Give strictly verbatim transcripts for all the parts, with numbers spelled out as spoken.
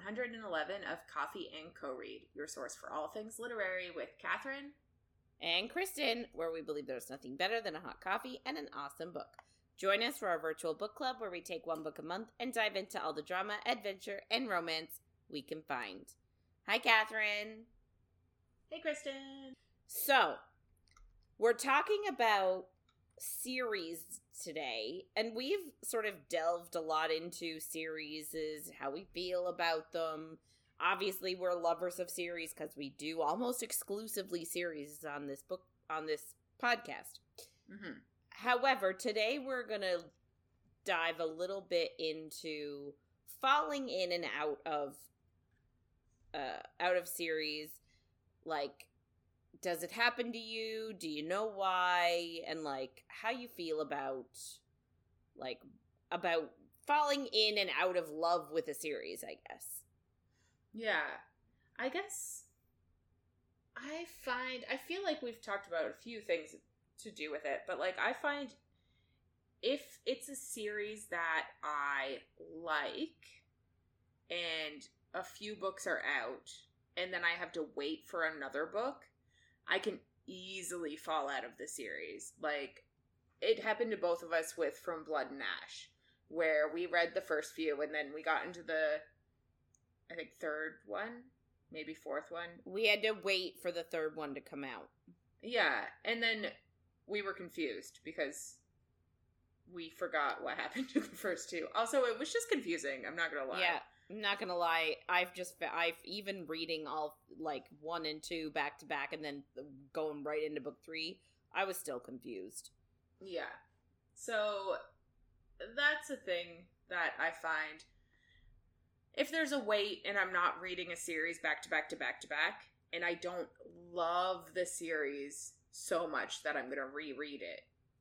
hundred eleven of Coffee and Co-Read, your source for all things literary with Catherine and Kristen, where we believe there's nothing better than a hot coffee and an awesome book. Join us for our virtual book club where we take one book a month and dive into all the drama, adventure, and romance we can find. Hi, Catherine. Hey, Kristen. So, we're talking about series today, and we've sort of delved a lot into series, how we feel about them. Obviously, we're lovers of series because we do almost exclusively series on this book, on this podcast. Mm-hmm. However, today we're going to dive a little bit into falling in and out of uh, out of series. Like, does it happen to you? Do you know why? And, like, how you feel about, like, about falling in and out of love with a series, I guess. Yeah. I guess I find, I feel like we've talked about a few things to do with it, but like I find if it's a series that I like and a few books are out and then I have to wait for another book, I can easily fall out of the series. Like it happened to both of us with From Blood and Ash, where we read the first few and then we got into the I think third one, maybe fourth one. We had to wait for the third one to come out. Yeah, and then we were confused because we forgot what happened to the first two. Also, it was just confusing. I'm not going to lie. Yeah, I'm not going to lie. I've just, I've even reading all, like, one and two back to back and then going right into book three, I was still confused. Yeah. So, that's a thing that I find. If there's a wait and I'm not reading a series back to back to back to back, and I don't love the series so much that I'm going to reread it,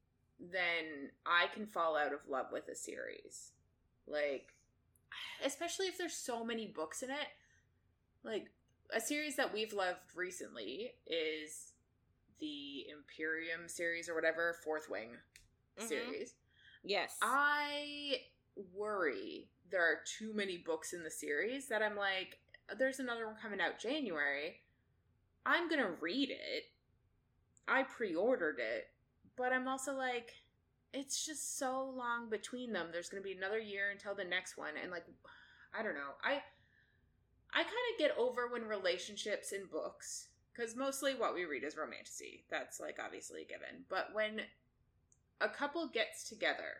then I can fall out of love with a series. Like, especially if there's so many books in it. Like, a series that we've loved recently is the Imperium series or whatever, Fourth Wing mm-hmm. series. Yes. I worry there are too many books in the series that I'm like, there's another one coming out January. I'm going to read it. I pre-ordered it, but I'm also like, it's just so long between them. There's going to be another year until the next one. And like, I don't know. I, I kind of get over when relationships in books, because mostly what we read is romantasy. That's like obviously a given. But when a couple gets together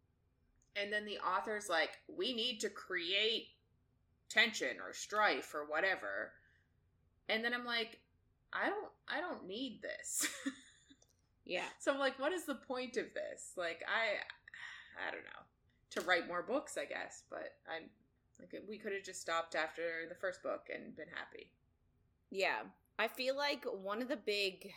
and then the author's like, we need to create tension or strife or whatever. And then I'm like, I don't, I don't need this. Yeah. So I'm like, what is the point of this? Like, I, I don't know. To write more books, I guess. But I'm like, we could have just stopped after the first book and been happy. Yeah. I feel like one of the big,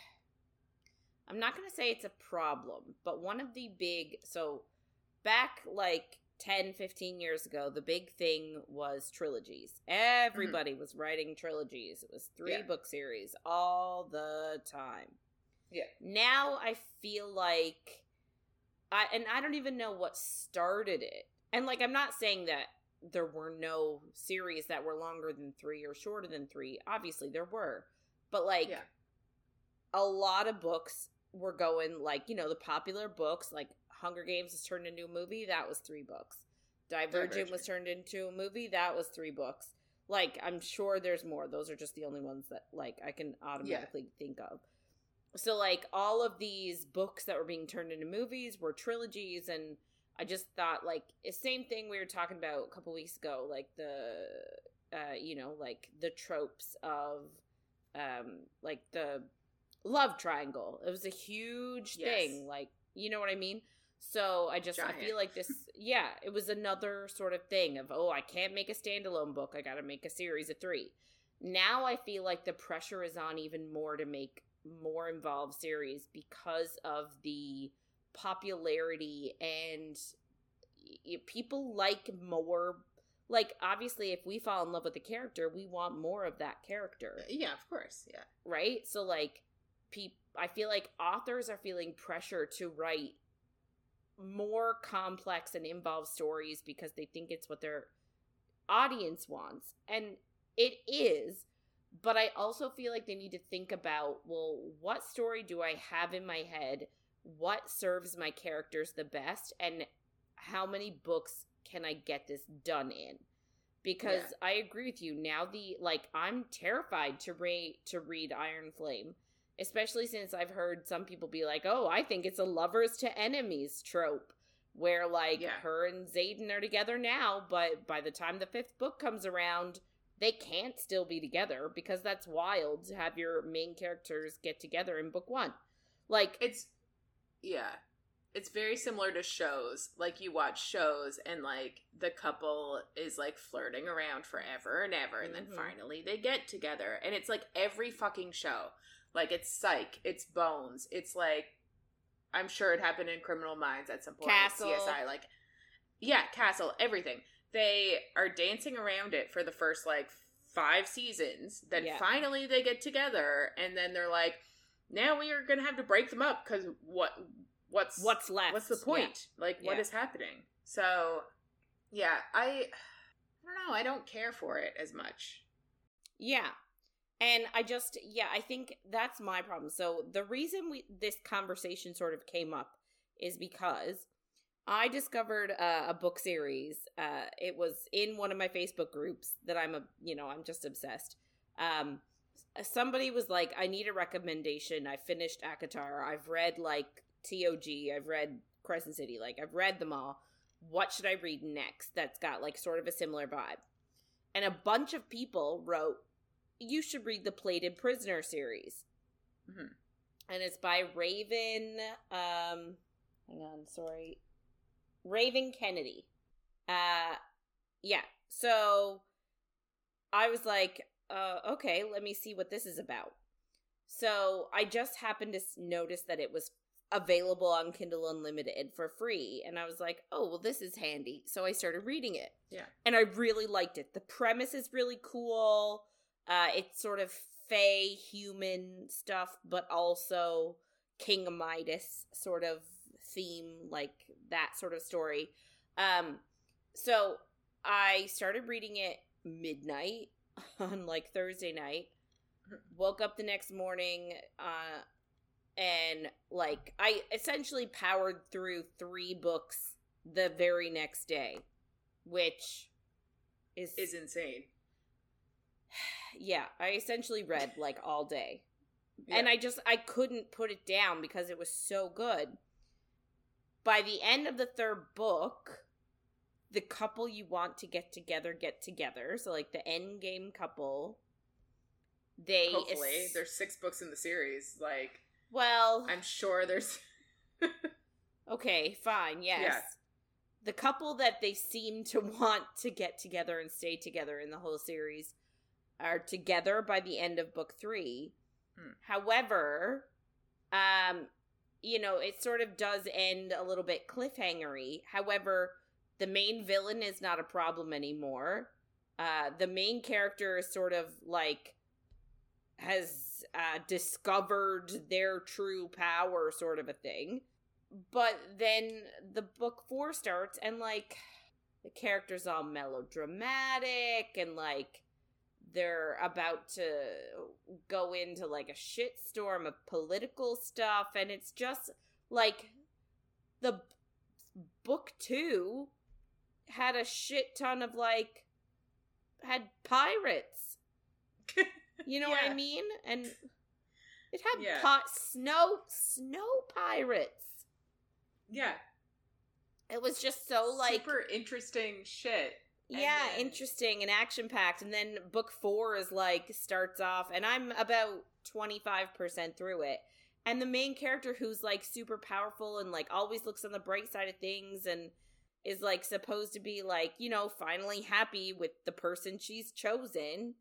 I'm not going to say it's a problem, but one of the big, so back like ten, fifteen years ago, the big thing was trilogies. Everybody mm-hmm. was writing trilogies. It was three yeah. book series all the time. Yeah. Now I feel like, I and I don't even know what started it. And like, I'm not saying that there were no series that were longer than three or shorter than three. Obviously there were. But like, yeah. a lot of books were going like, you know, the popular books, like Hunger Games was turned into a movie. That was three books. Divergent, Divergent was turned into a movie. That was three books. Like, I'm sure there's more. Those are just the only ones that, like, I can automatically yeah. think of. So, like, all of these books that were being turned into movies were trilogies, and I just thought, like, the same thing we were talking about a couple weeks ago, like, the, uh, you know, like, the tropes of, um, like, the love triangle. It was a huge yes. thing, like, you know what I mean? So I just, Giant. I feel like this, yeah, it was another sort of thing of, oh, I can't make a standalone book. I got to make a series of three. Now I feel like the pressure is on even more to make more involved series because of the popularity and people like more, like, obviously if we fall in love with a character, we want more of that character. Yeah, of course. Yeah. Right? So like, pe- I feel like authors are feeling pressure to write more complex and involved stories because they think it's what they're audience wants. And it is, but I also feel like they need to think about, well, what story do I have in my head? What serves my characters the best? And how many books can I get this done in? Because yeah. I agree with you. Now the, like, I'm terrified to read, to read Iron Flame. Especially since I've heard some people be like, oh, I think it's a lovers to enemies trope. Where, like, yeah. her and Xaden are together now, but by the time the fifth book comes around, they can't still be together, because that's wild to have your main characters get together in book one. Like, it's, yeah. It's very similar to shows. Like, you watch shows, and, like, the couple is, like, flirting around forever and ever, and mm-hmm. then finally they get together. And it's, like, every fucking show. Like, it's Psych, it's Bones, it's, like, I'm sure it happened in Criminal Minds at some point. Castle. C S I, like, yeah, Castle, everything. They are dancing around it for the first, like, five seasons. Then yeah. finally they get together, and then they're like, now we are going to have to break them up, because what, what's... What's left? What's the point? Yeah. Like, what yeah. is happening? So, yeah, I... I don't know, I don't care for it as much. Yeah. And I just, yeah, I think that's my problem. So the reason we this conversation sort of came up is because I discovered uh, a book series. Uh, it was in one of my Facebook groups that I'm, a, you know, I'm just obsessed. Um, somebody was like, I need a recommendation. I finished ACOTAR. I've read, like, T O G. I've read Crescent City. Like, I've read them all. What should I read next that's got, like, sort of a similar vibe? And a bunch of people wrote, you should read the Plated Prisoner series. Mm-hmm. And it's by Raven, um, hang on, sorry. Raven Kennedy. Uh, yeah. So I was like, uh, okay, let me see what this is about. So I just happened to notice that it was available on Kindle Unlimited for free. And I was like, oh, well, this is handy. So I started reading it. Yeah. And I really liked it. The premise is really cool. Uh, it's sort of fae human stuff, but also King Midas sort of theme, like that sort of story. Um, so I started reading it midnight on like Thursday night, woke up the next morning, uh, and like I essentially powered through three books the very next day, which is is insane. Yeah, I essentially read, like, all day. Yeah. And I just, I couldn't put it down because it was so good. By the end of the third book, the couple you want to get together get together. So, like, the end game couple, they... Hopefully. Es- there's six books in the series. Like, well... I'm sure there's... Okay, fine, yes. Yeah. The couple that they seem to want to get together and stay together in the whole series are together by the end of book three. Hmm. However, um, you know, it sort of does end a little bit cliffhangery. However, the main villain is not a problem anymore. Uh, the main character is sort of like has uh, discovered their true power, sort of a thing. But then the book four starts, and like the character's all melodramatic, and like they're about to go into, like, a shitstorm of political stuff, and it's just, like, the b- book two had a shit ton of, like, had pirates. You know yeah. what I mean? And it had yeah. pot snow, snow pirates. Yeah. It was just so, like... super interesting shit. Yeah, then... interesting and action-packed. And then book four is, like, starts off, and I'm about twenty-five percent through it. And the main character who's, like, super powerful and, like, always looks on the bright side of things and is, like, supposed to be, like, you know, finally happy with the person she's chosen.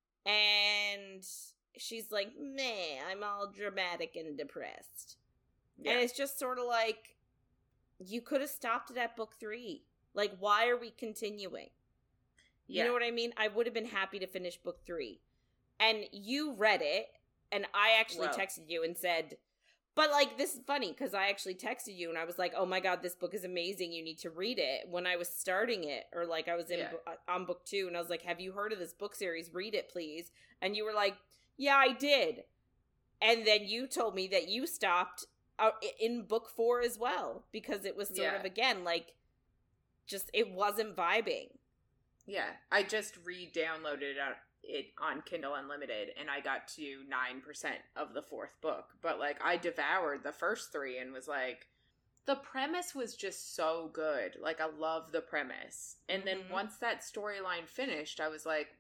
And she's like, meh, I'm all dramatic and depressed. Yeah. And it's just sort of like, you could have stopped it at book three. Like, why are we continuing? You yeah. know what I mean? I would have been happy to finish book three. And you read it, and I actually Whoa. texted you and said, But, like, this is funny, because I actually texted you, and I was like, oh my god, this book is amazing, you need to read it, when I was starting it, or, like, I was in Yeah. bu- on book two, and I was like, have you heard of this book series? Read it, please. And you were like, yeah, I did. And then you told me that you stopped uh, in book four as well, because it was sort Yeah. of, again, like, just, it wasn't vibing. Yeah, I just re-downloaded it on Kindle Unlimited, and I got to nine percent of the fourth book. But, like, I devoured the first three and was like, the premise was just so good. Like, I love the premise. And then Mhm. once that storyline finished, I was like,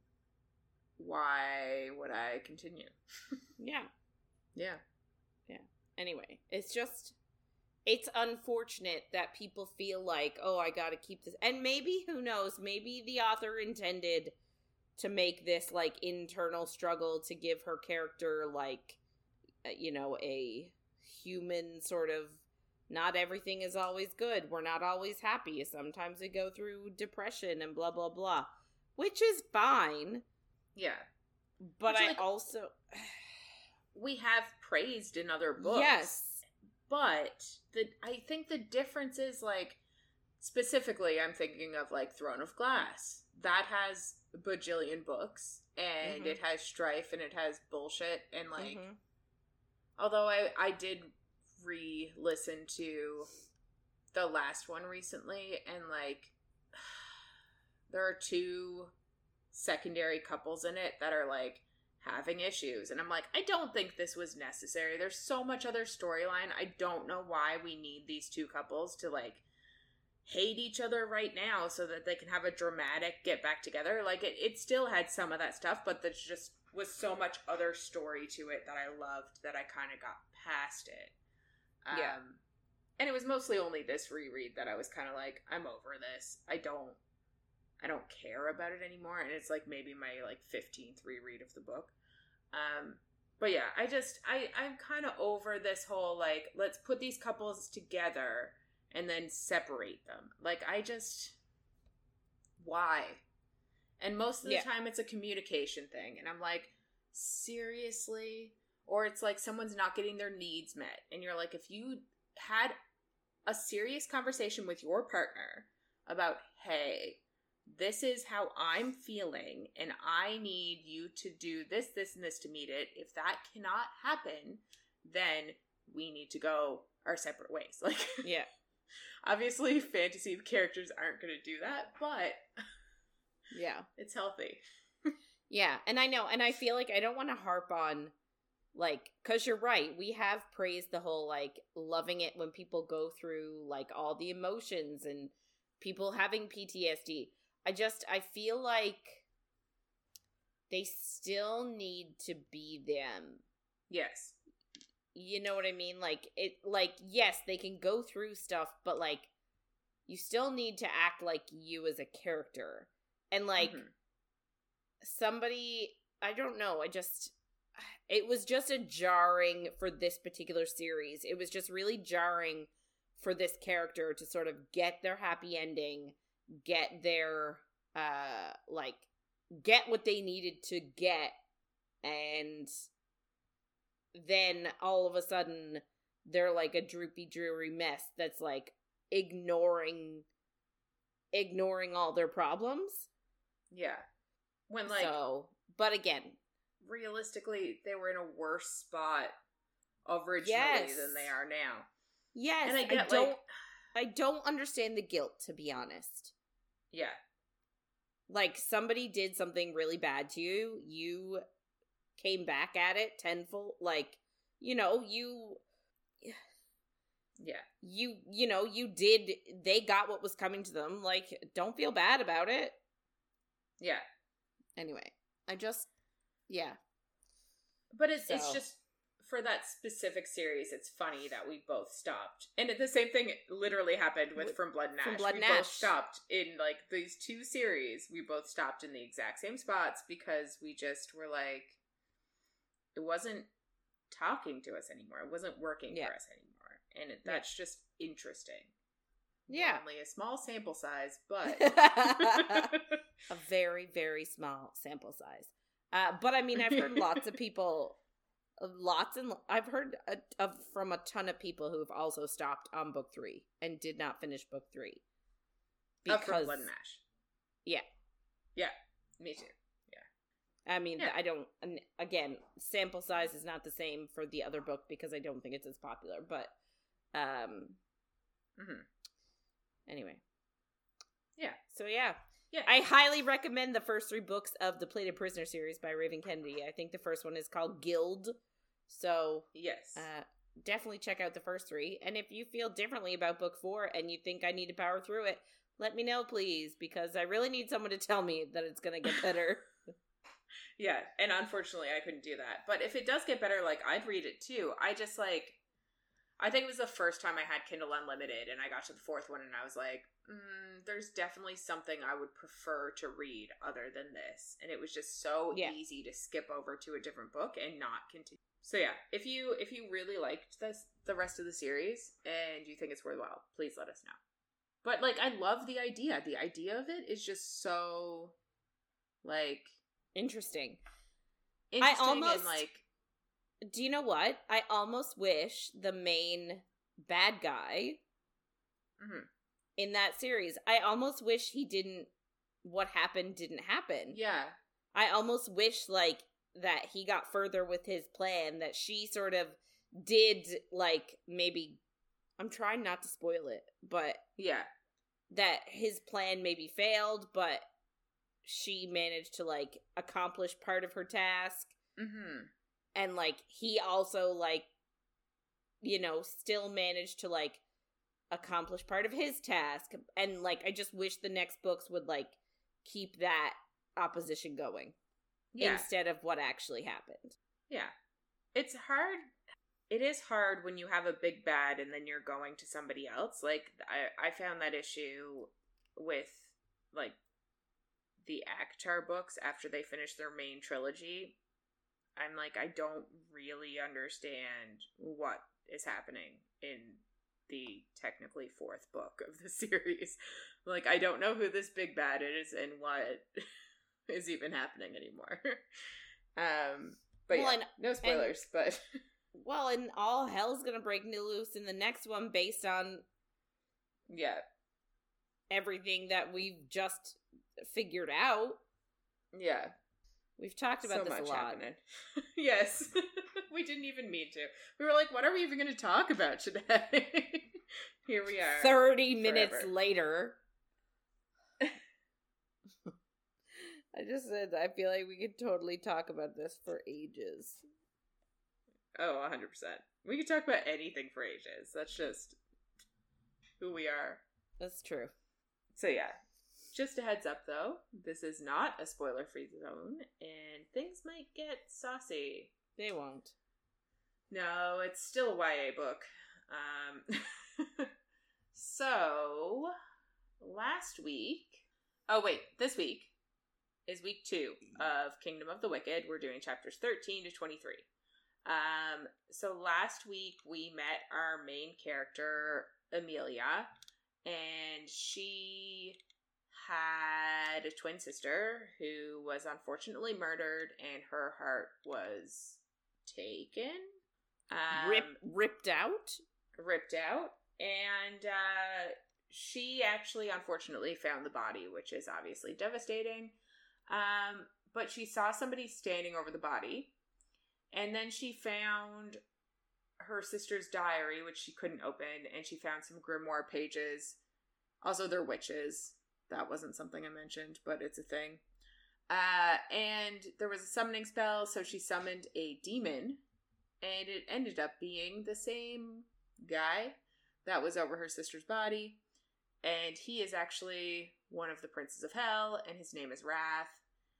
why would I continue? Yeah. Yeah. Anyway, it's just, it's unfortunate that people feel like, oh, I gotta keep this. And maybe, who knows, maybe the author intended to make this, like, internal struggle to give her character, like, uh, you know, a human sort of, not everything is always good. We're not always happy. Sometimes we go through depression and blah, blah, blah. Which is fine. Yeah. But Which, I like, also... We have praised in other books. Yes. But the I think the difference is, like, specifically I'm thinking of, like, Throne of Glass. That has a bajillion books, and Mhm. it has strife, and it has bullshit, and, like, Mhm. although I, I did re-listen to the last one recently, and, like, there are two secondary couples in it that are, like, having issues, and I'm like, I don't think this was necessary. There's so much other storyline. I don't know why we need these two couples to, like, hate each other right now so that they can have a dramatic get back together. Like, it, it still had some of that stuff, but there's just was so much other story to it that I loved that I kind of got past it. Um, Yeah. And it was mostly only this reread that I was kind of like, I'm over this. I don't I don't care about it anymore, and it's like maybe my like fifteenth reread of the book. Um, but yeah, I just I I'm kind of over this whole like let's put these couples together and then separate them. Like I just why? And most of the Yeah. time it's a communication thing, and I'm like, seriously? Or it's like someone's not getting their needs met, and you're like, if you had a serious conversation with your partner about, hey, this is how I'm feeling, and I need you to do this, this, and this to meet it. If that cannot happen, then we need to go our separate ways. Like, Yeah. obviously, fantasy characters aren't going to do that, but Yeah. it's healthy. Yeah, and I know, and I feel like I don't want to harp on, like, because you're right, we have praised the whole, like, loving it when people go through, like, all the emotions and people having P T S D. I just, I feel like they still need to be them. Yes. You know what I mean? Like, it, like, yes, they can go through stuff, but, like, you still need to act like you as a character. And, like, Mhm. somebody, I don't know, I just, it was just a jarring for this particular series. It was just really jarring for this character to sort of get their happy ending, get their, uh, like, get what they needed to get, and then all of a sudden, they're like a droopy, dreary mess that's, like, ignoring, ignoring all their problems. Yeah. When, like, So, but again, realistically, they were in a worse spot originally Yes. than they are now. yes, And I I, get, don't, like- I don't understand the guilt, to be honest. Yeah. Like, somebody did something really bad to you, you came back at it tenfold, like, you know, you, Yeah. you, you know, you did, they got what was coming to them, like, don't feel bad about it. Yeah. Anyway, I just, yeah. But it's it's So. just for that specific series, it's funny that we both stopped. And the same thing literally happened with With- From Blood and Ash. From Blood we and both Ash. stopped in like these two series. We both stopped in the exact same spots because we just were like, it wasn't talking to us anymore. It wasn't working Yeah. for us anymore. And it, that's just interesting. Yeah. We're only a small sample size, but A very, very small sample size. Uh, but I mean, I've heard lots of people lots and lo- I've heard a, of from a ton of people who've also stopped on book three and did not finish book three because oh, Blood and Ash. Yeah, yeah, me too. Yeah, I mean, yeah. I don't. Again, sample size is not the same for the other book because I don't think it's as popular. But, um, mm-hmm. anyway, yeah. So yeah. Yeah. I highly recommend the first three books of the Plated Prisoner series by Raven Kennedy. I think the first one is called Guild. So, yes. Uh, definitely check out the first three. And if you feel differently about book four and you think I need to power through it, let me know, please, because I really need someone to tell me that it's going to get better. Yeah, and unfortunately I couldn't do that. But if it does get better, like, I'd read it too. I just, like, I think it was the first time I had Kindle Unlimited, and I got to the fourth one, and I was like, mm, there's definitely something I would prefer to read other than this. And it was just so yeah. easy to skip over to a different book and not continue. So yeah, if you if you really liked this the rest of the series and you think it's worthwhile, please let us know. But, like, I love the idea. The idea of it is just so, like... Interesting. Interesting I almost... and, like... Do you know what? I almost wish the main bad guy mm-hmm. in that series, I almost wish he didn't, what happened didn't happen. Yeah. I almost wish, like, that he got further with his plan, that she sort of did, like, maybe, I'm trying not to spoil it, but... Yeah. That his plan maybe failed, but she managed to, like, accomplish part of her task. Mm-hmm. And, like, he also, like, you know, still managed to, like, accomplish part of his task. And, like, I just wish the next books would, like, keep that opposition going. Yeah. Instead of what actually happened. Yeah. It's hard. It is hard when you have a big bad and then you're going to somebody else. Like, I, I found that issue with, like, the ACOTAR books after they finished their main trilogy. I'm like, I don't really understand what is happening in the technically fourth book of the series. Like, I don't know who this big bad is and what is even happening anymore. um, but well, yeah, and, no spoilers, and, but... Well, and all hell's gonna break loose in the next one based on... Yeah. Everything that we've just figured out. Yeah. We've talked about so this much a lot. Happening. Yes. We didn't even mean to. We were like, what are we even going to talk about today? Here we are. thirty minutes later. I just said, I feel like we could totally talk about this for ages. Oh, one hundred percent. We could talk about anything for ages. That's just who we are. That's true. So yeah. Just a heads up, though, this is not a spoiler-free zone, and things might get saucy. They won't. No, it's still a Y A book. Um, so, last week... Oh, wait, this week is week two of Kingdom of the Wicked. We're doing chapters thirteen to twenty-three. Um, so last week we met our main character, Amelia, and she... had a twin sister who was unfortunately murdered and her heart was taken. Um, Rip, ripped out? Ripped out. And uh, she actually unfortunately found the body, which is obviously devastating. Um, but she saw somebody standing over the body. And then she found her sister's diary, which she couldn't open. And she found some grimoire pages. Also, they're witches. That wasn't something I mentioned, but it's a thing. Uh, and there was a summoning spell, so she summoned a demon, and it ended up being the same guy that was over her sister's body. And he is actually one of the princes of hell, and his name is Wrath.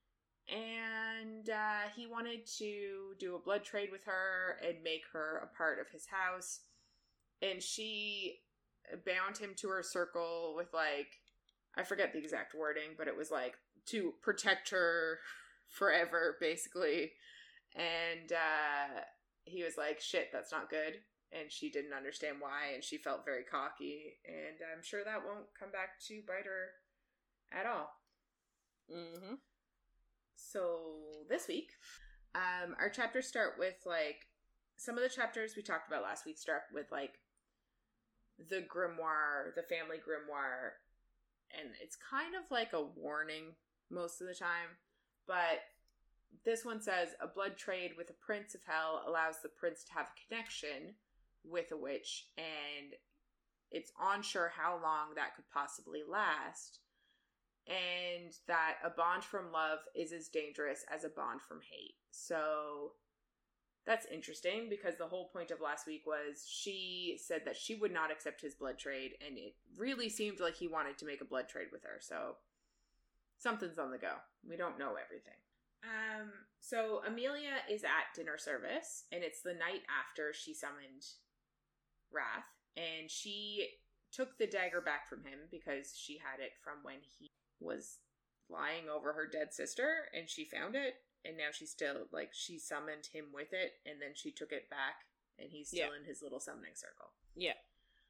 And uh, he wanted to do a blood trade with her and make her a part of his house. And she bound him to her circle with, like, I forget the exact wording, but it was like to protect her forever, basically. And uh, he was like, shit, that's not good. And she didn't understand why, and she felt very cocky. And I'm sure that won't come back to bite her at all. Mm-hmm. So this week, um, our chapters start with, like, some of the chapters we talked about last week start with, like, the grimoire, the family grimoire, and it's kind of like a warning most of the time, but this one says, a blood trade with a prince of hell allows the prince to have a connection with a witch, and it's unsure how long that could possibly last, and that a bond from love is as dangerous as a bond from hate. So that's interesting, because the whole point of last week was she said that she would not accept his blood trade, and it really seemed like he wanted to make a blood trade with her. So something's on the go. We don't know everything. Um, so Amelia is at dinner service, and it's the night after she summoned Wrath, and she took the dagger back from him because she had it from when he was lying over her dead sister, and she found it. And now she's still, like, she summoned him with it, and then she took it back, and he's still yeah. in his little summoning circle. Yeah.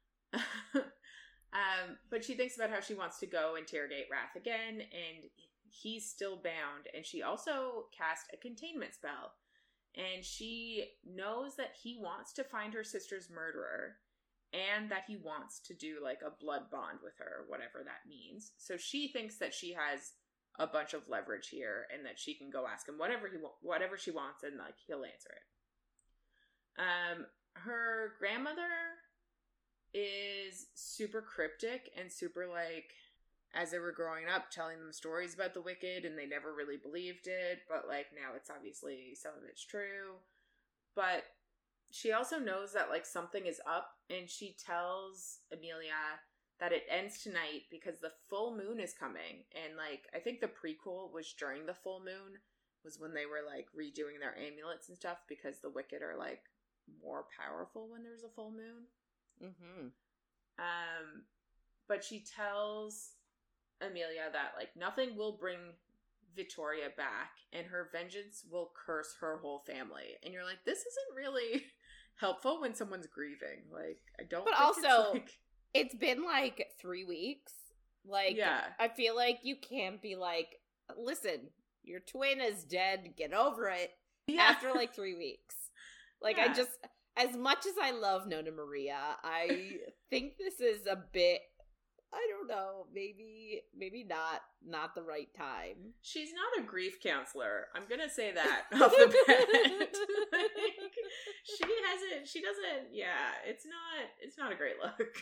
um, but she thinks about how she wants to go interrogate Wrath again, and he's still bound, and she also cast a containment spell. And she knows that he wants to find her sister's murderer, and that he wants to do, like, a blood bond with her, whatever that means. So she thinks that she has a bunch of leverage here, and that she can go ask him whatever he wa- whatever she wants, and, like, he'll answer it. Um, her grandmother is super cryptic and super, like, as they were growing up, telling them stories about the Wicked, and they never really believed it, but, like, now it's obviously, some of it's true. But she also knows that, like, something is up, and she tells Amelia that it ends tonight because the full moon is coming. And, like, I think the prequel was during the full moon, was when they were, like, redoing their amulets and stuff, because the Wicked are, like, more powerful when there's a full moon. Mm-hmm. Um, but she tells Amelia that, like, nothing will bring Victoria back, and her vengeance will curse her whole family. And you're like, this isn't really helpful when someone's grieving. Like, I don't but think also it's, like... it's been like three weeks. Like, yeah. I feel like you can't be like, listen, your twin is dead, get over it. Yeah. After like three weeks. Like, yeah. I just, as much as I love Nona Maria, I think this is a bit, I don't know, maybe, maybe not, not the right time. She's not a grief counselor. I'm gonna say that off the bat. Like, she hasn't, she doesn't, yeah, it's not, it's not a great look.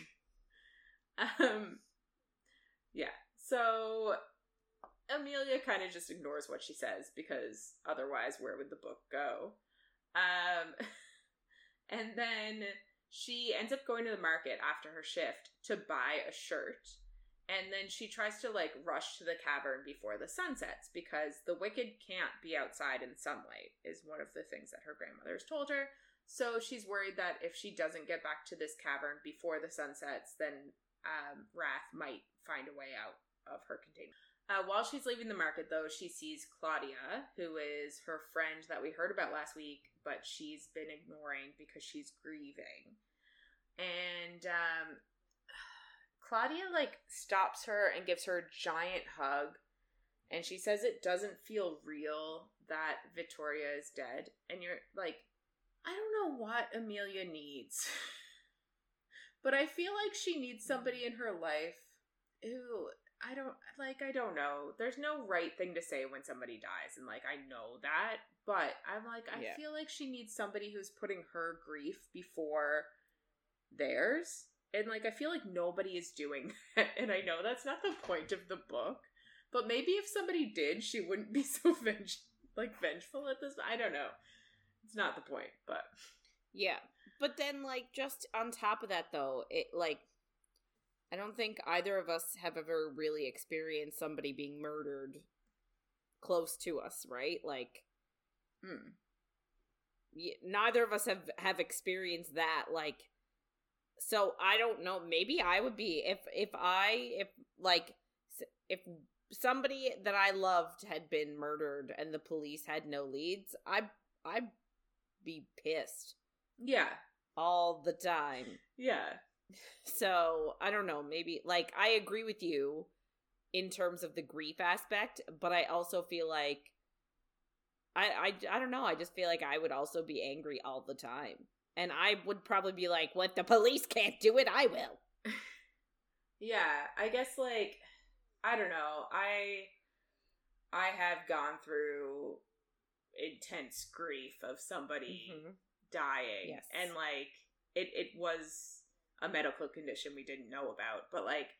Um, yeah, so Amelia kind of just ignores what she says, because otherwise where would the book go? Um, and then she ends up going to the market after her shift to buy a shirt, and then she tries to, like, rush to the cavern before the sun sets, because the Wicked can't be outside in sunlight, is one of the things that her grandmother's told her. So she's worried that if she doesn't get back to this cavern before the sun sets, then Um, Wrath might find a way out of her containment. Uh, while she's leaving the market, though, she sees Claudia, who is her friend that we heard about last week, but she's been ignoring because she's grieving. And um, Claudia, like, stops her and gives her a giant hug, and she says it doesn't feel real that Victoria is dead. And you're like, I don't know what Amelia needs. But I feel like she needs somebody in her life who, I don't, like, I don't know. There's no right thing to say when somebody dies, and, like, I know that, but I'm like, I yeah. feel like she needs somebody who's putting her grief before theirs, and, like, I feel like nobody is doing that, and I know that's not the point of the book, but maybe if somebody did, she wouldn't be so, venge- like, vengeful at this, I don't know. It's not the point, but... Yeah. But then, like, just on top of that, though, it, like, I don't think either of us have ever really experienced somebody being murdered close to us, right? Like, mm. y- neither of us have, have experienced that, like, so I don't know, maybe I would be, if, if I, if, like, if somebody that I loved had been murdered and the police had no leads, I, I'd be pissed. Yeah. All the time. Yeah. So, I don't know, maybe, like, I agree with you in terms of the grief aspect, but I also feel like I, I, I don't know. I just feel like I would also be angry all the time. And I would probably be like, well, if the police can't do it, I will. Yeah, I guess, like, I don't know. I I have gone through intense grief of somebody mm-hmm. dying. Yes. And, like, it, it was a medical condition we didn't know about. But, like,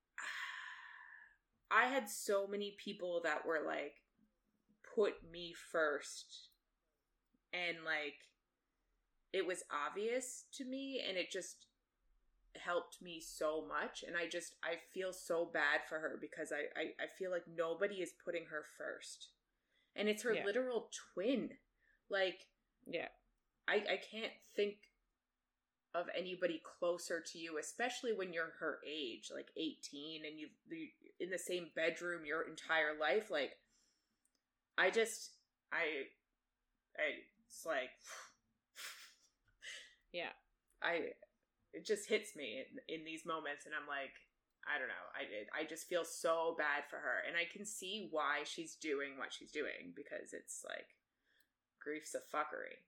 I had so many people that were, like, put me first. And, like, it was obvious to me, and it just helped me so much. And I just, I feel so bad for her because I, I, I feel like nobody is putting her first. And it's her yeah. literal twin. Like, yeah, I, I can't think of anybody closer to you, especially when you're her age, like eighteen, and you've you're in the same bedroom your entire life. Like, I just, I, I, it's like, yeah, I, it just hits me in, in these moments, and I'm like, I don't know, I, I just feel so bad for her, and I can see why she's doing what she's doing, because it's like, grief's a fuckery.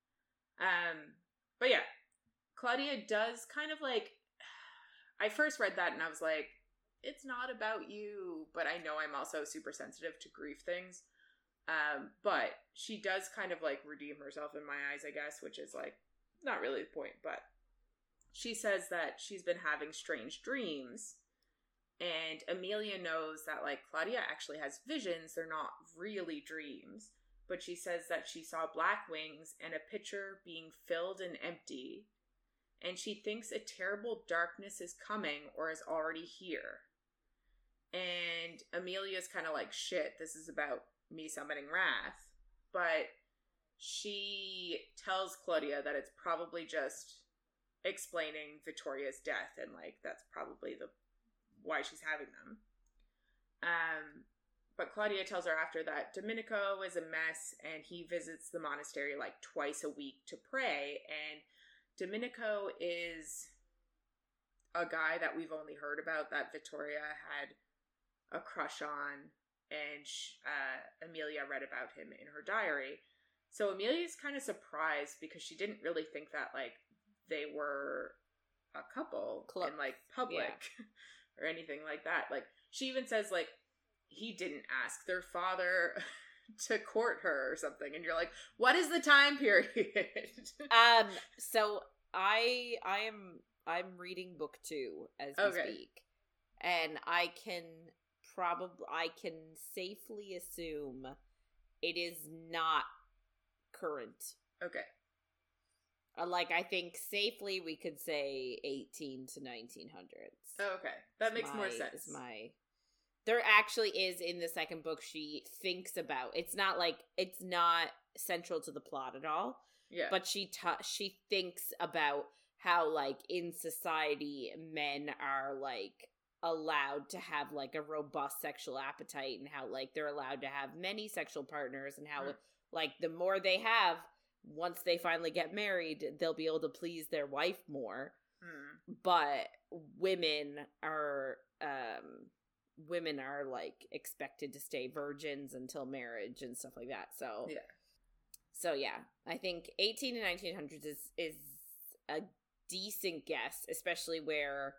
Um, but yeah, Claudia does kind of like, I first read that and I was like, it's not about you, but I know I'm also super sensitive to grief things. Um, but she does kind of like redeem herself in my eyes, I guess, which is like not really the point, but she says that she's been having strange dreams, and Amelia knows that like Claudia actually has visions. They're not really dreams, but she says that she saw black wings and a pitcher being filled and empty, and she thinks a terrible darkness is coming or is already here. And Amelia's kind of like, shit, this is about me summoning wrath. But she tells Claudia that it's probably just explaining Victoria's death, and like that's probably the why she's having them. Um, but Claudia tells her after that Domenico is a mess, and he visits the monastery like twice a week to pray. And Domenico is a guy that we've only heard about that Victoria had a crush on, and uh, Amelia read about him in her diary. So Amelia's kind of surprised because she didn't really think that like they were a couple Close. in like public yeah. or anything like that. Like she even says like he didn't ask their father to court her or something, and you're like, what is the time period? um so I I am I'm reading book two as we okay. speak, and I can probably I can safely assume it is not current. Okay. Uh, like I think safely we could say eighteen to nineteen hundreds. Oh, okay, that is makes my, more sense. Is my there actually is in the second book she thinks about. It's not like it's not central to the plot at all. Yeah, but she ta- she thinks about how like in society men are like allowed to have like a robust sexual appetite, and how like they're allowed to have many sexual partners, and how mm. like the more they have, once they finally get married, they'll be able to please their wife more. Mm. But women are um women are like expected to stay virgins until marriage and stuff like that. So yeah. So yeah, I think eighteen to nineteen hundreds is is a decent guess, especially where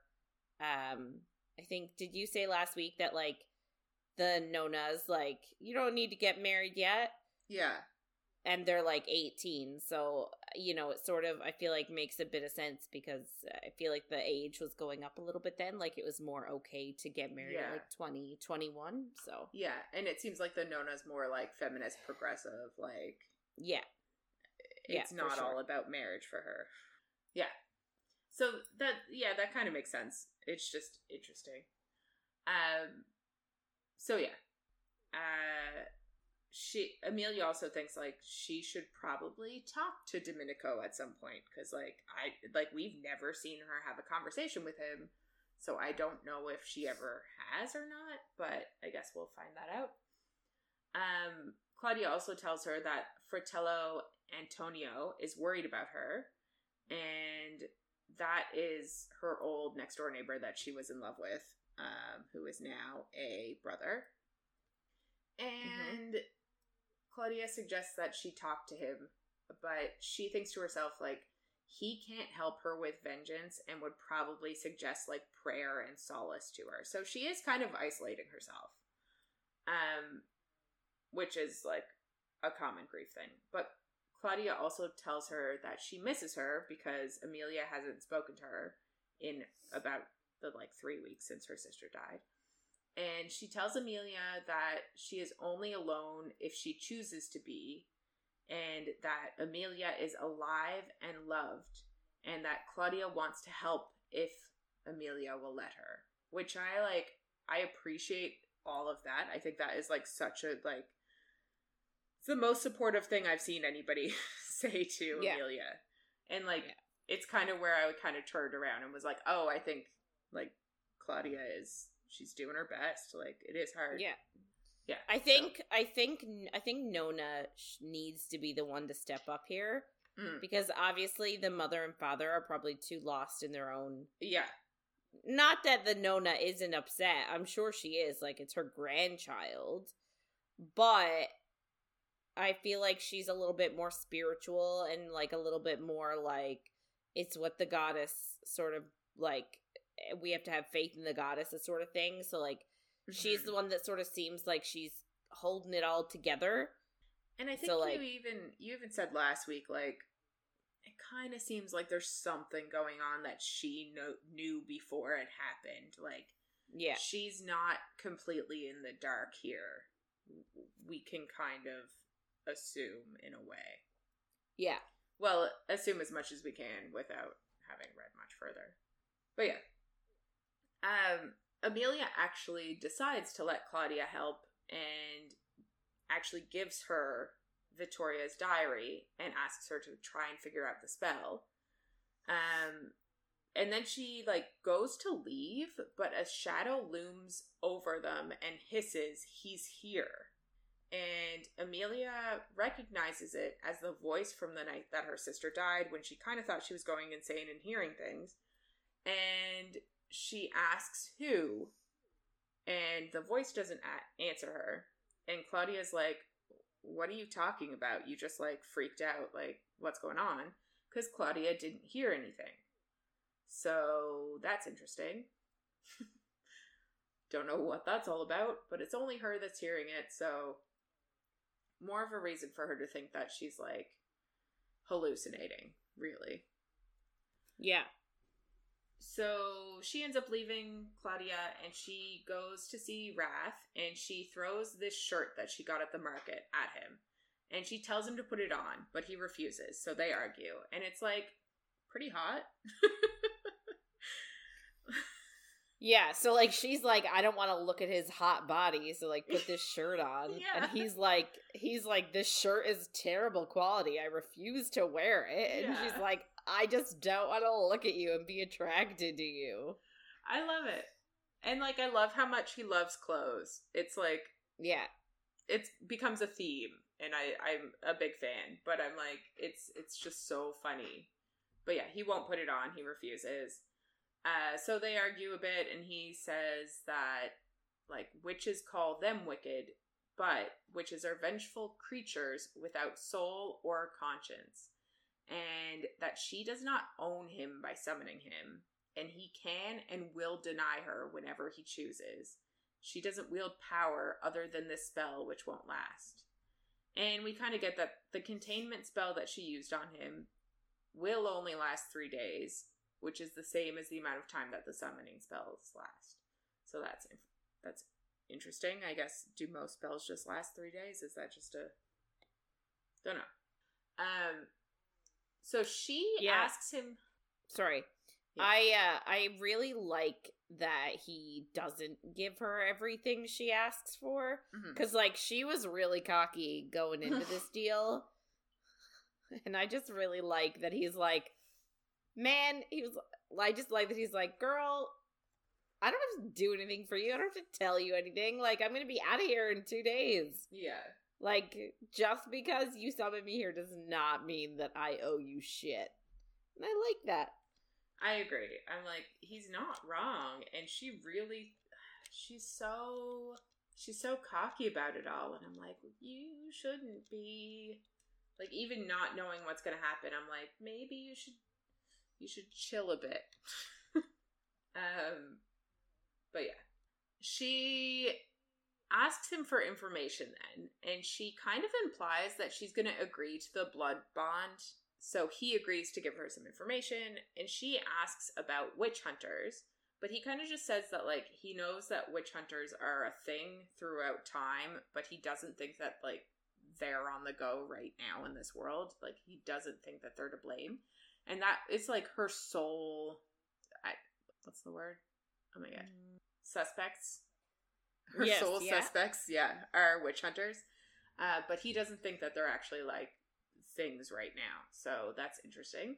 um I think, did you say last week that like the Nonas like you don't need to get married yet? Yeah. And they're like eighteen, so, you know, it sort of, I feel like makes a bit of sense, because I feel like the age was going up a little bit then, like it was more okay to get married yeah. at like twenty, twenty-one, so. Yeah, and it seems like the Nona's more like feminist, progressive, like. Yeah. It's yeah, not sure. all about marriage for her. Yeah. So that, yeah, that kind of makes sense. It's just interesting. Um, so yeah. Uh, She Amelia also thinks like she should probably talk to Domenico at some point, because like I like we've never seen her have a conversation with him, so I don't know if she ever has or not, but I guess we'll find that out. Um, Claudia also tells her that Fratello Antonio is worried about her, and that is her old next door neighbor that she was in love with, um, who is now a brother. And mm-hmm. Claudia suggests that she talk to him, but she thinks to herself, like, he can't help her with vengeance and would probably suggest, like, prayer and solace to her. So she is kind of isolating herself. Um, which is, like, a common grief thing. But Claudia also tells her that she misses her because Amelia hasn't spoken to her in about the, like, three weeks since her sister died. And she tells Amelia that she is only alone if she chooses to be, and that Amelia is alive and loved, and that Claudia wants to help if Amelia will let her. Which I, like, I appreciate all of that. I think that is, like, such a, like, it's the most supportive thing I've seen anybody say to yeah. Amelia. And, like, yeah. it's kind of where I would kind of turned around and was like, oh, I think, like, Claudia is, she's doing her best. Like, it is hard. Yeah. Yeah. I think, so. I think, I think Nona needs to be the one to step up here. Mm. Because obviously the mother and father are probably too lost in their own. Yeah. Not that the Nona isn't upset. I'm sure she is. Like, it's her grandchild. But I feel like she's a little bit more spiritual and, like, a little bit more, like, it's what the goddess sort of, like, we have to have faith in the goddess, this sort of thing. So, like, mm-hmm. she's the one that sort of seems like she's holding it all together. And I think so, you like, even, you even said last week, like, it kind of seems like there's something going on that she know, knew before it happened. Like, yeah, she's not completely in the dark here. We can kind of assume in a way. Yeah. Well, assume as much as we can without having read much further. But yeah. Um, Amelia actually decides to let Claudia help and actually gives her Vittoria's diary and asks her to try and figure out the spell. Um, and then she, like, goes to leave, but a shadow looms over them and hisses, "He's here." And Amelia recognizes it as the voice from the night that her sister died, when she kind of thought she was going insane and hearing things. And she asks who, and the voice doesn't a- answer her. And Claudia's like, what are you talking about? You just, like, freaked out. Like, what's going on? Because Claudia didn't hear anything. So that's interesting. Don't know what that's all about, but it's only her that's hearing it, so more of a reason for her to think that she's, like, hallucinating, really. Yeah. So she ends up leaving Claudia, and she goes to see Wrath, and she throws this shirt that she got at the market at him. And she tells him to put it on, but he refuses, so they argue. And it's, like, pretty hot. Yeah, so, like, she's like, I don't want to look at his hot body, so, like, put this shirt on. Yeah. And he's like, he's like, this shirt is terrible quality. I refuse to wear it. And yeah. she's like, I just don't want to look at you and be attracted to you. I love it. And, like, I love how much he loves clothes. It's, like... Yeah. It becomes a theme, and I, I'm a big fan. But I'm like, it's it's just so funny. But yeah, he won't put it on. He refuses. Uh, so they argue a bit, and he says that, like, witches call them wicked, but witches are vengeful creatures without soul or conscience. And that she does not own him by summoning him, and he can and will deny her whenever he chooses. She doesn't wield power other than this spell, which won't last. And we kind of get that the containment spell that she used on him will only last three days, which is the same as the amount of time that the summoning spells last. So that's that's interesting. I guess, do most spells just last three days? Is that just a... Don't know. Um... So she yeah. asks him... Sorry. Yeah. I uh, I really like that he doesn't give her everything she asks for. Because, mm-hmm. like, she was really cocky going into this deal. And I just really like that he's like, man, he was... I just like that he's like, girl, I don't have to do anything for you. I don't have to tell you anything. Like, I'm going to be out of here in two days. Yeah. Like, just because you summoned me here does not mean that I owe you shit. And I like that. I agree. I'm like, he's not wrong. And she really, she's so she's so cocky about it all, and I'm like, you shouldn't be. Like, even not knowing what's gonna happen, I'm like, maybe you should, you should chill a bit. um, but yeah, she asks him for information then, and she kind of implies that she's gonna agree to the blood bond. So he agrees to give her some information, and she asks about witch hunters. But he kind of just says that, like, he knows that witch hunters are a thing throughout time, but he doesn't think that, like, they're on the go right now in this world. Like, he doesn't think that they're to blame. And that is, like, her sole... I, what's the word? Oh, my God. Mm. Suspects? Her yes, sole yeah. suspects, yeah, are witch hunters. Uh, but he doesn't think that they're actually, like, things right now. So that's interesting.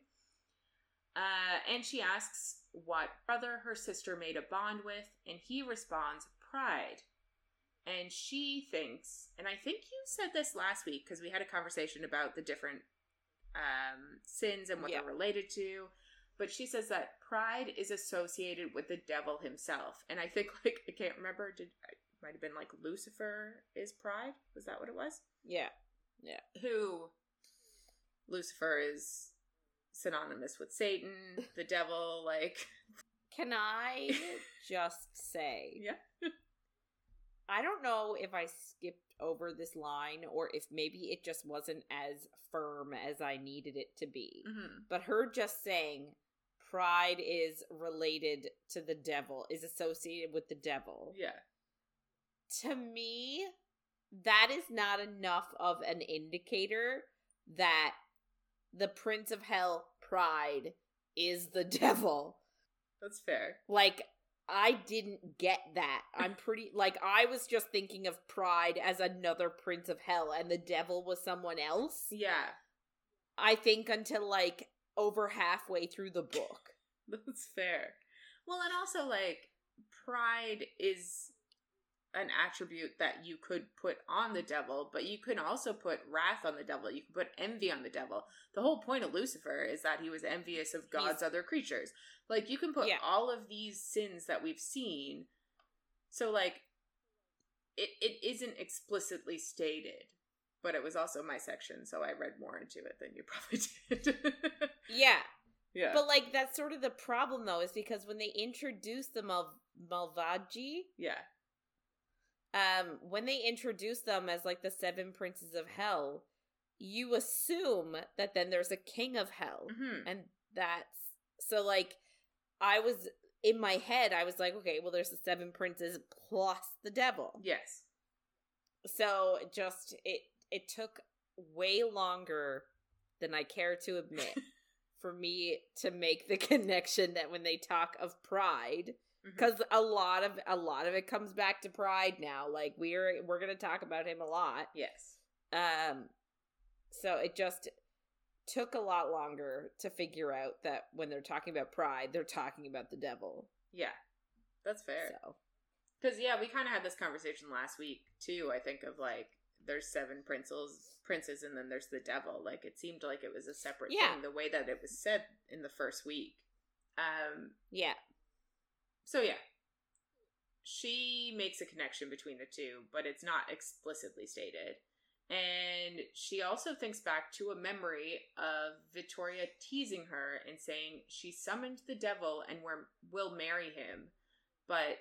Uh, and she asks what brother her sister made a bond with, and he responds, pride. And she thinks, and I think you said this last week, because we had a conversation about the different um, sins and what yeah. they're related to, but she says that pride is associated with the devil himself. And I think, like, I can't remember, did it might have been like Lucifer is pride? Was that what it was? Yeah. Yeah. Who, Lucifer is synonymous with Satan, the devil, like... Can I just say... Yeah. I don't know if I skipped over this line or if maybe it just wasn't as firm as I needed it to be. Mm-hmm. But her just saying pride is related to the devil, is associated with the devil. Yeah. To me, that is not enough of an indicator that the Prince of Hell, Pride, is the devil. That's fair. Like, I didn't get that. I'm pretty, like, I was just thinking of Pride as another Prince of Hell, and the devil was someone else. Yeah. I think until, like, over halfway through the book. That's fair. Well, and also, like, pride is an attribute that you could put on the devil, but you can also put wrath on the devil. You can put envy on the devil. The whole point of Lucifer is that he was envious of God's He's, other creatures. Like, you can put yeah. all of these sins that we've seen. So, like, it, it isn't explicitly stated, but it was also my section, so I read more into it than you probably did. yeah. Yeah. But, like, that's sort of the problem, though, is because when they introduce the Mal- Malvagi... Yeah. Um, when they introduce them as, like, the seven princes of hell, you assume that then there's a king of hell. Mm-hmm. And that's... So, like, I was... In my head, I was like, okay, well, there's the seven princes plus the devil. Yes. So, it just... It, it took way longer than I care to admit for me to make the connection that when they talk of pride... Because a lot of a lot of it comes back to pride now. Like, we're we're gonna talk about him a lot. Yes. Um. So it just took a lot longer to figure out that when they're talking about pride, they're talking about the devil. Yeah, that's fair. So, because yeah, we kind of had this conversation last week too. I think of like there's seven princes, princes, and then there's the devil. Like, it seemed like it was a separate yeah. thing. The way that it was said in the first week. Um. Yeah. So yeah, she makes a connection between the two, but it's not explicitly stated. And she also thinks back to a memory of Vittoria teasing her and saying she summoned the devil and will marry him, but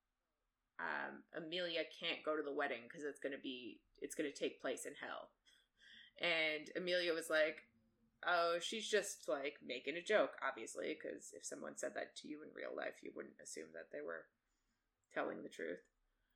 um, Amelia can't go to the wedding because it's gonna be it's gonna take place in hell. And Amelia was like, oh, she's just, like, making a joke, obviously, because if someone said that to you in real life, you wouldn't assume that they were telling the truth.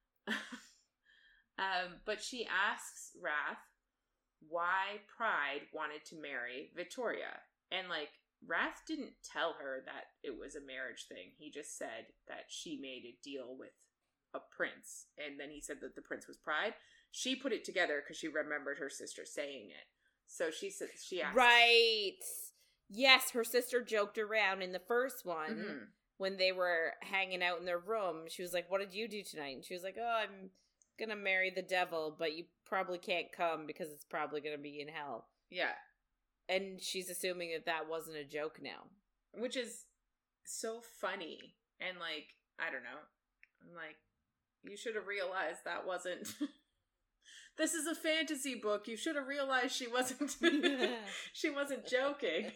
um, but she asks Wrath why Pride wanted to marry Vittoria. And, like, Wrath didn't tell her that it was a marriage thing. He just said that she made a deal with a prince. And then he said that the prince was Pride. She put it together because she remembered her sister saying it. So she said, she asked. Right. Yes, her sister joked around in the first one mm-hmm. when they were hanging out in their room. She was like, what did you do tonight? And she was like, oh, I'm going to marry the devil, but you probably can't come because it's probably going to be in hell. Yeah. And she's assuming that that wasn't a joke now. Which is so funny. And, like, I don't know. I'm like, you should have realized that wasn't... This is a fantasy book. You should have realized she wasn't... she wasn't joking.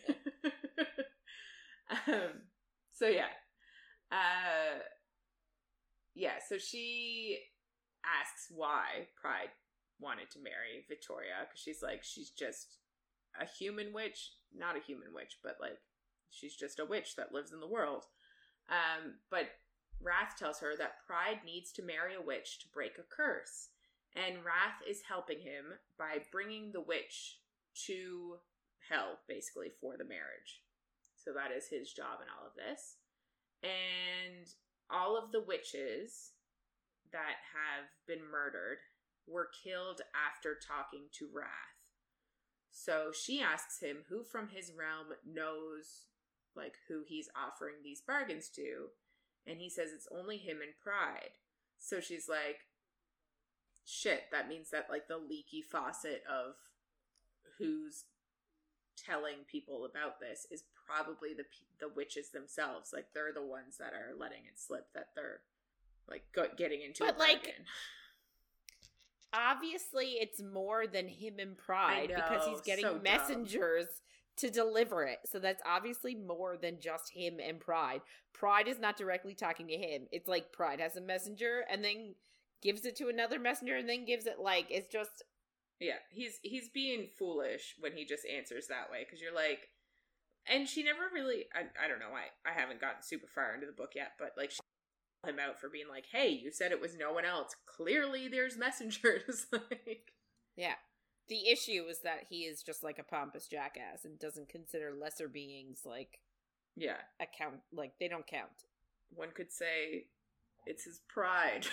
um, so, yeah. Uh, yeah, so she asks why Pride wanted to marry Victoria, because she's like, she's just a human witch. Not a human witch, but, like, she's just a witch that lives in the world. Um, but Wrath tells her that Pride needs to marry a witch to break a curse. And Wrath is helping him by bringing the witch to hell, basically, for the marriage. So that is his job in all of this. And all of the witches that have been murdered were killed after talking to Wrath. So she asks him who from his realm knows, like, who he's offering these bargains to. And he says it's only him and Pride. So she's like, shit, that means that, like, the leaky faucet of who's telling people about this is probably the the witches themselves. Like, they're the ones that are letting it slip that they're, like, go- getting into but a like bargain. Obviously it's more than him and Pride, know, because he's getting so dumb. messengers to deliver it. So that's obviously more than just him and Pride. Pride is not directly talking to him. It's like Pride has a messenger and then gives it to another messenger and then gives it, like, it's just... Yeah, he's he's being foolish when he just answers that way, because you're like... And she never really... I, I don't know, I, I haven't gotten super far into the book yet, but, like, she called him out for being like, hey, you said it was no one else. Clearly there's messengers. Like... Yeah. The issue is that he is just, like, a pompous jackass and doesn't consider lesser beings, like... Yeah. Account... Like, they don't count. One could say it's his pride.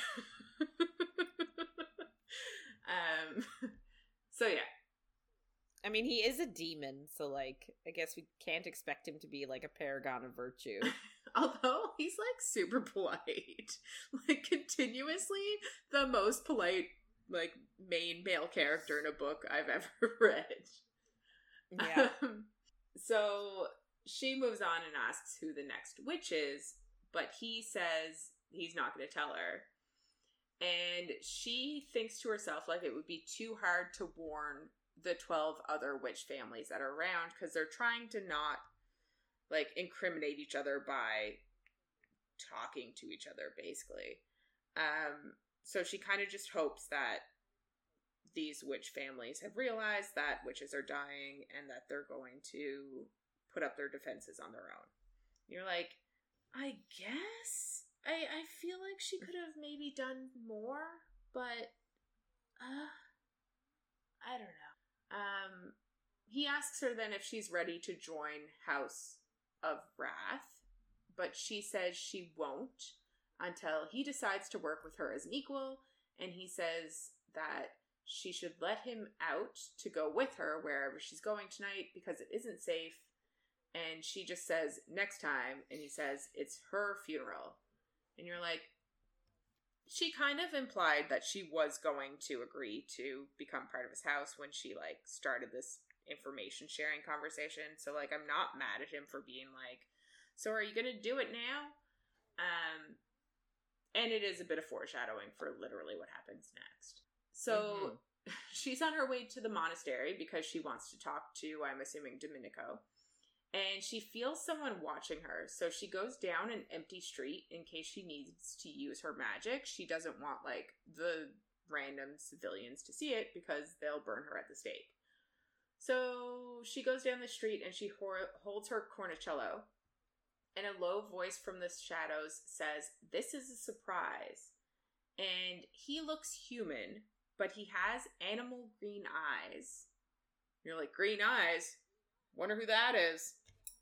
um... So, yeah. I mean, he is a demon, so, like, I guess we can't expect him to be, like, a paragon of virtue. Although, he's, like, super polite. Like, continuously the most polite, like, main male character in a book I've ever read. Yeah. Um, so, she moves on and asks who the next witch is, but he says he's not going to tell her. And she thinks to herself, like, it would be too hard to warn the twelve other witch families that are around, because they're trying to not, like, incriminate each other by talking to each other, basically. Um, so she kind of just hopes that these witch families have realized that witches are dying and that they're going to put up their defenses on their own. You're like, I guess... I, I feel like she could have maybe done more, but uh, I don't know. Um, he asks her then if she's ready to join House of Wrath, but she says she won't until he decides to work with her as an equal, and he says that she should let him out to go with her wherever she's going tonight because it isn't safe, and she just says, next time, and he says, it's her funeral. And you're like, she kind of implied that she was going to agree to become part of his house when she, like, started this information sharing conversation. So, like, I'm not mad at him for being like, so are you going to do it now? Um, and it is a bit of foreshadowing for literally what happens next. So, mm-hmm. She's on her way to the monastery because she wants to talk to, I'm assuming, Domenico. And she feels someone watching her, so she goes down an empty street in case she needs to use her magic. She doesn't want, like, the random civilians to see it because they'll burn her at the stake. So she goes down the street and she ho- holds her cornicello, and a low voice from the shadows says, this is a surprise. And he looks human, but he has animal green eyes. You're like, green eyes? Wonder who that is.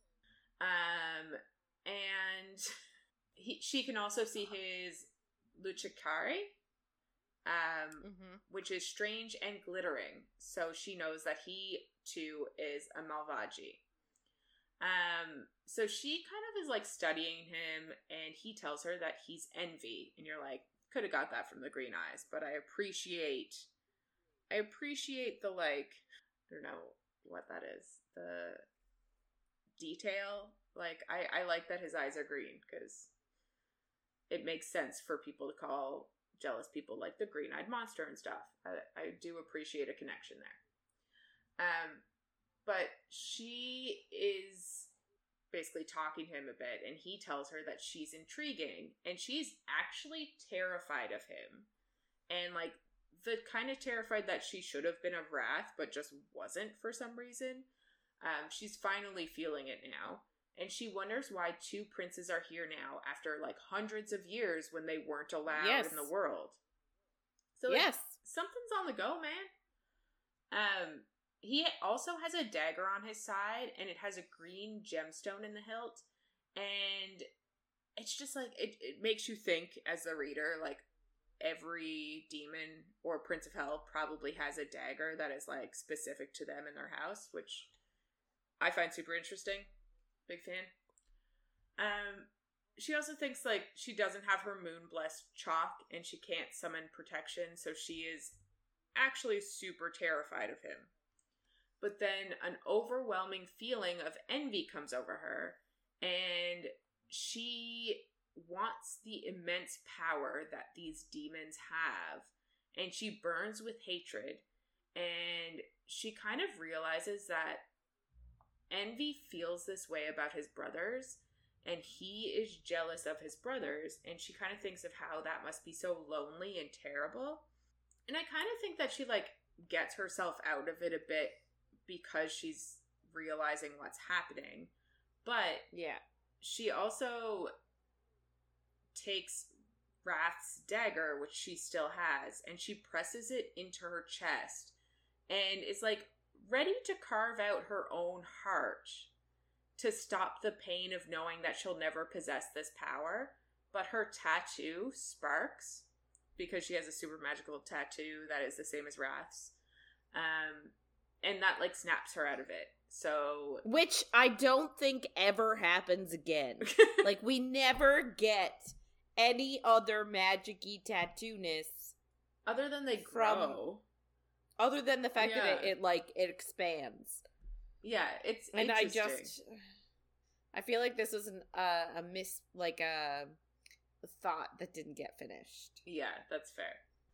Um, and he, she can also see his Lucicari, um, mm-hmm. which is strange and glittering. So she knows that he, too, is a Malvagi. Um, so she kind of is, like, studying him, and he tells her that he's envy. And you're like, could have got that from the green eyes, but I appreciate, I appreciate the, like, I don't know what that is. The detail, like, I, I like that his eyes are green because it makes sense for people to call jealous people like the green-eyed monster and stuff. I, I do appreciate a connection there. Um, but she is basically talking to him a bit, and he tells her that she's intriguing, and she's actually terrified of him. And, like, the kind of terrified that she should have been of Wrath, but just wasn't for some reason. Um, she's finally feeling it now. And she wonders why two princes are here now after, like, hundreds of years when they weren't allowed yes. in the world. So, like, yes. something's on the go, man. Um, he also has a dagger on his side, and it has a green gemstone in the hilt. And it's just, like, it, it makes you think, as the reader, like, every demon or Prince of Hell probably has a dagger that is, like, specific to them in their house, which I find super interesting. Big fan. Um, she also thinks, like, she doesn't have her moon-blessed chalk, and she can't summon protection, so she is actually super terrified of him. But then an overwhelming feeling of envy comes over her, and she wants the immense power that these demons have, and she burns with hatred, and she kind of realizes that Envy feels this way about his brothers, and he is jealous of his brothers, and she kind of thinks of how that must be so lonely and terrible. And I kind of think that she, like, gets herself out of it a bit because she's realizing what's happening. But yeah, she also takes Wrath's dagger, which she still has, and she presses it into her chest, and is, like, ready to carve out her own heart to stop the pain of knowing that she'll never possess this power. But her tattoo sparks, because she has a super magical tattoo that is the same as Wrath's. Um, and that, like, snaps her out of it. So... Which I don't think ever happens again. Like, we never get any other magic-y tattoo-ness. Other than they grow. Other than the fact yeah. that it, it, like, it expands. Yeah, it's and interesting. I just... I feel like this was an, uh, a miss... Like, a, a thought that didn't get finished. Yeah, that's fair.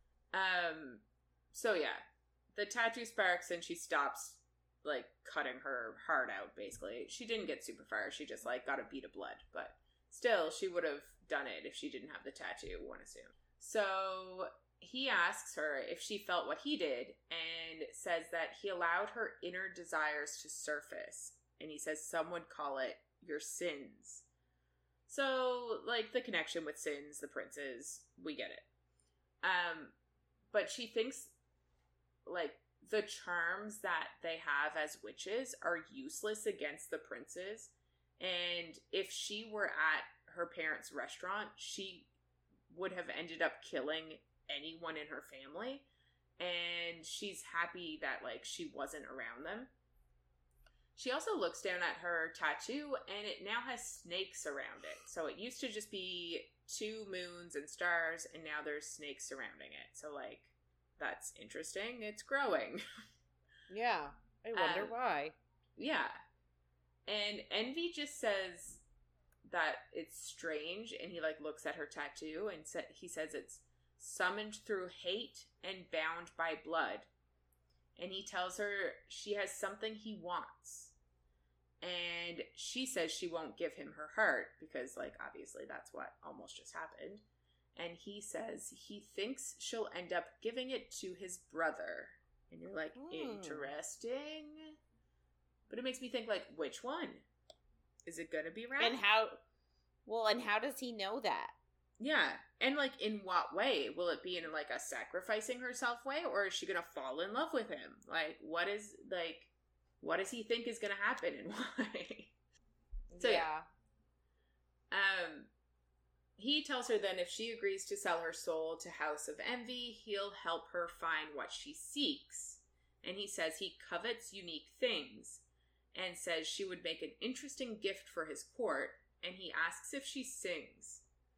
Um, so, yeah. The tattoo sparks and she stops, like, cutting her heart out, basically. She didn't get super far. She just, like, got a bead of blood. But still, she would have done it if she didn't have the tattoo, one assumes. So... He asks her if she felt what he did, and says that he allowed her inner desires to surface. And he says some would call it your sins. So, like, the connection with sins, the princes, we get it. Um, but she thinks, like, the charms that they have as witches are useless against the princes. And if she were at her parents' restaurant, she would have ended up killing anyone in her family, and she's happy that, like, she wasn't around them. She also looks down at her tattoo, and it now has snakes around it. So it used to just be two moons and stars, and now there's snakes surrounding it. So, like, that's interesting. It's growing. Yeah, I wonder um, why. Yeah. And Envy just says that it's strange, and he, like, looks at her tattoo, and sa- he says it's summoned through hate and bound by blood. And he tells her she has something he wants. And she says she won't give him her heart because, like, obviously that's what almost just happened. And he says he thinks she'll end up giving it to his brother. And you're like, mm. interesting. But it makes me think, like, which one? Is it gonna be Wrath? And how... Well, and how does he know that? Yeah, and, like, in what way? Will it be in, like, a sacrificing herself way, or is she gonna fall in love with him? Like, what is, like, what does he think is gonna happen, and why? So, yeah. yeah. Um, he tells her then if she agrees to sell her soul to House of Envy, he'll help her find what she seeks. And he says he covets unique things, and says she would make an interesting gift for his court, and he asks if she sings.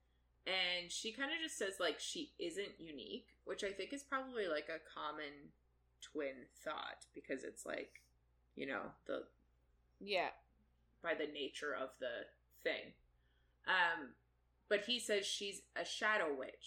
And she kind of just says, like, she isn't unique, which I think is probably, like, a common twin thought, because it's, like, you know, the... Yeah. By the nature of the thing. Um, but he says she's a shadow witch,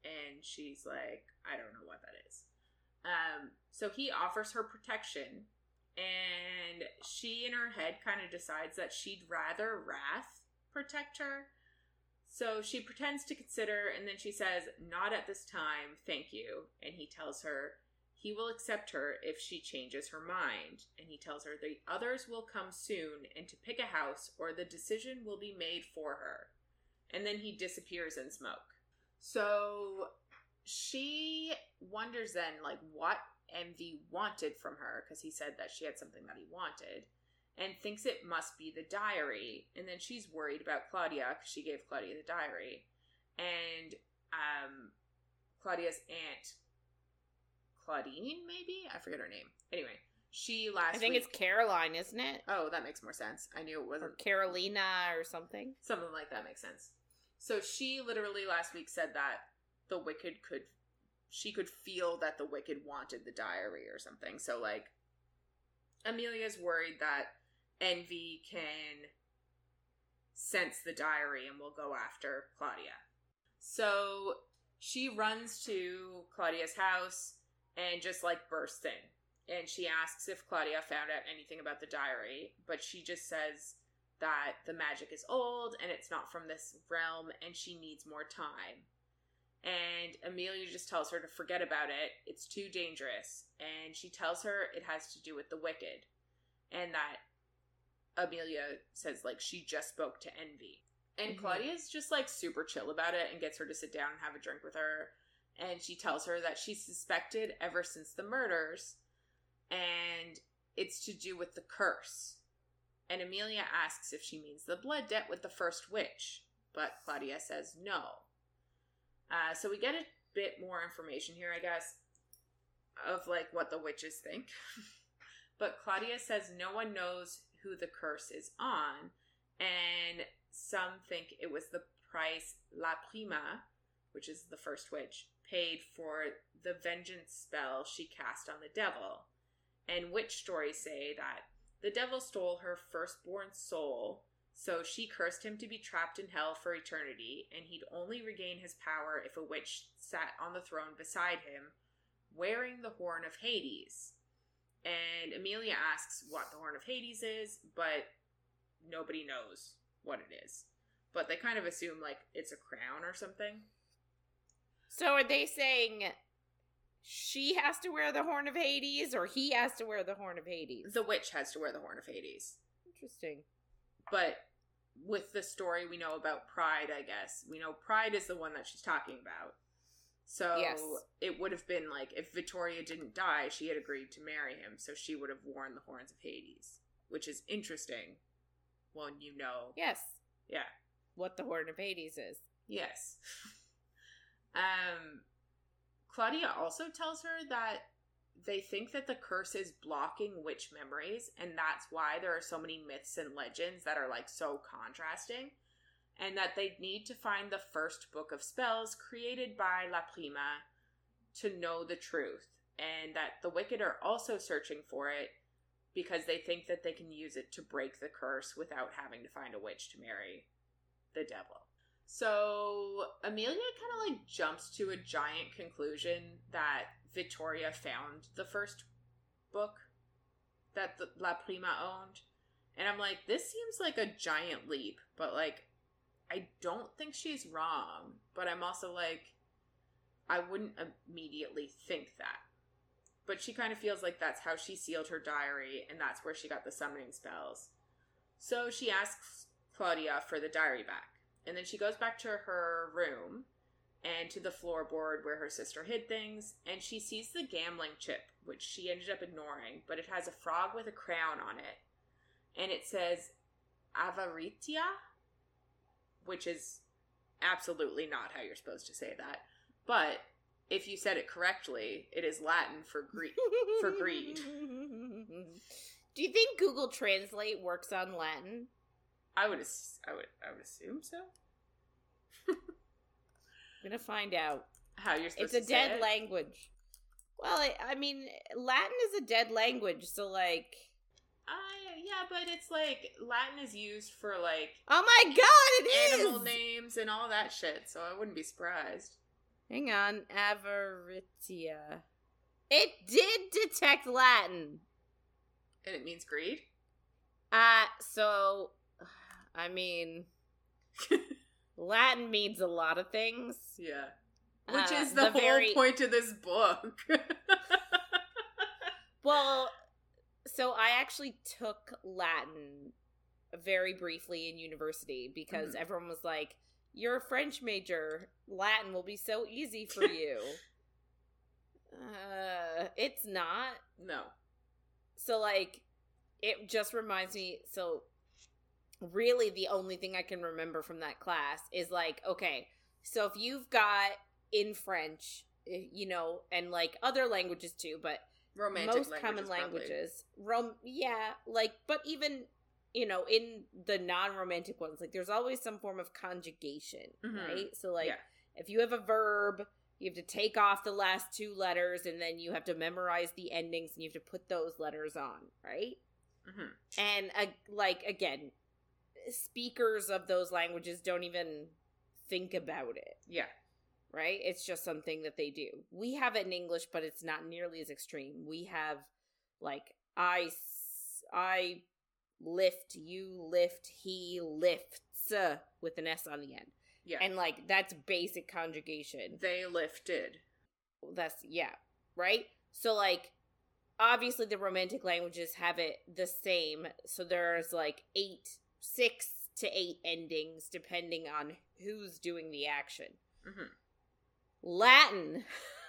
and she's like, I don't know what that is. Um, so he offers her protection, and she in her head kind of decides that she'd rather Wrath protect her. So she pretends to consider, and then she says, not at this time, thank you. And he tells her he will accept her if she changes her mind. And he tells her the others will come soon and to pick a house, or the decision will be made for her. And then he disappears in smoke. So she wonders then, like, what Envy wanted from her, because he said that she had something that he wanted, and thinks it must be the diary. And then she's worried about Claudia, because she gave Claudia the diary. And um, Claudia's aunt, Claudine, maybe? I forget her name. Anyway, she last I think week... it's Caroline, isn't it? Oh, that makes more sense. I knew it wasn't... Or Carolina or something. Something like that makes sense. So she literally last week said that the Wicked could... She could feel that the Wicked wanted the diary or something. So, like, Amelia's worried that Envy can sense the diary and will go after Claudia. So she runs to Claudia's house and just, like, bursts in. And she asks if Claudia found out anything about the diary, but she just says that the magic is old and it's not from this realm and she needs more time. And Amelia just tells her to forget about it. It's too dangerous. And she tells her it has to do with the Wicked. And that Amelia says, like, she just spoke to Envy. And mm-hmm. Claudia's just, like, super chill about it and gets her to sit down and have a drink with her. And she tells her that she's suspected ever since the murders. And it's to do with the curse. And Amelia asks if she means the blood debt with the first witch. But Claudia says no. Uh, so we get a bit more information here, I guess, of, like, what the witches think. But Claudia says no one knows who the curse is on, and some think it was the price La Prima, which is the first witch, paid for the vengeance spell she cast on the devil. And witch stories say that the devil stole her firstborn soul, so she cursed him to be trapped in hell for eternity, and he'd only regain his power if a witch sat on the throne beside him, wearing the Horn of Hades. And Amelia asks what the Horn of Hades is, but nobody knows what it is. But they kind of assume, like, it's a crown or something. So are they saying she has to wear the Horn of Hades, or he has to wear the Horn of Hades? The witch has to wear the Horn of Hades. Interesting. But with the story we know about Pride, I guess, we know Pride is the one that she's talking about. So yes. It would have been like, if Vittoria didn't die, she had agreed to marry him, so she would have worn the Horns of Hades. Which is interesting when you know. Yes. Yeah. What the Horn of Hades is. Yes. um, Claudia also tells her that they think that the curse is blocking witch memories, and that's why there are so many myths and legends that are, like, so contrasting, and that they need to find the first book of spells created by La Prima to know the truth, and that the Wicked are also searching for it because they think that they can use it to break the curse without having to find a witch to marry the devil. So Amelia kind of, like, jumps to a giant conclusion that Vittoria found the first book that the La Prima owned. And I'm like, this seems like a giant leap, but, like, I don't think she's wrong. But I'm also like, I wouldn't immediately think that. But she kind of feels like that's how she sealed her diary, and that's where she got the summoning spells. So she asks Claudia for the diary back. And then she goes back to her room and to the floorboard where her sister hid things, and she sees the gambling chip, which she ended up ignoring, but it has a frog with a crown on it. And it says Avaritia, which is absolutely not how you're supposed to say that. But if you said it correctly, it is Latin for greed. for greed. Do you think Google Translate works on Latin? I would, I would, I would assume so. I'm gonna find out how you're supposed it's to say It's a dead it. language. Well, I, I mean, Latin is a dead language, so, like... Uh, yeah, but it's like, Latin is used for, like... Oh my god, it animal is! names and all that shit, so I wouldn't be surprised. Hang on. Avaritia. It did detect Latin. And it means greed? Uh, so, I mean, Latin means a lot of things. Yeah. Which Uh, is the, the whole very- point of this book. Well, so I actually took Latin very briefly in university because Mhm. everyone was like, you're a French major. Latin will be so easy for you. uh, it's not. No. So, like, it just reminds me. So, really, the only thing I can remember from that class is like, okay, so if you've got in French, eh, you know, and like other languages too, but Romantic most languages, common probably. languages, rom, yeah, like, but even, you know, in the non-romantic ones, like, there's always some form of conjugation, Mhm. right? So, like, Yeah. if you have a verb, you have to take off the last two letters, and then you have to memorize the endings, and you have to put those letters on, right? Mm-hmm. And, uh, like, again, speakers of those languages don't even think about it, Yeah. right? It's just something that they do. We have it in English, but it's not nearly as extreme. We have, like, I, s- I lift, you lift, he lifts, uh, with an S on the end. Yeah. And, like, that's basic conjugation. They lifted. That's, yeah, right? So, like, obviously the romantic languages have it the same. So there's, like, eight, six to eight endings, depending on who's doing the action. Mm-hmm. Latin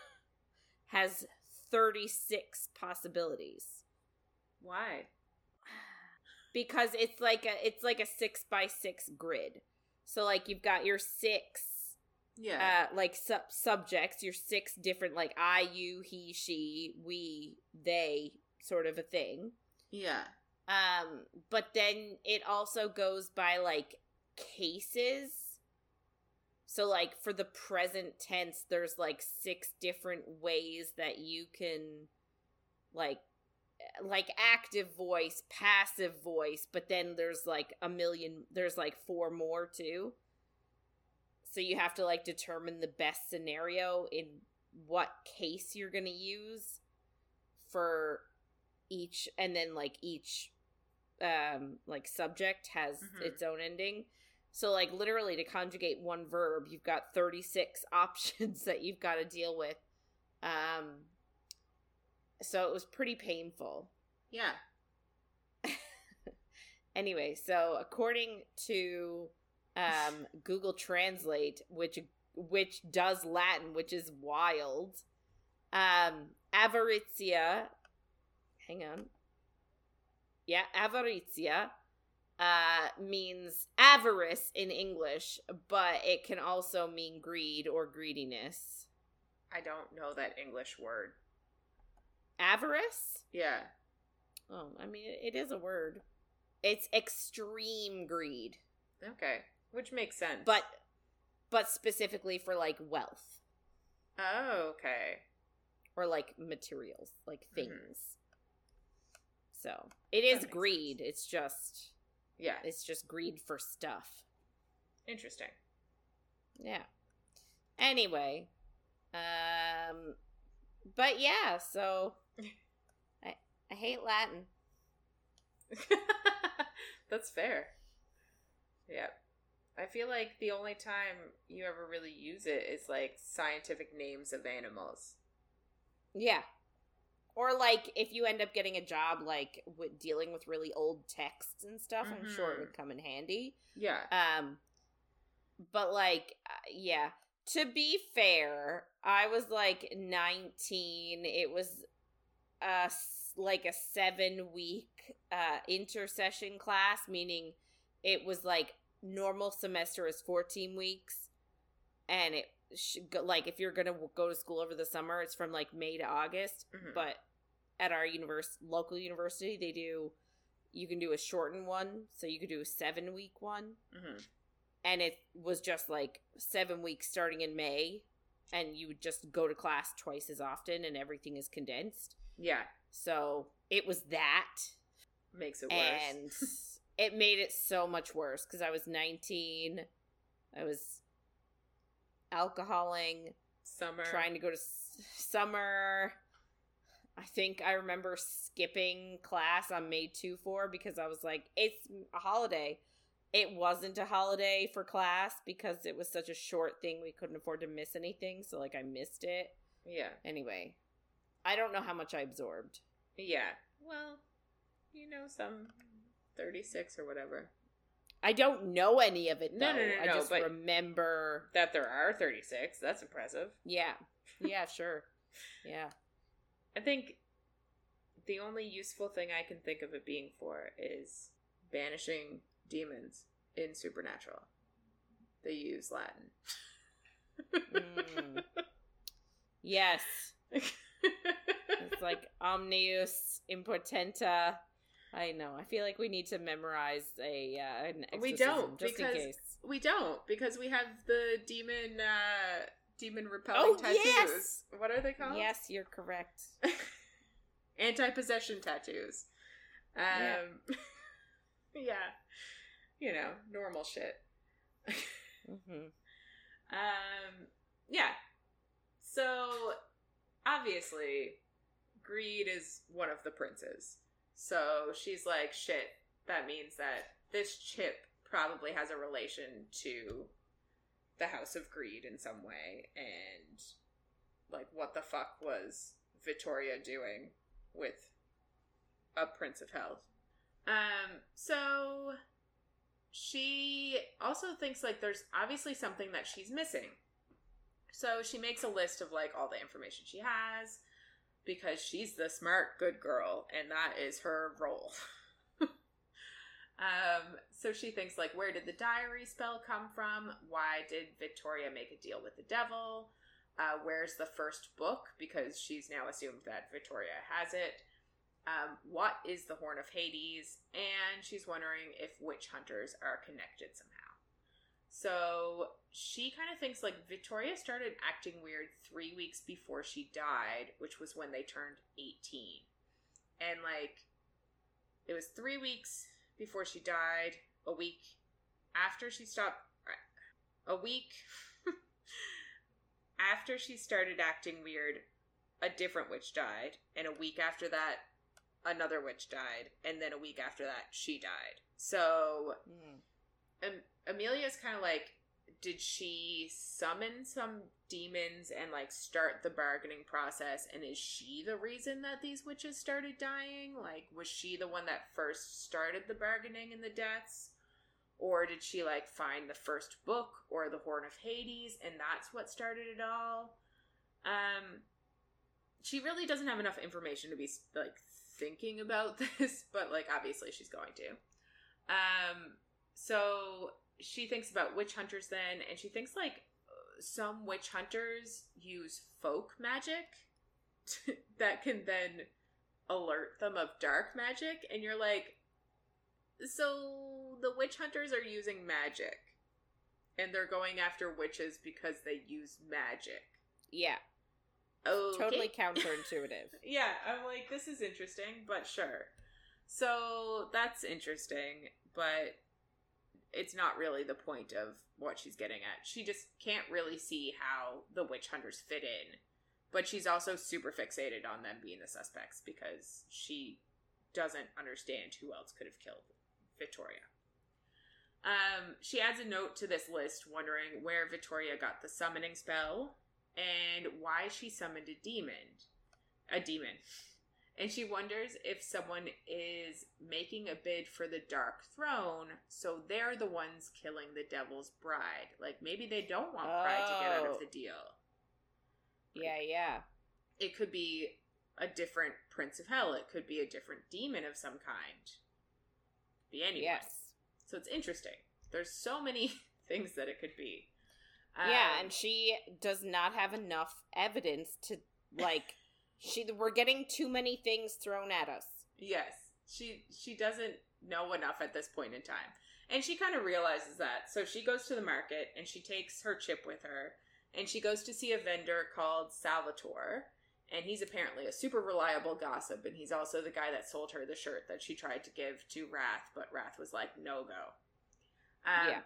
has thirty-six possibilities Why? because it's like a it's like a six by six grid. So like you've got your six Yeah. uh like sub- subjects, your six different like I, you, he, she, we, they sort of a thing. yeah. Um but then it also goes by like cases. So, like, for the present tense, there's, like, six different ways that you can, like, like, active voice, passive voice, but then there's, like, a million, there's, like, four more, too. So you have to, like, determine the best scenario in what case you're gonna use for each, and then, like, each, um, like, subject has Mhm. its own ending. So, like, literally to conjugate one verb, you've got thirty-six options that you've got to deal with. Um, so it was pretty painful. Yeah. Anyway, so according to um, Google Translate, which which does Latin, which is wild, um, avaritia, hang on. Yeah, avaritia. Uh, means avarice in English, but it can also mean greed or greediness. I don't know that English word. Avarice? Yeah. Oh, I mean, it, it is a word. It's extreme greed, Okay. Which makes sense. but but specifically for like wealth Oh, okay. or like materials, like things. Mhm. So it That is makes greed. It's just Yeah. it's just greed for stuff. Interesting. Yeah. Anyway, um, but yeah, so I I hate Latin. That's fair. Yeah. I feel like the only time you ever really use it is like scientific names of animals. Yeah. Or like if you end up getting a job like with dealing with really old texts and stuff, I'm sure it Mhm. would come in handy. Yeah. Um, but like, uh, yeah. To be fair, I was like nineteen. It was a s- like a seven week uh intercession class, meaning it was like normal semester is fourteen weeks, and it should go, like if you're gonna w- go to school over the summer, it's from like May to August. Mhm. But at our univers- local university, they do you can do a shortened one, so you could do a seven week one. Mm-hmm. And it was just like seven weeks starting in May, and you would just go to class twice as often, and everything is condensed. Yeah. So it was that, Makes it worse. and it made it so much worse because I was nineteen. I was alcoholing. Summer. trying to go to s- summer. I think I remember skipping class on May two for because I was like, it's a holiday. It wasn't a holiday for class because it was such a short thing. We couldn't afford to miss anything. So, like, I missed it. Yeah. Anyway, I don't know how much I absorbed. Yeah. Well, you know, some thirty-six or whatever. I don't know any of it, though. No, no, no, I no, just but remember that there are thirty-six. That's impressive. Yeah. Yeah, sure. Yeah. I think the only useful thing I can think of it being for is banishing demons in Supernatural. They use Latin. Mm. Yes. It's like omnius impotenta. I know. I feel like we need to memorize a uh, an exorcism we don't just because in case. we don't because we have the demon uh demon repelling Oh, tattoos. yes! What are they called? Yes, you're correct. Anti-possession tattoos. Um yeah. Yeah. You know, normal shit. Mm-hmm. Um yeah. So obviously Greed is one of the princes. So she's like, shit, that means that this chip probably has a relation to the House of Greed in some way. And, like, what the fuck was Victoria doing with a Prince of Hell? Um, so she also thinks, like, there's obviously something that she's missing. So she makes a list of, like, all the information she has. Because she's the smart, good girl, and that is her role. um, so she thinks, like, where did the diary spell come from? Why did Victoria make a deal with the devil? Uh, where's the first book? Because she's now assumed that Victoria has it. Um, what is the Horn of Hades? And she's wondering if witch hunters are connected somehow. So she kind of thinks, like, Victoria started acting weird three weeks before she died, which was when they turned eighteen. And, like, it was three weeks before she died, a week after she stopped, a week after she started acting weird, a different witch died. And a week after that, another witch died. And then a week after that, she died. So... Mm. Um, Amelia's kind of like, did she summon some demons and, like, start the bargaining process? And is she the reason that these witches started dying? Like, was she the one that first started the bargaining and the deaths? Or did she, like, find the first book or the Horn of Hades and that's what started it all? Um, she really doesn't have enough information to be, like, thinking about this, but, like, obviously she's going to. Um... So she thinks about witch hunters then, and she thinks, like, some witch hunters use folk magic that can then alert them of dark magic, and you're like, so the witch hunters are using magic, and they're going after witches because they use magic. Yeah. Okay. Totally counterintuitive. Yeah, I'm like, this is interesting, but sure. So that's interesting, but... it's not really the point of what she's getting at. She just can't really see how the witch hunters fit in. But she's also super fixated on them being the suspects because she doesn't understand who else could have killed Victoria. Um, she adds a note to this list wondering where Victoria got the summoning spell and why she summoned a demon. A demon. And she wonders if someone is making a bid for the Dark Throne, so they're the ones killing the Devil's Bride. Like, maybe they don't want Pride oh. to get out of the deal. Yeah, yeah. It could be a different Prince of Hell. It could be a different demon of some kind. It could be anyone. Yes. So it's interesting. There's so many things that it could be. Um, yeah, and she does not have enough evidence to, like... She, we're getting too many things thrown at us. Yes. She she doesn't know enough at this point in time. And she kind of realizes that. So she goes to the market and she takes her chip with her. And she goes to see a vendor called Salvatore. And he's apparently a super reliable gossip. And he's also the guy that sold her the shirt that she tried to give to Wrath. But Wrath was like, no go. Um, yeah.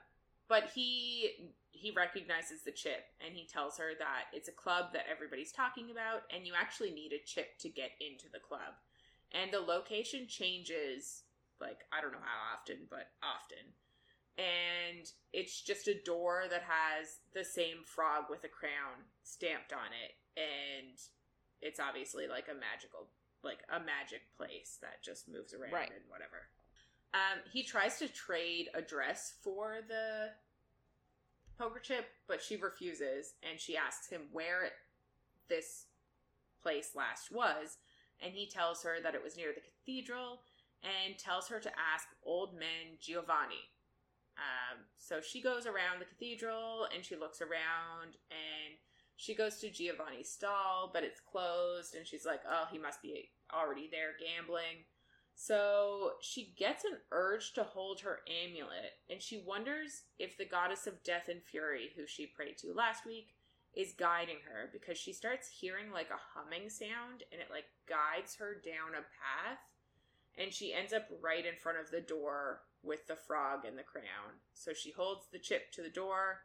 but he he recognizes the chip, and he tells her that it's a club that everybody's talking about, and you actually need a chip to get into the club. And the location changes, like, I don't know how often, but often. And it's just a door that has the same frog with a crown stamped on it, and it's obviously like a magical, like a magic place that just moves around right. and whatever. Um, he tries to trade a dress for the poker chip, but she refuses, and she asks him where it, this place last was, and he tells her that it was near the cathedral, and tells her to ask old man Giovanni. Um, so she goes around the cathedral, and she looks around, and she goes to Giovanni's stall, but it's closed, and she's like, oh, he must be already there gambling. So she gets an urge to hold her amulet, and she wonders if the goddess of death and fury, who she prayed to last week, is guiding her, because she starts hearing like a humming sound, and it like guides her down a path, and she ends up right in front of the door with the frog and the crown. So she holds the chip to the door,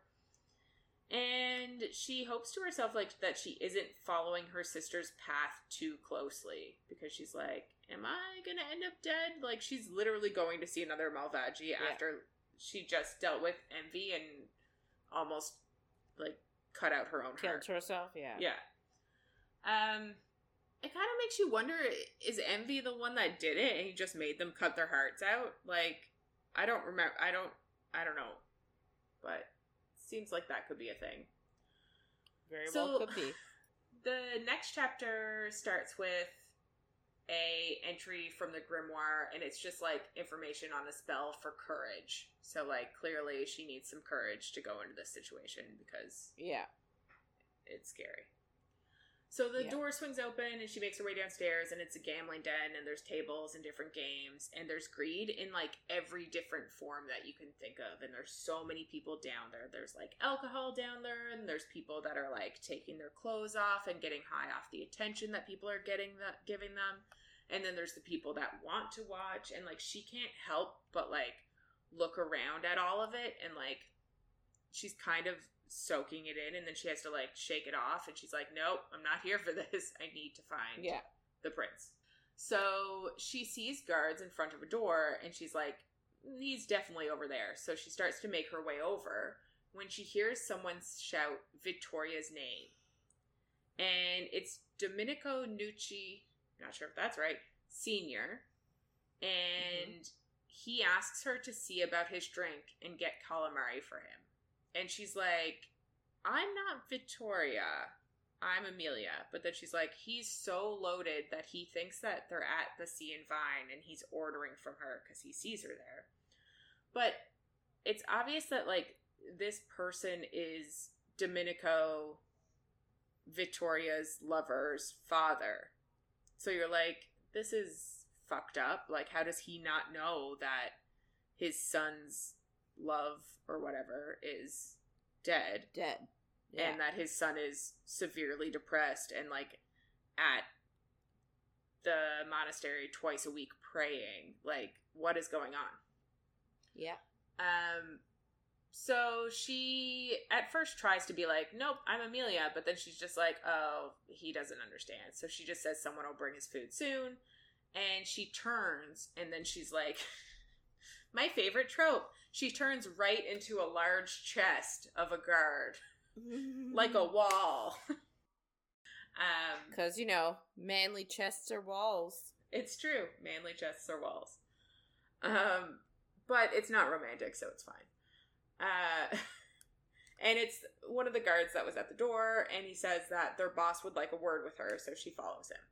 and she hopes to herself like that she isn't following her sister's path too closely, because she's like, am I gonna end up dead? Like, she's literally going to see another Malvagi yeah. after she just dealt with envy and almost like cut out her own killed heart. herself. Yeah, yeah. Um, it kind of makes you wonder: is envy the one that did it, and he just made them cut their hearts out? Like, I don't remember. I don't. I don't know, but seems like that could be a thing. Very so, well could be. The next chapter starts with a entry from the grimoire, and it's just like information on a spell for courage. So like clearly she needs some courage to go into this situation, because yeah, it's scary. So the yeah. door swings open, and she makes her way downstairs, and it's a gambling den, and there's tables and different games, and there's greed in like every different form that you can think of, and there's so many people down there. There's like alcohol down there, and there's people that are like taking their clothes off and getting high off the attention that people are getting that giving them, and then there's the people that want to watch, and like she can't help but like look around at all of it, and like she's kind of soaking it in, and then she has to like shake it off, and she's like, nope, I'm not here for this. I need to find yeah. the prince. So she sees guards in front of a door, and she's like, he's definitely over there. So she starts to make her way over when she hears someone shout Vittoria's name, and it's Domenico Nucci, not sure if that's right, Senior, and mm-hmm. he asks her to see about his drink and get calamari for him. And she's like, I'm not Vittoria, I'm Amelia. But then she's like, he's so loaded that he thinks that they're at the Sea and Vine, and he's ordering from her because he sees her there. But it's obvious that, like, this person is Domenico, Vittoria's lover's father. So you're like, this is fucked up. Like, how does he not know that his son's love or whatever is dead dead yeah. and that his son is severely depressed and like at the monastery twice a week praying? Like, what is going on? Yeah. Um so she at first tries to be like, nope, I'm Amelia, but then she's just like, oh, he doesn't understand. So she just says someone will bring his food soon, and she turns, and then she's like, my favorite trope, she turns right into a large chest of a guard. Like a wall. um, Because, you know, manly chests are walls. It's true. Manly chests are walls. Um, but it's not romantic, so it's fine. Uh, and it's one of the guards that was at the door, and he says that their boss would like a word with her, so she follows him.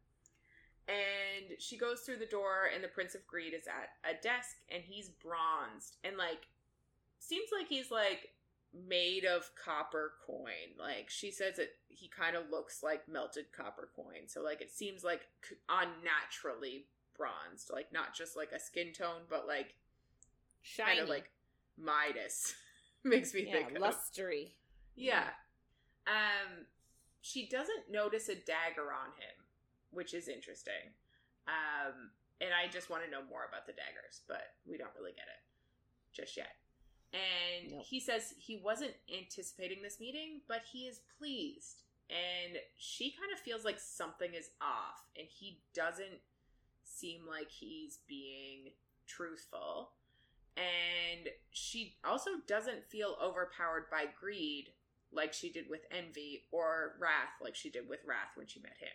And she goes through the door, and the Prince of Greed is at a desk, and he's bronzed, and, like, seems like he's, like, made of copper coin. Like, she says that he kind of looks like melted copper coin, so, like, it seems, like, unnaturally bronzed. Like, not just, like, a skin tone, but, like, shiny. Kind of, like, Midas. Makes me yeah, think of. Lustery. Yeah. Um, she doesn't notice a dagger on him, which is interesting. Um, and I just want to know more about the daggers, but we don't really get it just yet. And Nope. he says he wasn't anticipating this meeting, but he is pleased. And she kind of feels like something is off, and he doesn't seem like he's being truthful. And she also doesn't feel overpowered by greed like she did with envy, or wrath like she did with wrath when she met him.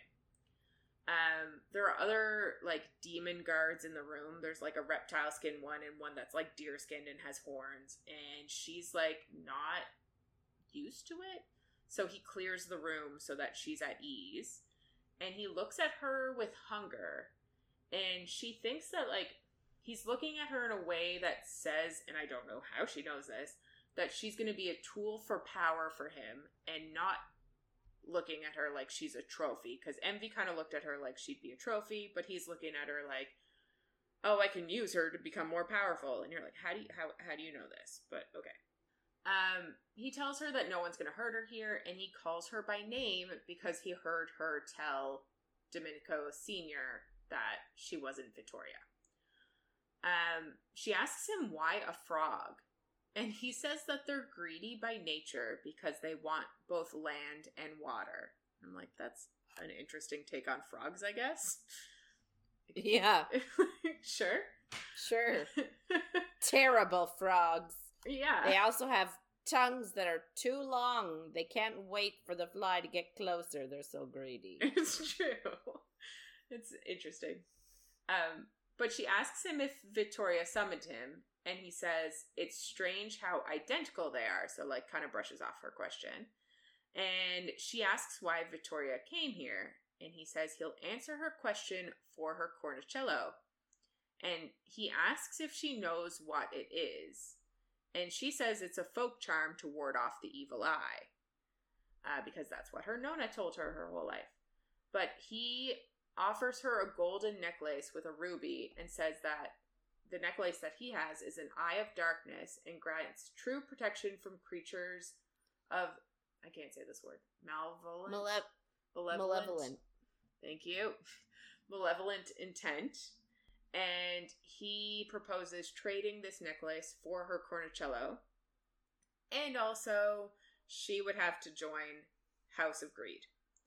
Um, there are other, like, demon guards in the room. There's, like, a reptile skin one and one that's, like, deer skinned and has horns. And she's, like, not used to it. So he clears the room so that she's at ease. And he looks at her with hunger. And she thinks that, like, he's looking at her in a way that says, and I don't know how she knows this, that she's going to be a tool for power for him and not looking at her like she's a trophy, because Envy kind of looked at her like she'd be a trophy, but he's looking at her like, oh, I can use her to become more powerful. And you're like, how do you how how do you know this? But okay. Um, he tells her that no one's gonna hurt her here, and he calls her by name because he heard her tell Domenico Senior that she wasn't Vittoria. Um, she asks him why a frog. And he says that they're greedy by nature because they want both land and water. I'm like, that's an interesting take on frogs, I guess. Yeah. Sure. Sure. Terrible frogs. Yeah. They also have tongues that are too long. They can't wait for the fly to get closer. They're so greedy. It's true. It's interesting. Um, but she asks him if Vittoria summoned him. And he says, it's strange how identical they are. So, like, kind of brushes off her question. And she asks why Vittoria came here. And he says he'll answer her question for her cornicello. And he asks if she knows what it is. And she says it's a folk charm to ward off the evil eye. Uh, because that's what her Nonna told her her whole life. But he offers her a golden necklace with a ruby and says that the necklace that he has is an eye of darkness and grants true protection from creatures of, I can't say this word, malevolent? Male- malevolent. Malevolent. Thank you. Malevolent intent. And he proposes trading this necklace for her cornicello. And also, she would have to join House of Greed.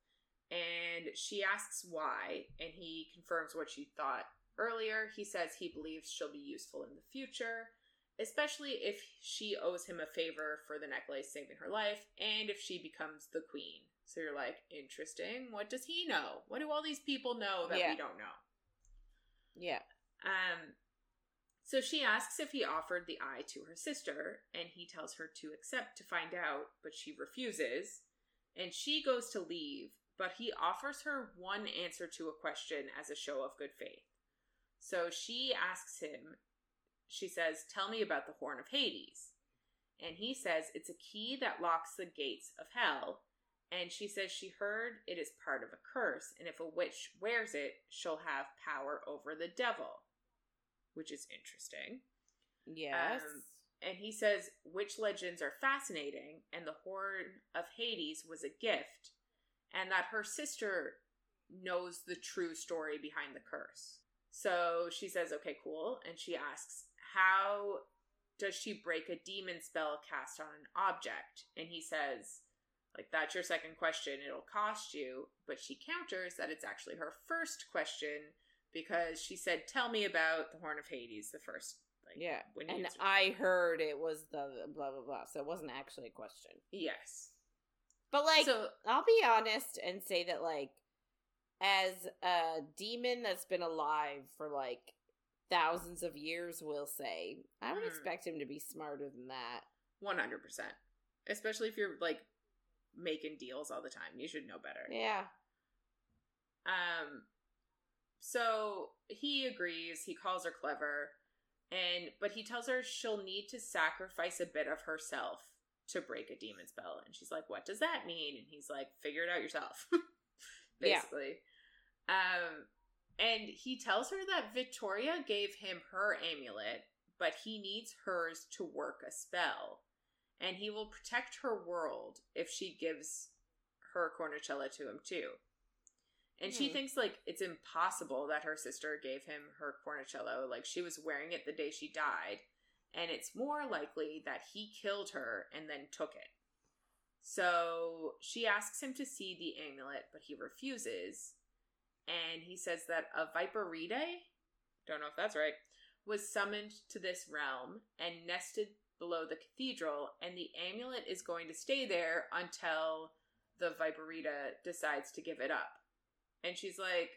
And she asks why, and he confirms what she thought earlier. He says he believes she'll be useful in the future, especially if she owes him a favor for the necklace saving her life, and if she becomes the queen. So you're like, interesting. What does he know? What do all these people know that Yeah. we don't know? Yeah. Um. So she asks if he offered the eye to her sister, and he tells her to accept to find out, but she refuses. And she goes to leave, but he offers her one answer to a question as a show of good faith. So she asks him, she says, tell me about the Horn of Hades. And he says it's a key that locks the gates of hell. And she says she heard it is part of a curse, and if a witch wears it, she'll have power over the devil. Which is interesting. Yes. Um, and he says witch legends are fascinating, and the Horn of Hades was a gift, and that her sister knows the true story behind the curse. So she says, okay, cool. And she asks, how does she break a demon spell cast on an object? And he says, like, that's your second question. It'll cost you. But she counters that it's actually her first question because she said, tell me about the Horn of Hades, the first. Like, Yeah. when you And answered- I heard it was the blah, blah, blah. So it wasn't actually a question. Yes. But, like, So, I'll be honest and say that, like, as a demon that's been alive for, like, thousands of years, we'll say, I would Mm. expect him to be smarter than that. one hundred percent. Especially if you're, like, making deals all the time. You should know better. Yeah. Um, so he agrees. He calls her clever. And, but he tells her she'll need to sacrifice a bit of herself to break a demon spell. And she's like, what does that mean? And he's like, figure it out yourself. Basically. Yeah. Um, and he tells her that Vittoria gave him her amulet, but he needs hers to work a spell. And he will protect her world if she gives her cornicella to him too. And hmm. she thinks, like, it's impossible that her sister gave him her cornicello. Like, she was wearing it the day she died. and it's more likely that he killed her and then took it. So she asks him to see the amulet, but he refuses. And he says that a Viperinae, don't know if that's right, was summoned to this realm and nested below the cathedral, and the amulet is going to stay there until the Viperinae decides to give it up. And she's like,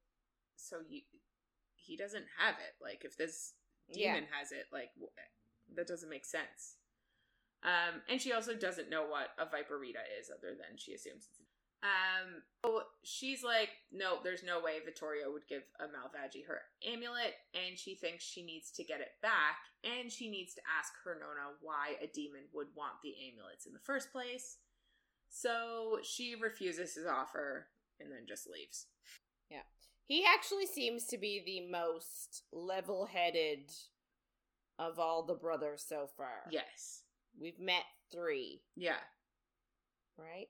so you, he doesn't have it. Like, if this demon yeah. has it, like, that doesn't make sense. Um, and she also doesn't know what a Viperinae is, other than she assumes it's Um, so she's like, no, there's no way Vittoria would give a Malvagi her amulet, and she thinks she needs to get it back, and she needs to ask her Nona why a demon would want the amulets in the first place. So she refuses his offer, and then just leaves. Yeah. He actually seems to be the most level-headed of all the brothers so far. Yes. We've met three. Yeah. Right?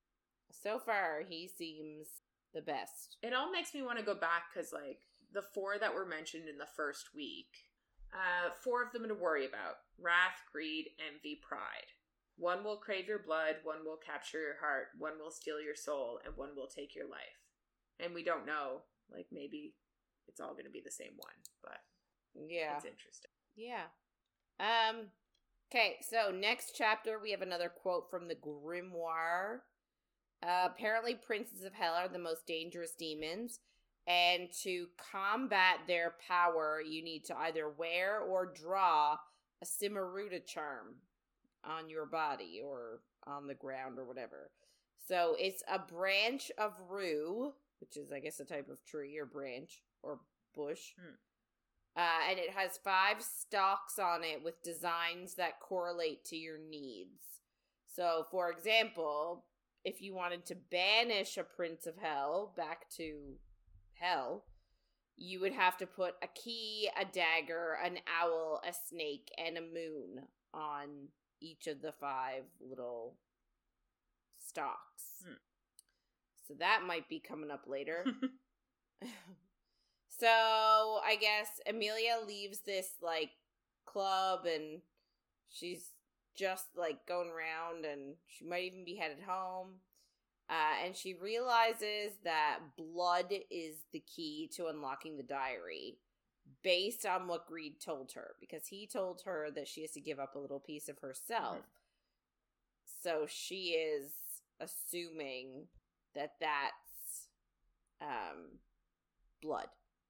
So far, he seems the best. It all makes me want to go back, because, like, the four that were mentioned in the first week, uh, four of them to worry about. Wrath, greed, envy, pride. One will crave your blood, one will capture your heart, one will steal your soul, and one will take your life. And we don't know, like, maybe it's all going to be the same one, but yeah, it's interesting. Yeah. Um, okay, so next chapter, we have another quote from the Grimoire. Uh, apparently, princes of hell are the most dangerous demons, and to combat their power, you need to either wear or draw a Simaruta charm on your body or on the ground or whatever. So it's a branch of rue, which is, I guess, a type of tree or branch or bush. Hmm. Uh, and it has five stalks on it with designs that correlate to your needs. So, for example, if you wanted to banish a prince of hell back to hell, you would have to put a key, a dagger, an owl, a snake, and a moon on each of the five little stalks. Hmm. So that might be coming up later. So I guess Emilia leaves this, like, club, and she's just, like, going around, and she might even be headed home. Uh, and she realizes that blood is the key to unlocking the diary, based on what Greed told her, because he told her that she has to give up a little piece of herself. Mm-hmm. So she is assuming that that's um, blood.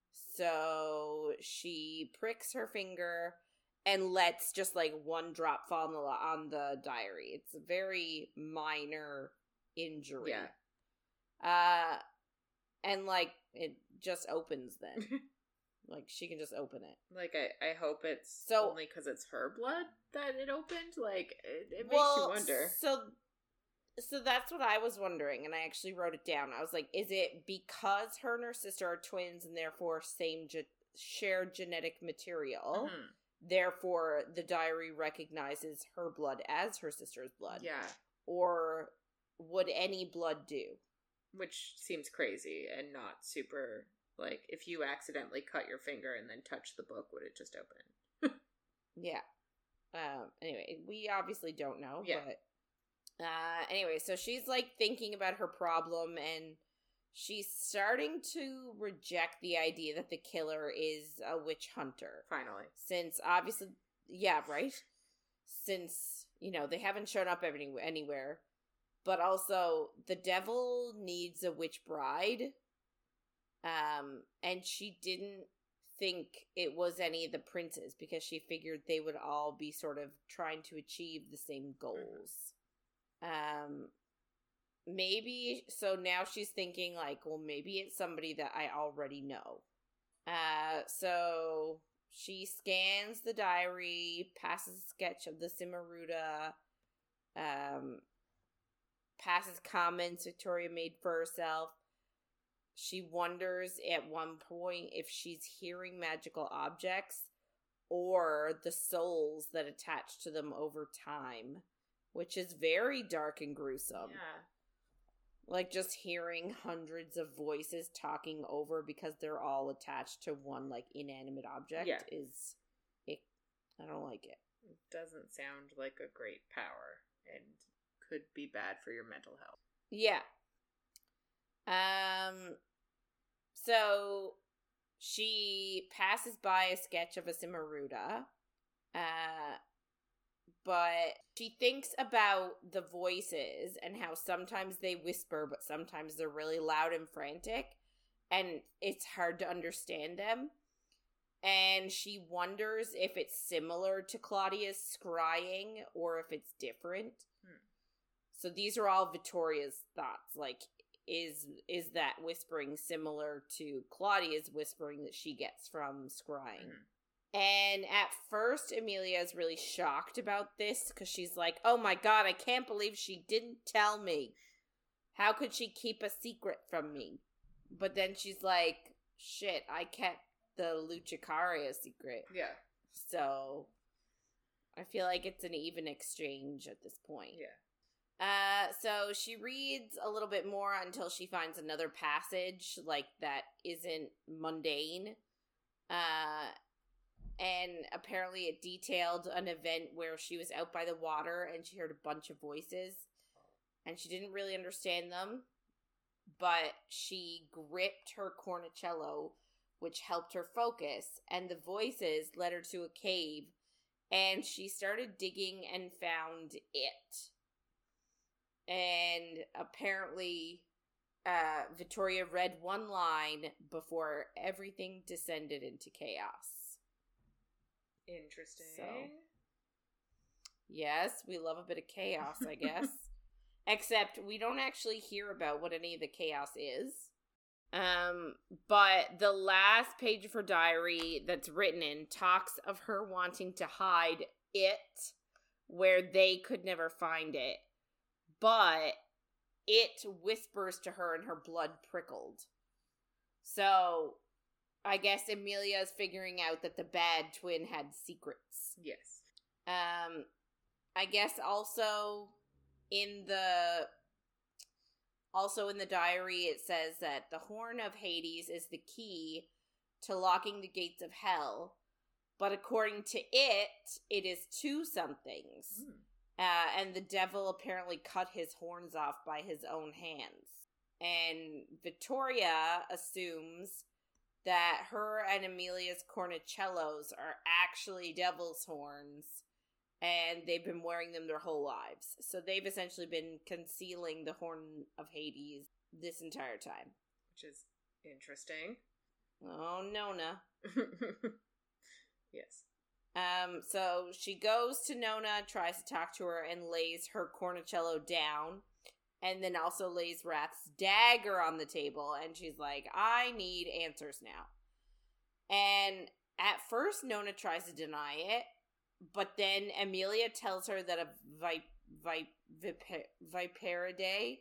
So she pricks her finger and lets just, like, one drop fall on the, on the diary. It's a very minor injury. Yeah. Uh, and, like, it just opens then. Like, she can just open it. Like, I, I hope it's so, only because it's her blood that it opened. Like, it, it makes well, you wonder. So, so that's what I was wondering, and I actually wrote it down. I was like, is it because her and her sister are twins and therefore same ge- shared genetic material? Mm-hmm. Therefore, the diary recognizes her blood as her sister's blood. Yeah. Or would any blood do? Which seems crazy and not super, like, if you accidentally cut your finger and then touch the book, would it just open? Yeah. Um, anyway, we obviously don't know, yeah. but... Uh, anyway, so she's, like, thinking about her problem, and she's starting to reject the idea that the killer is a witch hunter. Finally. Since, obviously, yeah, right? Since, you know, they haven't shown up any- anywhere. But also, the devil needs a witch bride. Um, and she didn't think it was any of the princes, because she figured they would all be sort of trying to achieve the same goals. Mm-hmm. Um, maybe, so now she's thinking, like, well, maybe it's somebody that I already know. Uh, so she scans the diary, passes a sketch of the Simaruta, um, passes comments Victoria made for herself. She wonders at one point if she's hearing magical objects or the souls that attach to them over time. Which is very dark and gruesome. Yeah. Like, just hearing hundreds of voices talking over because they're all attached to one, like, inanimate object yeah. is... It, I don't like like it. It doesn't sound like a great power and could be bad for your mental health. Yeah. Um, so she passes by a sketch of a Simaruda, uh, but she thinks about the voices and how sometimes they whisper, but sometimes they're really loud and frantic, and it's hard to understand them. And she wonders if it's similar to Claudia's scrying or if it's different. Hmm. So these are all Vittoria's thoughts. Like, is is that whispering similar to Claudia's whispering that she gets from scrying? Mm-hmm. And at first, Emilia is really shocked about this because she's like, oh my god, I can't believe she didn't tell me. How could she keep a secret from me? But then she's like, shit, I kept the Lucicaria secret. Yeah. So I feel like it's an even exchange at this point. Yeah. Uh, so she reads a little bit more until she finds another passage, like, that isn't mundane. Uh, and apparently it detailed an event where she was out by the water and she heard a bunch of voices. And she didn't really understand them. But she gripped her cornicello, which helped her focus, and the voices led her to a cave, and she started digging and found it. And apparently, uh, Vittoria read one line before everything descended into chaos. Interesting. So, yes, we love a bit of chaos, I guess. Except we don't actually hear about what any of the chaos is. Um, but the last page of her diary that's written in talks of her wanting to hide it where they could never find it. But it whispers to her and her blood prickled. So I guess Emilia's figuring out that the bad twin had secrets. Yes. Um, I guess also in the... Also in the diary, it says that the Horn of Hades is the key to locking the gates of hell. But according to it, it is two somethings. Mm. Uh, and the devil apparently cut his horns off by his own hands. And Vittoria assumes that her and Emilia's cornicellos are actually devil's horns. And they've been wearing them their whole lives. So they've essentially been concealing the Horn of Hades this entire time. Which is interesting. Oh, Nona. Yes. Um, so she goes to Nona, tries to talk to her, and lays her cornicello down. And then also lays Wrath's dagger on the table. And she's like, I need answers now. And at first, Nona tries to deny it. But then Emilia tells her that a vi- vi- viper- Viperidae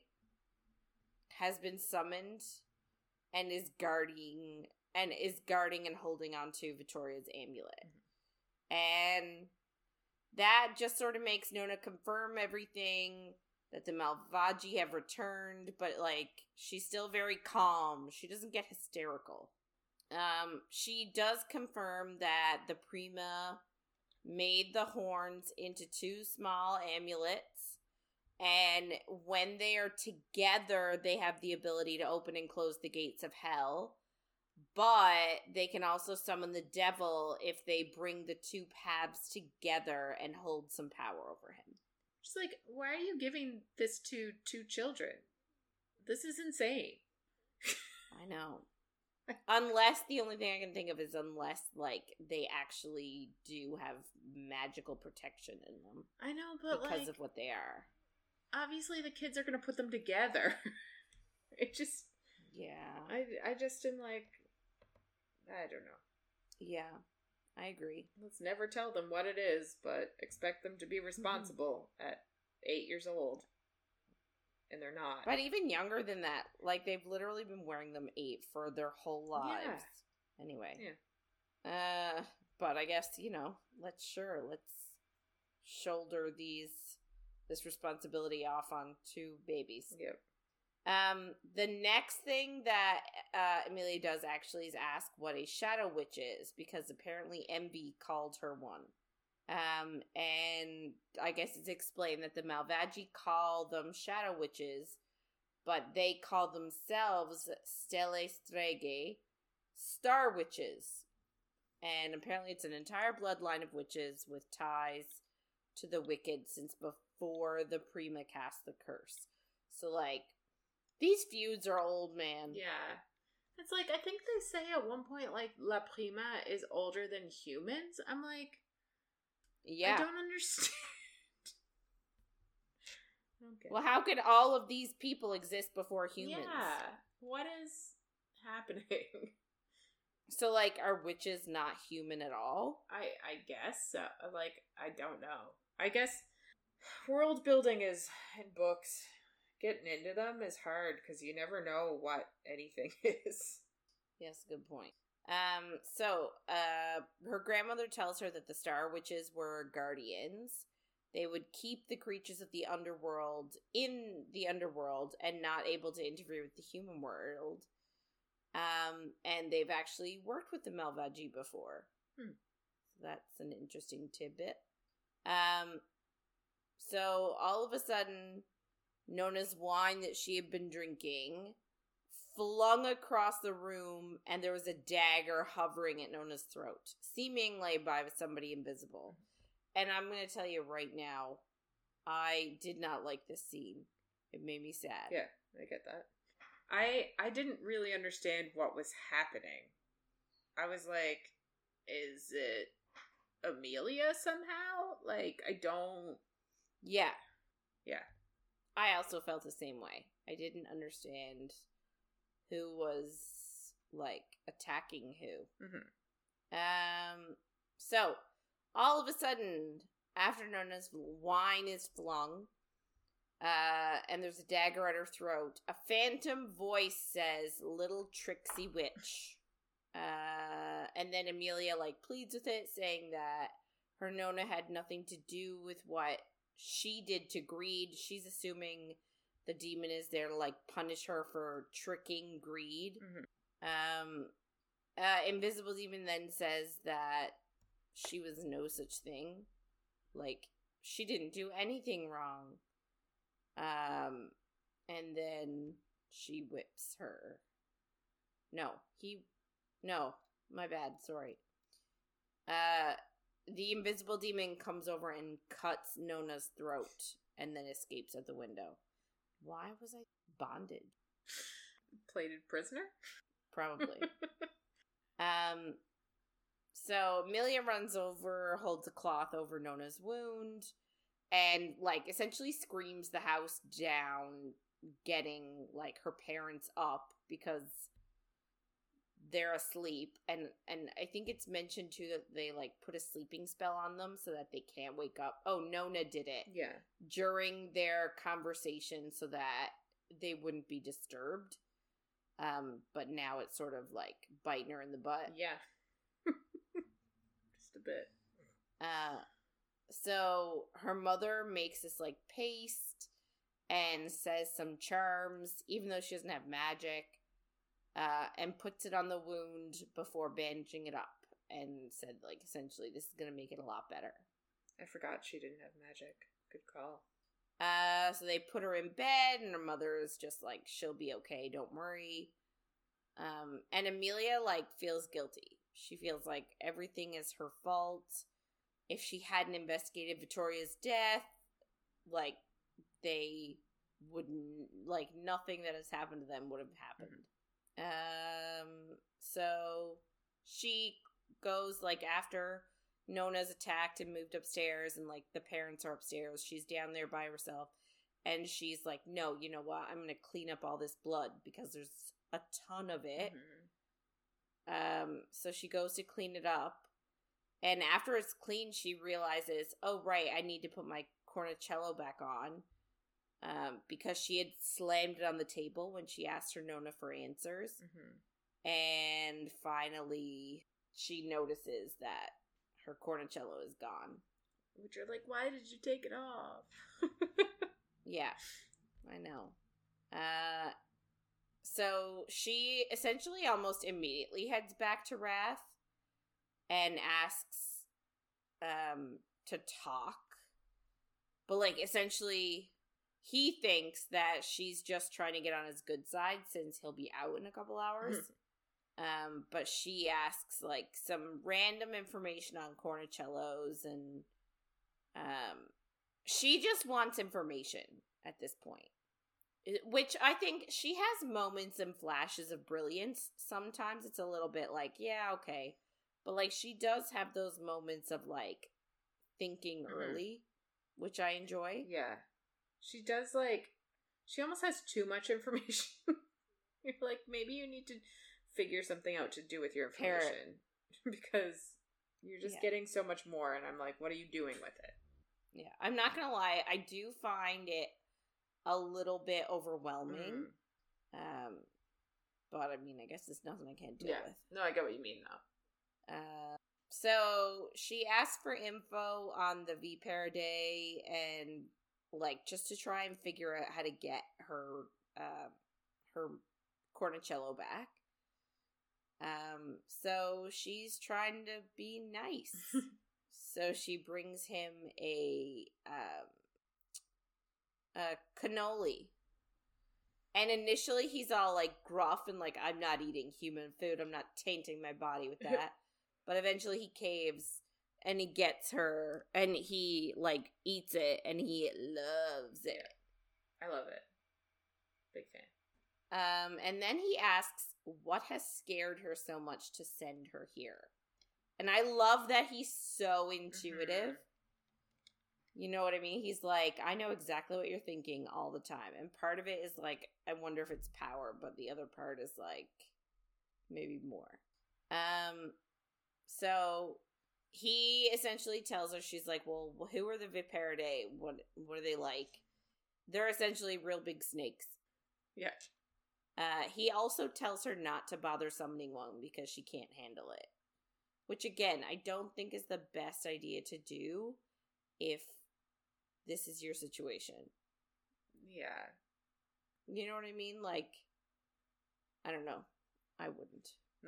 has been summoned and is guarding and is guarding and holding on to Vittoria's amulet. Mm-hmm. And that just sort of makes Nona confirm everything, that the Malvagi have returned, but like she's still very calm. She doesn't get hysterical. Um, she does confirm that the Prima made the horns into two small amulets, and when they are together, they have the ability to open and close the gates of hell, but they can also summon the devil if they bring the two paths together and hold some power over him. Just like, why are you giving this to two children? This is insane. I know. Unless, the only thing I can think of is unless, like, they actually do have magical protection in them. I know, but because like, of what they are. Obviously, the kids are going to put them together. It just... Yeah. I, I just am like... I don't know. Yeah, I agree. Let's never tell them what it is, but expect them to be responsible mm-hmm. at eight years old. And they're not. But even younger than that, like, they've literally been wearing them eight for their whole lives. Yeah. Anyway. Yeah. Uh, but I guess, you know, let's sure, let's shoulder these, this responsibility off on two babies. Yep. Um, the next thing that, uh, Emilia does actually is ask what a shadow witch is, because apparently Envy called her one. Um, and I guess it's explained that the Malvagi call them shadow witches, but they call themselves Stelle Strege, star witches. And apparently it's an entire bloodline of witches with ties to the wicked since before the Prima cast the curse. So, like, these feuds are old, man. Yeah. It's like, I think they say at one point, like, La Prima is older than humans. I'm like, yeah. I don't understand. Okay. Well, how could all of these people exist before humans? Yeah. What is happening? So, like, are witches not human at all? I I guess so. Like, I don't know. I guess world building is in books. Getting into them is hard because you never know what anything is. Yes, good point. Um, so, uh, her grandmother tells her that the Star Witches were guardians. They would keep the creatures of the underworld in the underworld and not able to interfere with the human world. Um, and they've actually worked with the Malvagi before. Hmm. So that's an interesting tidbit. Um, so all of a sudden, Nona's wine that she had been drinking flung across the room, and there was a dagger hovering at Nona's throat, seemingly by somebody invisible. And I'm going to tell you right now, I did not like this scene. It made me sad. Yeah, I get that. I I didn't really understand what was happening. I was like, is it Amelia somehow? Like, I don't... Yeah. Yeah. I also felt the same way. I didn't understand who was, like, attacking who. Mm-hmm. Um, so, all of a sudden, after Nona's wine is flung, uh, and there's a dagger at her throat, a phantom voice says, "Little tricksy witch." Uh, and then Amelia, like, pleads with it, saying that her Nona had nothing to do with what she did to Greed. She's assuming the demon is there to, like, punish her for tricking Greed. Mm-hmm. Um, uh, Invisible Demon then says that she was no such thing. Like, she didn't do anything wrong. Um, and then she whips her. No, he, no, my bad, sorry. Uh, the Invisible Demon comes over and cuts Nona's throat and then escapes out the window. Why was I bonded? Plated prisoner? Probably. um, so Amelia runs over, holds a cloth over Nona's wound, and, like, essentially screams the house down, getting, like, her parents up because they're asleep. And, and I think it's mentioned, too, that they, like, put a sleeping spell on them so that they can't wake up. Oh, Nona did it. Yeah. During their conversation so that they wouldn't be disturbed. Um, but now it's sort of, like, biting her in the butt. Yeah. Just a bit. Uh, so her mother makes this, like, paste and says some charms, even though she doesn't have magic, uh, and puts it on the wound before bandaging it up, and said, like, essentially, this is gonna make it a lot better. I forgot she didn't have magic. Good call. Uh, so they put her in bed, and her mother is just like, she'll be okay, don't worry. Um, and Amelia, like, feels guilty. She feels like everything is her fault. If she hadn't investigated Victoria's death, like, they wouldn't, like, nothing that has happened to them would have happened. Mm-hmm. Um, so she goes, like, after Nona's attacked and moved upstairs, and, like, the parents are upstairs. She's down there by herself, and she's like, no, you know what? I'm gonna clean up all this blood because there's a ton of it. Mm-hmm. Um, so she goes to clean it up, and after it's clean, she realizes, oh, right, I need to put my cornicello back on, um, because she had slammed it on the table when she asked her Nona for answers. Mm-hmm. And finally, she notices that her cornicello is gone. Which are like, why did you take it off? Yeah, I know. Uh, so she essentially almost immediately heads back to Wrath and asks um, to talk. But, like, essentially, he thinks that she's just trying to get on his good side since he'll be out in a couple hours. um, but she asks, like, some random information on cornicellos, and um, she just wants information at this point. Which I think she has moments and flashes of brilliance. Sometimes it's a little bit like, yeah, okay. But, like, she does have those moments of, like, thinking mm-hmm. early, which I enjoy. Yeah. She does, like, she almost has too much information. You're like, maybe you need to figure something out to do with your information. Because you're just yeah. getting so much more, and I'm like, what are you doing with it? Yeah, I'm not gonna lie, I do find it a little bit overwhelming. Mm. Um, but, I mean, I guess there's nothing I can't deal yeah. with. No, I get what you mean, though. Uh, so, she asked for info on the Viperidae and, like, just to try and figure out how to get her, uh, her cornicello back. Um, so she's trying to be nice. So she brings him a, um, a cannoli. And initially he's all, like, gruff and like, I'm not eating human food. I'm not tainting my body with that. But eventually he caves and he gets her and he, like, eats it and he loves it. Yeah. I love it. Big fan. Um, and then he asks what has scared her so much to send her here. And I love that he's so intuitive. Mm-hmm. You know what I mean? He's like, I know exactly what you're thinking all the time. And part of it is like, I wonder if it's power, but the other part is like, maybe more. Um, so he essentially tells her, she's like, well, who are the Viperidae? What, what are they like? They're essentially real big snakes. Yeah. Uh, he also tells her not to bother summoning one because she can't handle it. Which, again, I don't think is the best idea to do if this is your situation. Yeah. You know what I mean? Like, I don't know. I wouldn't. No.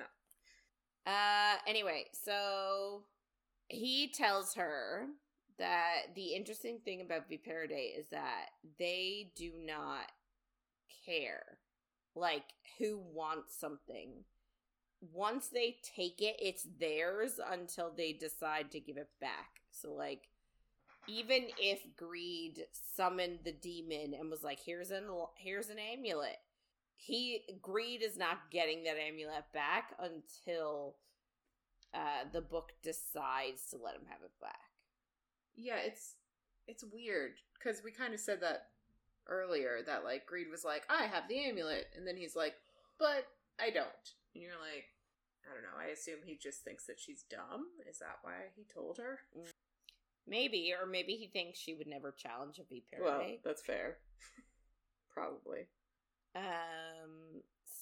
Uh, anyway, so he tells her that the interesting thing about Viperidae is that they do not care, like, who wants something. Once they take it, it's theirs until they decide to give it back. So, like, even if Greed summoned the demon and was like, here's an here's an amulet, he Greed is not getting that amulet back until uh, the book decides to let him have it back. Yeah, it's it's weird, because we kind of said that earlier, that, like, Greed was like, I have the amulet, and then he's like, but I don't. And you're like, I don't know, I assume he just thinks that she's dumb? Is that why he told her? Maybe, or maybe he thinks she would never challenge a Viperidae. Well, that's fair. Probably. Um,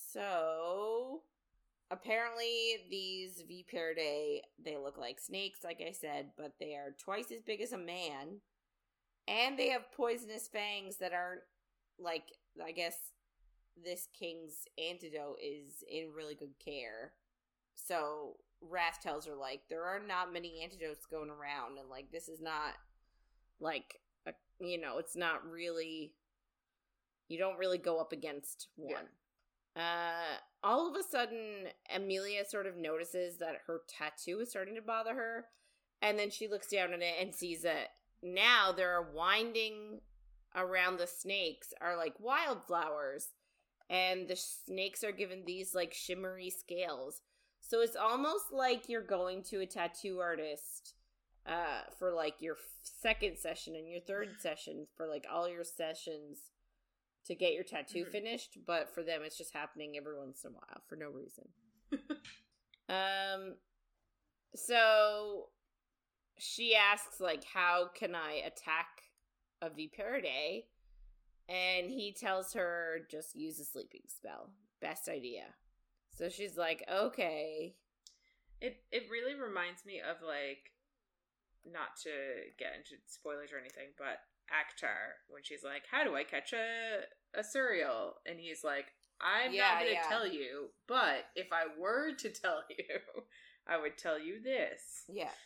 so, apparently these Viperidae, they look like snakes, like I said, but they are twice as big as a man, and they have poisonous fangs that aren't, like, I guess this king's antidote is in really good care. So Wrath tells her, like, there are not many antidotes going around, and, like, this is not, like, a, you know, it's not really, you don't really go up against one. Yeah. Uh, all of a sudden, Amelia sort of notices that her tattoo is starting to bother her, and then she looks down at it and sees that now there are winding around the snakes are, like, wildflowers, and the snakes are given these, like, shimmery scales. So it's almost like you're going to a tattoo artist uh, for, like, your second session and your third session for, like, all your sessions to get your tattoo mm-hmm. finished. But for them, it's just happening every once in a while for no reason. um, so she asks, like, how can I attack a Viperidae? And he tells her, just use a sleeping spell. Best idea. So she's like, okay. It it really reminds me of, like, not to get into spoilers or anything, but Akhtar, when she's like, how do I catch a, a Suriel? And he's like, I'm yeah, not going to yeah. tell you, but if I were to tell you, I would tell you this. Yeah.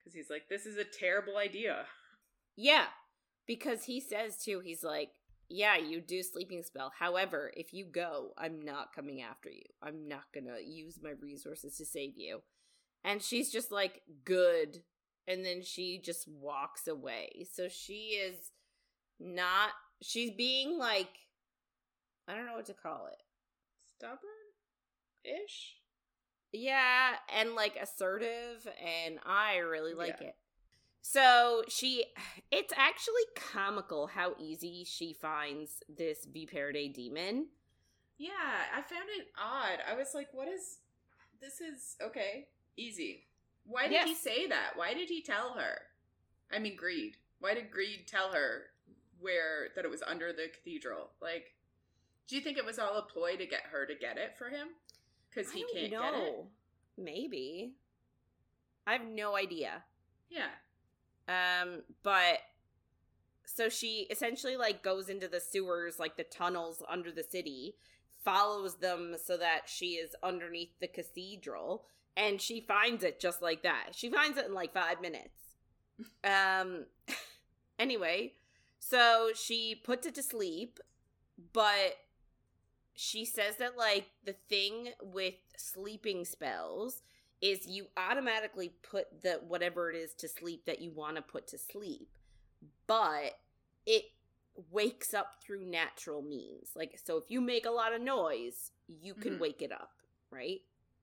Because he's like, this is a terrible idea. Yeah, because he says, too, he's like, yeah, you do sleeping spell. However, if you go, I'm not coming after you. I'm not going to use my resources to save you. And she's just like, good. And then she just walks away. So she is not, she's being like, I don't know what to call it. Stubborn-ish? Yeah, and like assertive, and I really like Yeah. it. So she, it's actually comical how easy she finds this Viperde demon. Yeah, I found it odd. I was like, what is, this is, okay, easy. Why did Yes. he say that? Why did he tell her? I mean, Greed. Why did Greed tell her where, that it was under the cathedral? Like, do you think it was all a ploy to get her to get it for him? Because he I don't can't know. get it? Maybe. I have no idea. Yeah. Um, but so she essentially like goes into the sewers, like the tunnels under the city, follows them so that she is underneath the cathedral, and she finds it just like that. She finds it in like five minutes. um, anyway, so she puts it to sleep, but she says that like the thing with sleeping spells is you automatically put the whatever it is to sleep that you want to put to sleep, but it wakes up through natural means. Like, so if you make a lot of noise, you can Mhm. wake it up, right?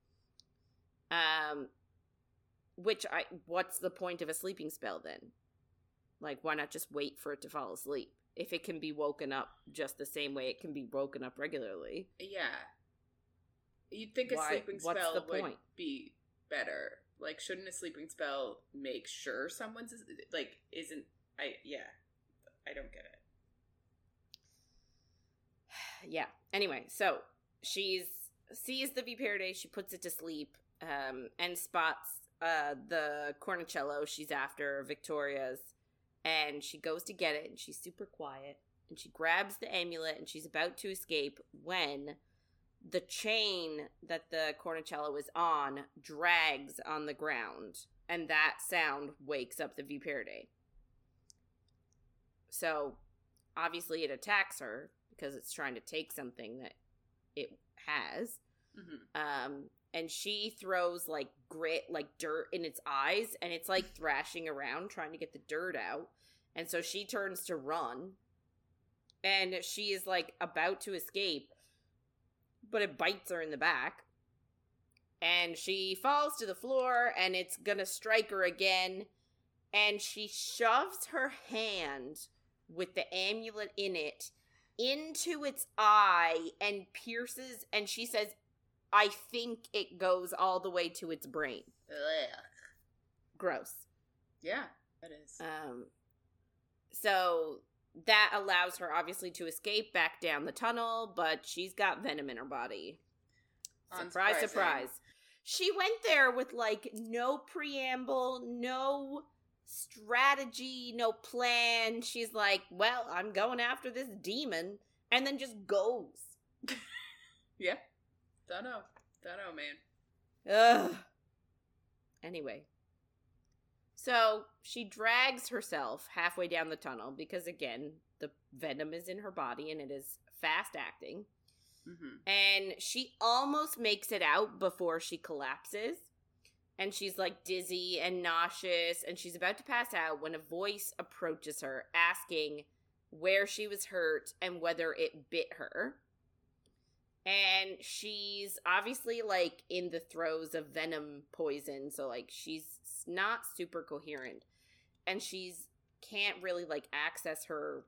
Um, which I, what's the point of a sleeping spell then? Like, why not just wait for it to fall asleep? If it can be woken up just the same way it can be woken up regularly. Yeah. You'd think a Why- sleeping what's spell the would point? be better. Like, shouldn't a sleeping spell make sure someone's, like, isn't, I, yeah. I don't get it. Yeah. Anyway, so she's sees the Viperde, she puts it to sleep, um, and spots uh the cornicello she's after, Victoria's, and she goes to get it, and she's super quiet, and she grabs the amulet, and she's about to escape when the chain that the cornicello is on drags on the ground, and that sound wakes up the Viperde. So obviously it attacks her because it's trying to take something that it has. Mm-hmm. Um, and she throws like grit, like dirt in its eyes, and it's like thrashing around trying to get the dirt out. And so she turns to run, and she is like about to escape, but it bites her in the back, and she falls to the floor, and it's gonna strike her again, and she shoves her hand with the amulet in it into its eye and pierces, and she says, I think it goes all the way to its brain. Ugh. Gross. Yeah, it is. Um, so that allows her obviously to escape back down the tunnel, but she's got venom in her body. Surprise, Unsurprising. surprise. She went there with like no preamble, no strategy, no plan. She's like, well, I'm going after this demon, and then just goes. Yeah. Don't know. Don't know, man. Ugh. Anyway. So she drags herself halfway down the tunnel because, again, the venom is in her body and it is fast acting. Mm-hmm. And she almost makes it out before she collapses. And she's like dizzy and nauseous, and she's about to pass out when a voice approaches her asking where she was hurt and whether it bit her. And she's obviously like in the throes of venom poison, so like she's not super coherent, and she's can't really like access her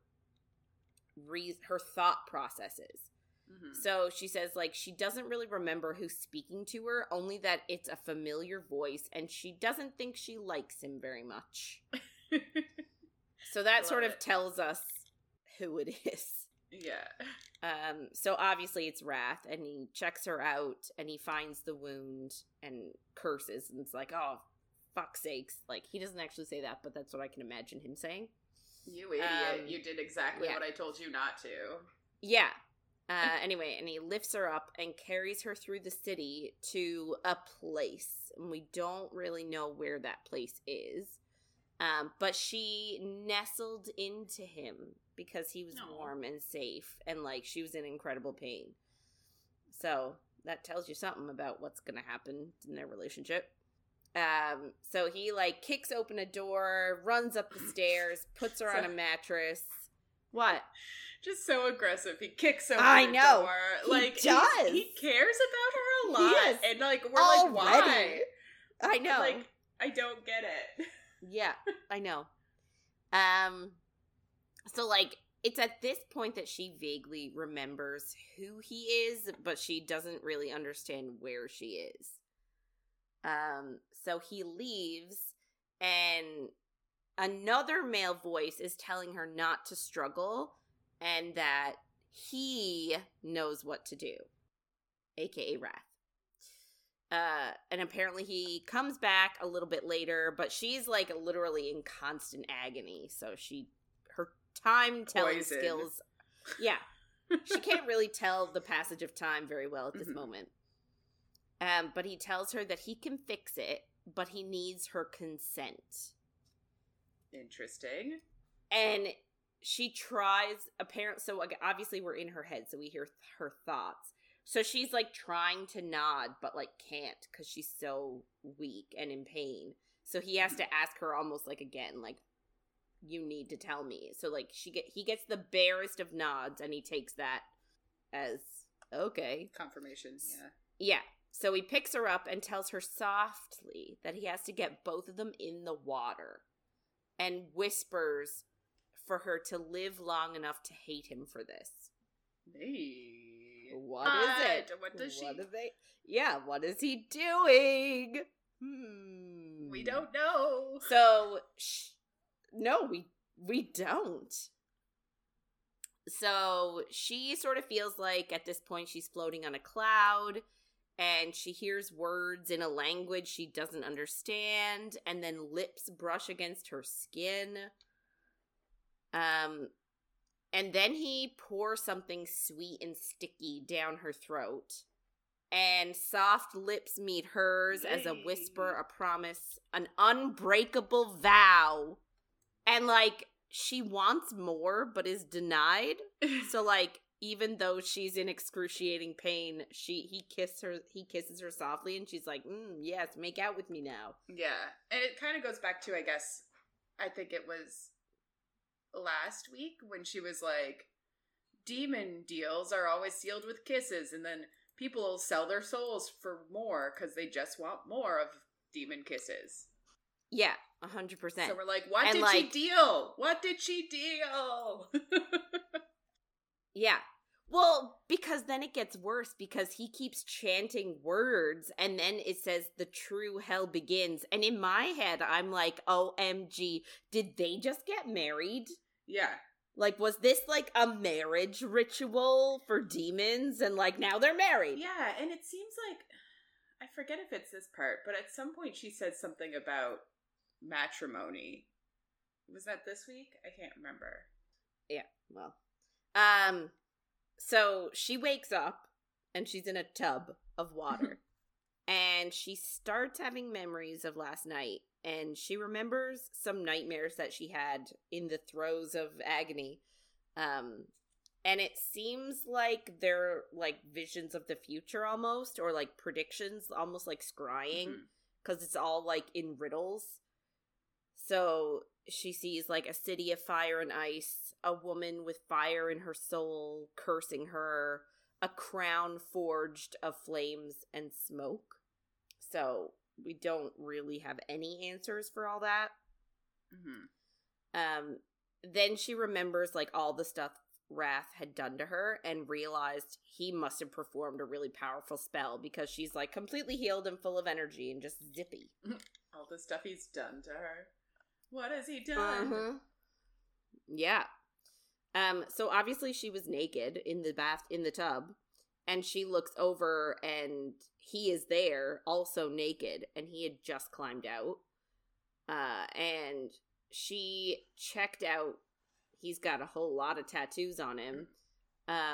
re- her thought processes. Mm-hmm. So she says, like, she doesn't really remember who's speaking to her, only that it's a familiar voice, and she doesn't think she likes him very much. So that Love sort of it. tells us who it is. Yeah. Um, so obviously it's Wrath, and he checks her out, and he finds the wound, and curses, and it's like, oh, fuck's sakes. Like, he doesn't actually say that, but that's what I can imagine him saying. You idiot. Um, you did exactly yeah. what I told you not to. Yeah. Uh, anyway, and he lifts her up and carries her through the city to a place. And we don't really know where that place is. Um, but she nestled into him because he was Aww. warm and safe. And, like, she was in incredible pain. So that tells you something about what's going to happen in their relationship. Um, so he, like, kicks open a door, runs up the stairs, puts her So- on a mattress. What? Just so aggressive. He kicks over I the know. door. He like does. He, he cares about her a He lot. is. And like we're Already. like, why? I know. Like, I don't get it. Yeah, I know. Um, so, like, it's at this point that she vaguely remembers who he is, but she doesn't really understand where she is. Um, so he leaves, and another male voice is telling her not to struggle, and that he knows what to do, aka Wrath. Uh, and apparently he comes back a little bit later, but she's, like, literally in constant agony, so she, her time-telling Poison. skills, yeah, she can't really tell the passage of time very well at this Mhm. moment. Um, but he tells her that he can fix it, but he needs her consent. Interesting. And she tries, apparently, so like, obviously we're in her head, so we hear th- her thoughts. So she's, like, trying to nod, but, like, can't, because she's so weak and in pain. So he has to ask her almost, like, again, like, you need to tell me. So, like, she get he gets the barest of nods, and he takes that as, okay. Confirmation, yeah. Yeah. So he picks her up and tells her softly that he has to get both of them in the water, and whispers for her to live long enough to hate him for this. Hey. What is it? What does she... What are they? Yeah, what is he doing? Hmm. We don't know. So, sh- no, we we don't. So she sort of feels like at this point she's floating on a cloud, and she hears words in a language she doesn't understand, and then lips brush against her skin. Um, and then he pours something sweet and sticky down her throat, and soft lips meet hers as a whisper, a promise, an unbreakable vow. And, like, she wants more, but is denied. So, like, even though she's in excruciating pain, she he kiss her he kisses her softly, and she's like, mm, yes, make out with me now. Yeah. And it kind of goes back to, I guess, I think it was last week when she was like, demon deals are always sealed with kisses, and then people will sell their souls for more because they just want more of demon kisses. Yeah, a hundred percent. So we're like, what And, did like- she deal? What did she deal? Yeah. Well, because then it gets worse, because he keeps chanting words, and then it says the true hell begins. And in my head, I'm like, O M G, did they just get married? Yeah. Like, was this like a marriage ritual for demons? And like, now they're married. Yeah, and it seems like, I forget if it's this part, but at some point she said something about matrimony. Was that this week? I can't remember. Yeah, well. Um, so she wakes up, and she's in a tub of water. And she starts having memories of last night. And she remembers some nightmares that she had in the throes of agony. Um, and it seems like they're like visions of the future almost, or like predictions, almost like scrying, because Mhm. it's all like in riddles. So she sees like a city of fire and ice, a woman with fire in her soul cursing her, a crown forged of flames and smoke. So we don't really have any answers for all that. Mhm. Um, then she remembers like all the stuff Wrath had done to her, and realized he must have performed a really powerful spell, because she's like completely healed and full of energy and just zippy. All the stuff he's done to her. What has he done? Uh-huh. Yeah. Um, so obviously she was naked in the bath, in the tub, and she looks over and he is there, also naked, and he had just climbed out. Uh, and she checked out, he's got a whole lot of tattoos on him. Um,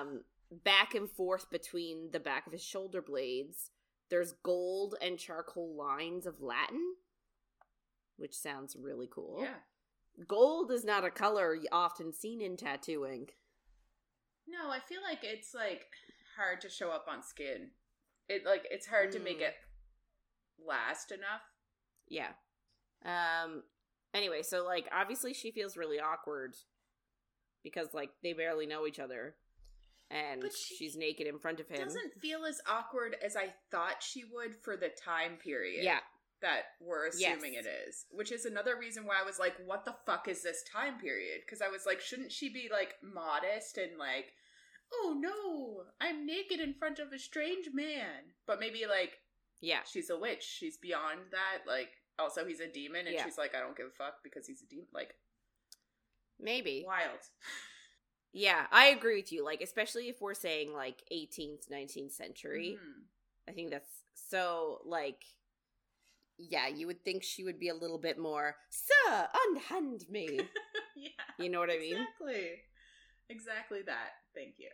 back and forth between the back of his shoulder blades, there's gold and charcoal lines of Latin, which sounds really cool. Yeah. Gold is not a color often seen in tattooing. No, I feel like it's, like, hard to show up on skin. It, like, it's hard mm. to make it last enough. Yeah. Um, anyway, so, like, obviously she feels really awkward because, like, they barely know each other. And she she's naked in front of him. Doesn't feel as awkward as I thought she would for the time period. Yeah. That we're assuming yes. it is. Which is another reason why I was like, what the fuck is this time period? Because I was like, shouldn't she be, like, modest and, like, oh no, I'm naked in front of a strange man. But maybe, like, yeah, she's a witch. She's beyond that. Like, also he's a demon, and yeah. she's like, I don't give a fuck because he's a demon. Like, maybe. Wild. Yeah, I agree with you. Like, especially if we're saying, like, eighteenth, nineteenth century. Mm-hmm. I think that's so, like, yeah, you would think she would be a little bit more, sir, unhand me. Yeah. You know what I mean? Exactly. Exactly that. Thank you.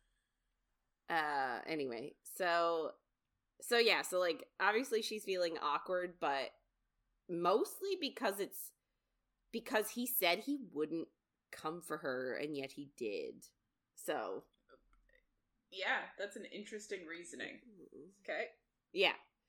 Uh, anyway, so, so yeah, so, like, obviously she's feeling awkward, but mostly because it's, because he said he wouldn't come for her, and yet he did. So. Yeah, that's an interesting reasoning. Okay. Yeah.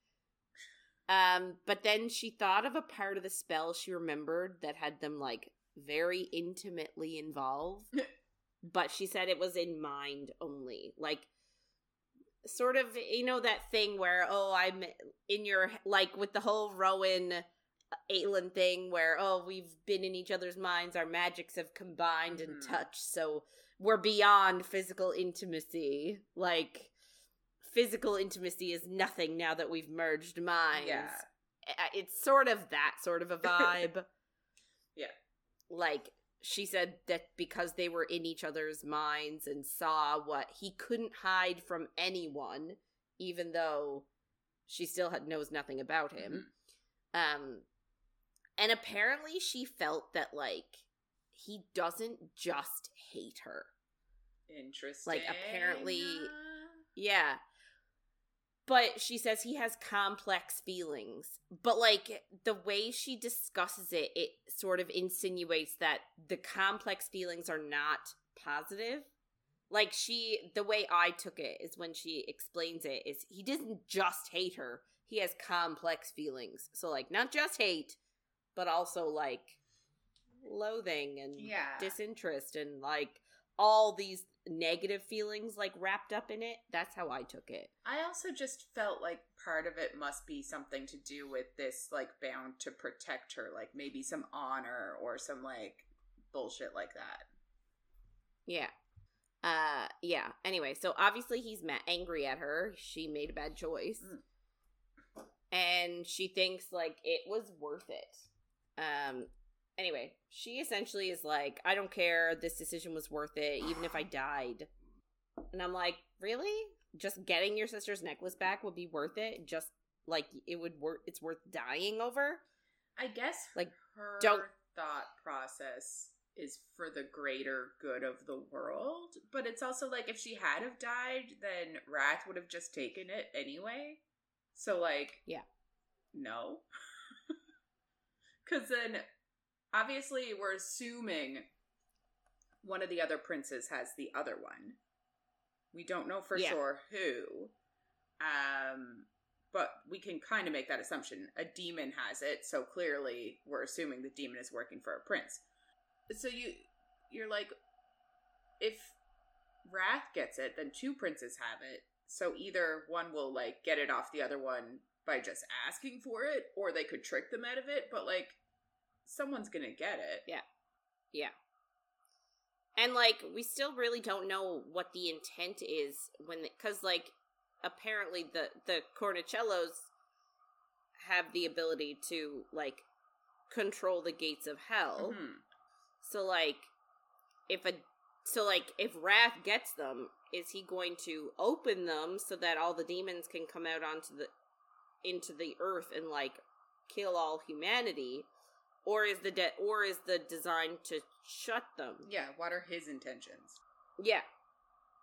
Um, but then she thought of a part of the spell she remembered that had them, like, very intimately involved. But she said it was in mind only. Like, sort of, you know, that thing where, oh, I'm in your, like, with the whole Rowan Aelin thing where, oh, we've been in each other's minds, our magics have combined mm-hmm. and touched, so we're beyond physical intimacy. Like, physical intimacy is nothing now that we've merged minds. Yeah. It's sort of that sort of a vibe. Yeah. Like, she said that because they were in each other's minds and saw what he couldn't hide from anyone, even though she still had, knows nothing about him. Mm-hmm. Um, and apparently she felt that, like, he doesn't just hate her. Interesting. Like, apparently, yeah. But she says he has complex feelings. But, like, the way she discusses it, it sort of insinuates that the complex feelings are not positive. Like, she, the way I took it is when she explains it, is he doesn't just hate her. He has complex feelings. So, like, not just hate, but also, like, loathing and yeah. disinterest and, like, all these negative feelings, like, wrapped up in it. That's how I took it. I also just felt like part of it must be something to do with this, like, bound to protect her, like, maybe some honor or some, like, bullshit like that. Yeah. Uh, yeah. Anyway, so obviously he's ma- angry at her. She made a bad choice. Mm. And she thinks, like, it was worth it. Um, Anyway, she essentially is like, I don't care, this decision was worth it, even if I died. And I'm like, really? Just getting your sister's necklace back would be worth it? Just, like, it would work, it's worth dying over? I guess like, her don't... thought process is for the greater good of the world, but it's also like, if she had have died, then Wrath would have just taken it anyway. So, like, yeah. No. Because then... Obviously, we're assuming one of the other princes has the other one. We don't know for yeah. sure who. Um, but we can kind of make that assumption. A demon has it, so clearly we're assuming the demon is working for a prince. So you, you're like, if Wrath gets it, then two princes have it. So either one will, like, get it off the other one by just asking for it, or they could trick them out of it, but, like, someone's gonna get it. Yeah. Yeah. And, like, we still really don't know what the intent is when, because, like, apparently the, the Cornicellos have the ability to, like, control the gates of hell. Mm-hmm. So, like, if a, so, like, if Wrath gets them, is he going to open them so that all the demons can come out onto the, into the earth and, like, kill all humanity? Or is the de- or is the design to shut them? Yeah, what are his intentions? Yeah.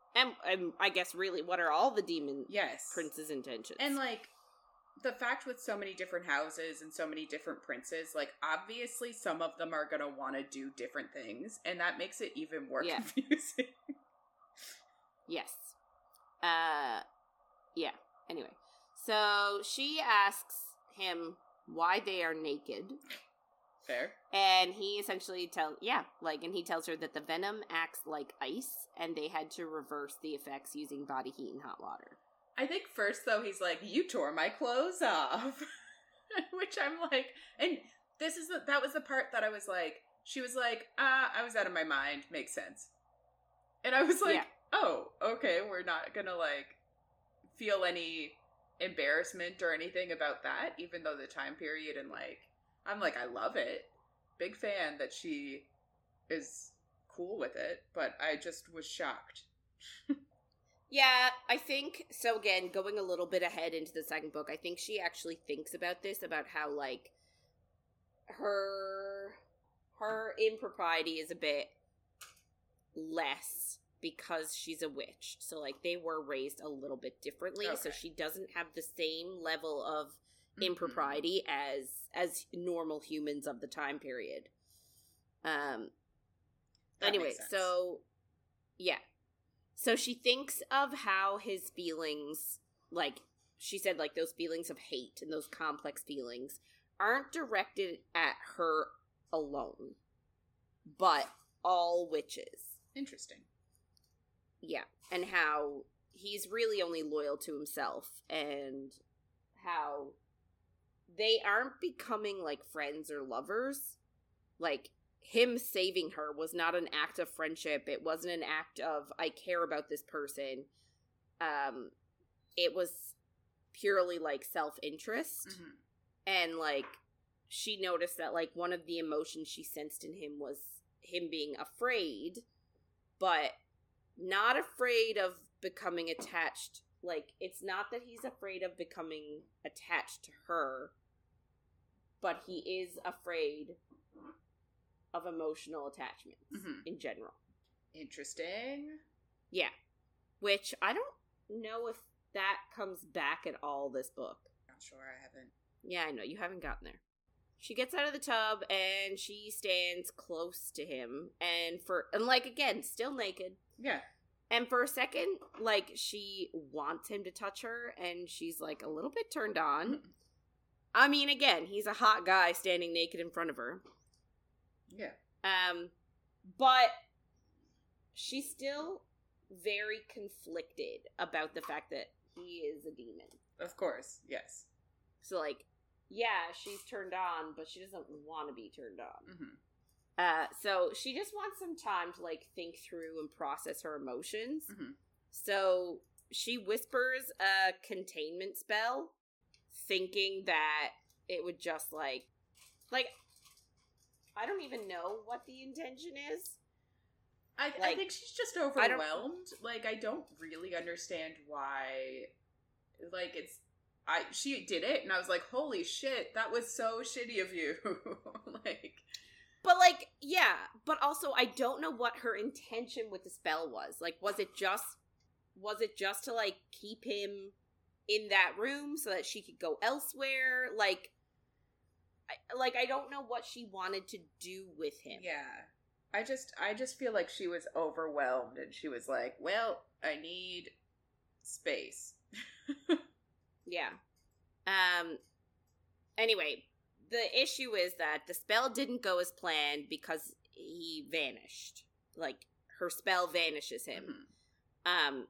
And, and I guess really, what are all the demon yes. prince's intentions? And, like, the fact with so many different houses and so many different princes, like, obviously some of them are going to want to do different things, and that makes it even more yeah. confusing. Yes. Uh, yeah. Anyway. So, she asks him why they are naked. Fair. And he essentially tells, yeah, like, and he tells her that the venom acts like ice, and they had to reverse the effects using body heat and hot water. I think first, though, he's like, you tore my clothes off. Which I'm like, and this is the, that was the part that I was like, she was like, ah, I was out of my mind. Makes sense. And I was like, yeah. oh, okay, we're not gonna, like, feel any embarrassment or anything about that, even though the time period and, like, I'm like, I love it. Big fan that she is cool with it, but I just was shocked. Yeah, I think, so again, going a little bit ahead into the second book, I think she actually thinks about this, about how, like, her, her impropriety is a bit less because she's a witch. So, like, they were raised a little bit differently, okay. So she doesn't have the same level of impropriety mm-hmm. as as normal humans of the time period. Um. That anyway, so yeah, so she thinks of how his feelings, like she said, like those feelings of hate and those complex feelings aren't directed at her alone, but all witches. Interesting. Yeah, and how he's really only loyal to himself, and how they aren't becoming, like, friends or lovers. Like, him saving her was not an act of friendship. It wasn't an act of, I care about this person. Um, it was purely, like, self-interest. Mm-hmm. And, like, she noticed that, like, one of the emotions she sensed in him was him being afraid, but not afraid of becoming attached. Like, it's not that he's afraid of becoming attached to her, but he is afraid of emotional attachments mm-hmm. in general. Interesting. Yeah. Which, I don't know if that comes back at all this book. Not sure, I haven't. Yeah, I know, you haven't gotten there. She gets out of the tub, and she stands close to him, and for, and like, again, still naked. Yeah. And for a second, like, she wants him to touch her, and she's, like, a little bit turned on. Mm-hmm. I mean, again, he's a hot guy standing naked in front of her. Yeah. Um, but she's still very conflicted about the fact that he is a demon. Of course, yes. So, like, yeah, she's turned on, but she doesn't want to be turned on. Mm-hmm. Uh, so she just wants some time to, like, think through and process her emotions. Mm-hmm. So she whispers a containment spell, thinking that it would just, like, like, I don't even know what the intention is. I, like, I think she's just overwhelmed. I like, I don't really understand why, like, it's, I, she did it, and I was like, holy shit, that was so shitty of you. Like... But, like, yeah, but also I don't know what her intention with the spell was. Like, was it just, was it just to, like, keep him in that room so that she could go elsewhere? Like, I, like, I don't know what she wanted to do with him. Yeah. I just, I just feel like she was overwhelmed, and she was like, well, I need space. Yeah. Um, anyway, the issue is that the spell didn't go as planned because he vanished. Like, her spell vanishes him. Mm-hmm. Um,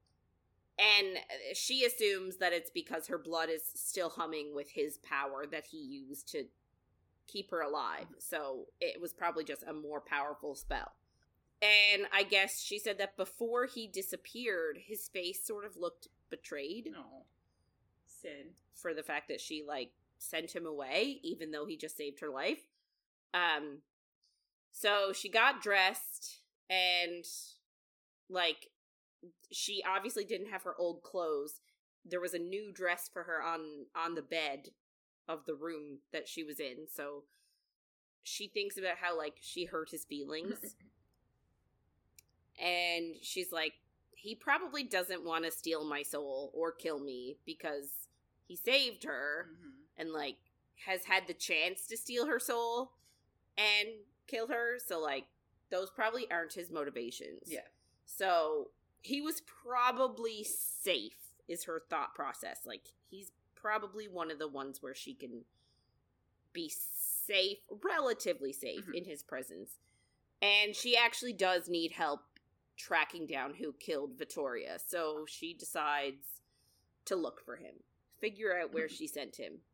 and she assumes that it's because her blood is still humming with his power that he used to keep her alive. Mm-hmm. So it was probably just a more powerful spell. And I guess she said that before he disappeared, his face sort of looked betrayed. No. Sin. For the fact that she, like, sent him away, even though he just saved her life. Um, so she got dressed, and, like, she obviously didn't have her old clothes. There was a new dress for her on, on the bed of the room that she was in, so she thinks about how, like, she hurt his feelings. And she's like, he probably doesn't want to steal my soul or kill me because he saved her Mm-hmm. and, like, has had the chance to steal her soul and kill her. So, like, those probably aren't his motivations. Yeah. So, he was probably safe, is her thought process. Like, he's probably one of the ones where she can be safe, relatively safe, Mhm. in his presence. And she actually does need help tracking down who killed Vittoria. So, she decides to look for him, figure out where Mhm. she sent him.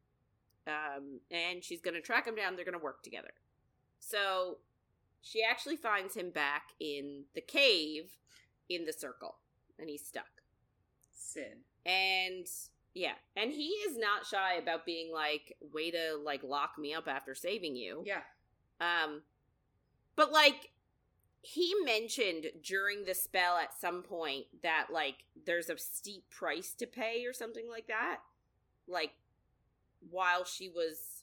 Um, and she's going to track him down. They're going to work together. So, she actually finds him back in the cave in the circle, and he's stuck. Sin. And yeah, and he is not shy about being like, way to like lock me up after saving you. Yeah. Um, but like, he mentioned during the spell at some point that like there's a steep price to pay or something like that. Like, while she was,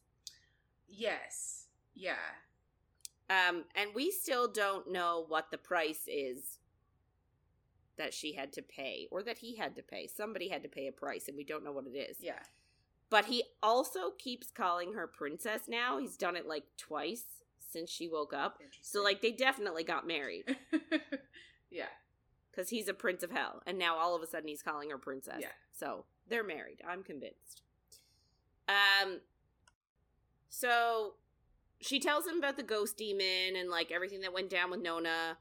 Yes. Yeah. um, and we still don't know what the price is that she had to pay, or that he had to pay. Somebody had to pay a price, and we don't know what it is. Yeah. But he also keeps calling her princess now. He's done it, like, twice since she woke up. So, like, they definitely got married. Yeah. Because he's a prince of hell. And now, all of a sudden, he's calling her princess. Yeah. So, they're married. I'm convinced. Um. So, she tells him about the ghost demon and, like, everything that went down with Nona.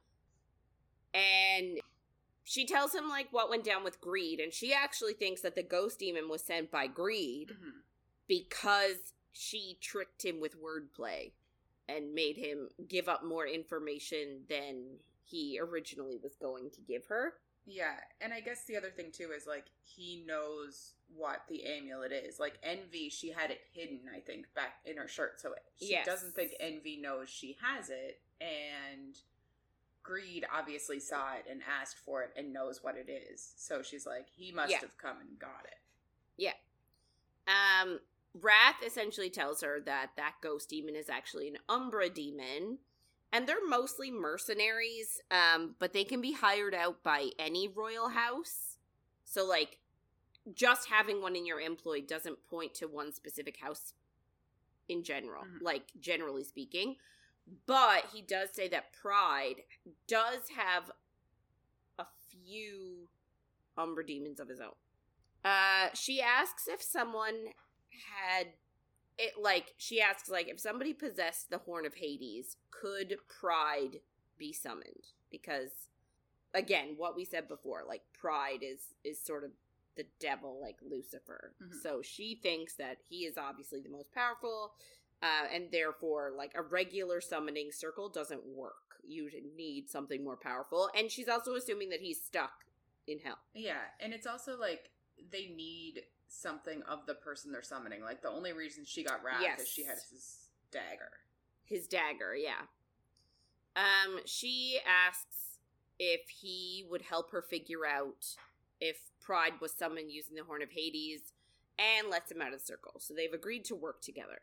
And she tells him, like, what went down with Greed. And she actually thinks that the ghost demon was sent by Greed Mm-hmm. because she tricked him with wordplay and made him give up more information than he originally was going to give her. Yeah, and I guess the other thing too is like he knows what the amulet is. Like Envy, she had it hidden, I think, back in her shirt, so she Yes. doesn't think Envy knows she has it. And Greed obviously saw it and asked for it and knows what it is. So she's like, he must Yeah. have come and got it. Yeah. Um, Wrath essentially tells her that that ghost demon is actually an Umbra demon. And they're mostly mercenaries, um, but they can be hired out by any royal house. So, like, just having one in your employ doesn't point to one specific house in general, Mhm. like, generally speaking. But he does say that Pride does have a few Umbra demons of his own. Uh, she asks if someone had... It, like, she asks, like, if somebody possessed the Horn of Hades, could Pride be summoned? Because, again, what we said before, like, Pride is, is sort of the devil, like Lucifer. Mhm. So she thinks that he is obviously the most powerful, uh, and therefore, like, a regular summoning circle doesn't work. You need something more powerful. And she's also assuming that he's stuck in hell. Yeah, and it's also like they need something of the person they're summoning. Like the only reason she got Wrath Yes. is she had his dagger. His dagger, yeah. Um, she asks if he would help her figure out if Pride was summoned using the Horn of Hades, and lets him out of the circle. So they've agreed to work together.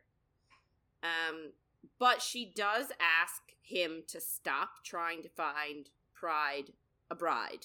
Um, but she does ask him to stop trying to find Pride a bride.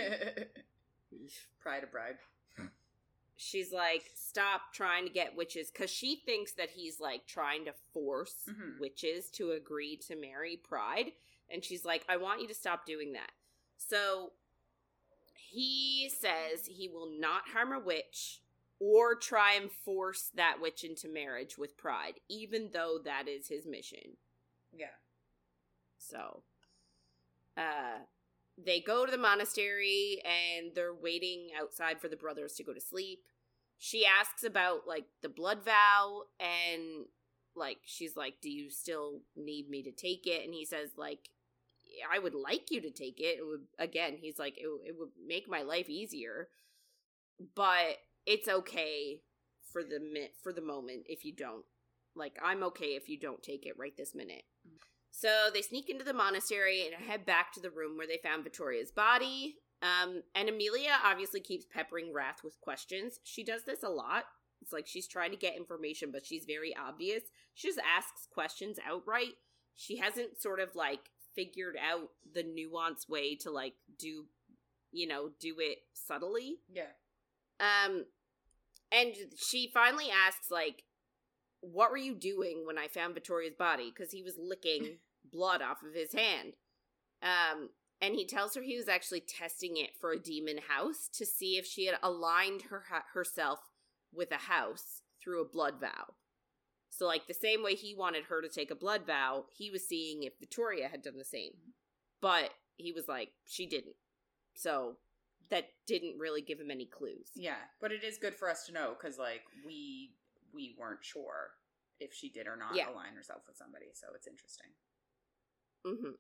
Pride of Bride. She's like, stop trying to get witches, because she thinks that he's, like, trying to force Mhm. witches to agree to marry Pride. And she's like, I want you to stop doing that. So he says he will not harm a witch or try and force that witch into marriage with Pride, even though that is his mission. Yeah. So, uh, they go to the monastery and they're waiting outside for the brothers to go to sleep. She asks about, like, the blood vow, and, like, she's like, do you still need me to take it? And he says, like, I would like you to take it. It would, again, he's like, it, it would make my life easier, but it's okay for the mi- for the moment if you don't. Like, I'm okay if you don't take it right this minute. So they sneak into the monastery and head back to the room where they found Vittoria's body. Um, and Amelia obviously keeps peppering Wrath with questions. She does this a lot. It's like she's trying to get information, but she's very obvious. She just asks questions outright. She hasn't sort of, like, figured out the nuanced way to, like, do you know, do it subtly. Yeah. Um, and she finally asks, like, what were you doing when I found Vittoria's body? Because he was licking blood off of his hand. Um, and he tells her he was actually testing it for a demon house to see if she had aligned her herself with a house through a blood vow. So, like, the same way he wanted her to take a blood vow, he was seeing if Vittoria had done the same. But he was like, she didn't. So, that didn't really give him any clues. Yeah, but it is good for us to know, because, like, we we weren't sure if she did or not yeah. align herself with somebody, so it's interesting. Mm-hmm.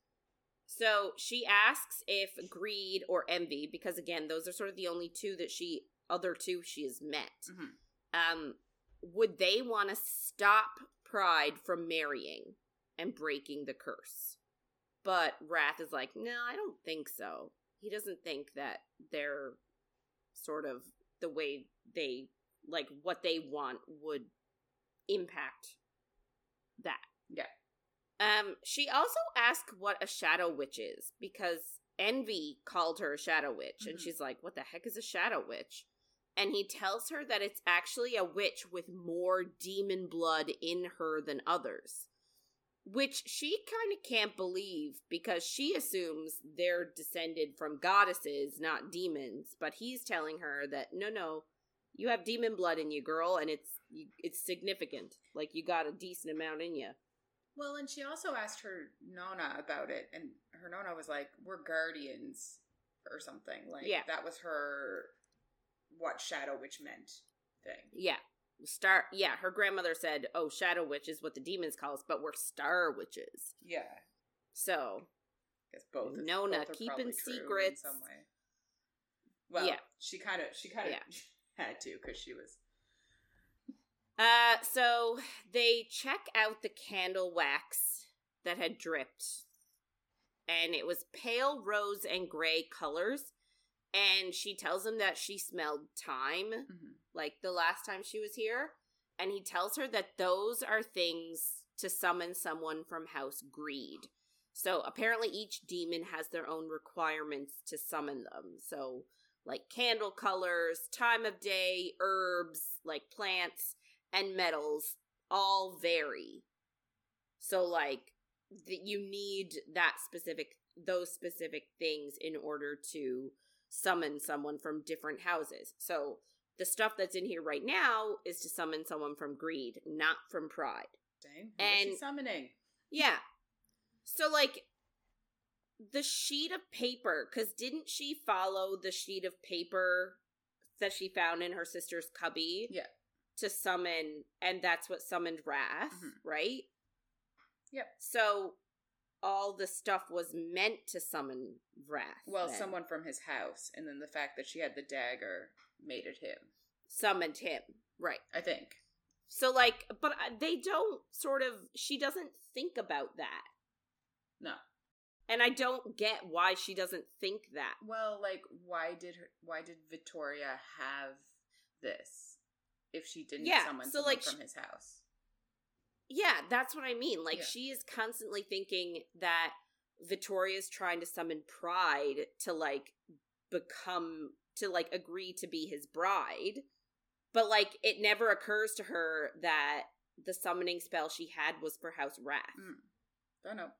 So, she asks if greed or envy, because, again, those are sort of the only two that she, other two she has met, mm-hmm. um, would they want to stop Pride from marrying and breaking the curse? But Wrath is like, no, I don't think so. He doesn't think that they're sort of the way they, like, what they want would impact that. Yeah. Um, she also asked what a shadow witch is, because Envy called her a shadow witch, mm-hmm. and she's like, what the heck is a shadow witch? And he tells her that it's actually a witch with more demon blood in her than others. Which she kind of can't believe, because she assumes they're descended from goddesses, not demons. But he's telling her that, no, no, you have demon blood in you, girl, and it's it's significant. Like, you got a decent amount in you. Well, and she also asked her Nona about it, and her Nona was like, we're guardians, or something. Like, yeah. That was her, what Shadow Witch meant thing. Yeah. Star, yeah, her grandmother said, oh, Shadow Witch is what the demons call us, but we're Star Witches. Yeah. So, I guess both. Nona, both keeping secrets. In some way. Well, yeah. she kind of, she kind of yeah. had to, because she was. Uh, so, they check out the candle wax that had dripped, and it was pale rose and gray colors. And she tells him that she smelled thyme, mm-hmm. like the last time she was here. And he tells her that those are things to summon someone from House Greed. So apparently each demon has their own requirements to summon them. So, like, candle colors, time of day, herbs, like plants, and metals all vary. So, like, th- you need that specific, those specific things in order to summon someone from different houses. So the stuff that's in here right now is to summon someone from Greed, not from Pride. Dang, who and is she summoning? Yeah. So, like, the sheet of paper, because didn't she follow the sheet of paper that she found in her sister's cubby? Yeah. To summon, and that's what summoned Wrath, mm-hmm. right? Yep. So all the stuff was meant to summon Wrath. Well, then. Someone from his house, and then the fact that she had the dagger made it him. Summoned him, right. I think. So, like, but they don't sort of, she doesn't think about that. No. And I don't get why she doesn't think that. Well, like, why did her, why did Vittoria have this if she didn't yeah, summon so, someone like, from she, his house? Yeah, that's what I mean. Like, yeah. she is constantly thinking that Vittoria's trying to summon Pride to, like, become, to, like, agree to be his bride. But, like, it never occurs to her that the summoning spell she had was for House Wrath. Mm. Don't know.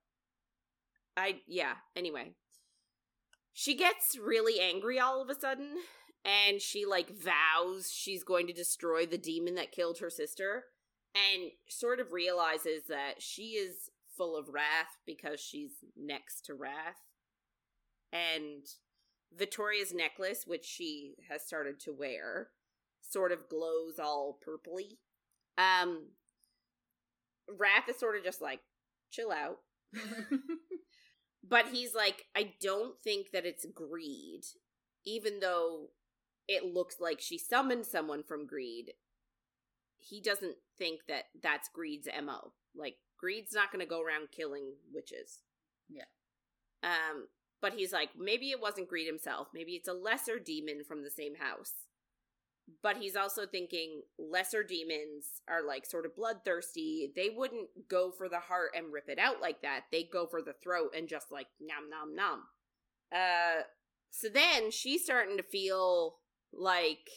I, yeah, anyway. She gets really angry all of a sudden, and she, like, vows she's going to destroy the demon that killed her sister, and sort of realizes that she is full of wrath because she's next to Wrath. And Vittoria's necklace, which she has started to wear, sort of glows all purpley. Um, Wrath is sort of just like, chill out. But he's like, I don't think that it's greed, even though it looks like she summoned someone from Greed. He doesn't think that that's Greed's M O. Like, Greed's not going to go around killing witches. Yeah. Um, but he's like, maybe it wasn't Greed himself. Maybe it's a lesser demon from the same house. But he's also thinking lesser demons are, like, sort of bloodthirsty. They wouldn't go for the heart and rip it out like that. They go for the throat and just, like, nom nom nom. Uh, So then she's starting to feel like,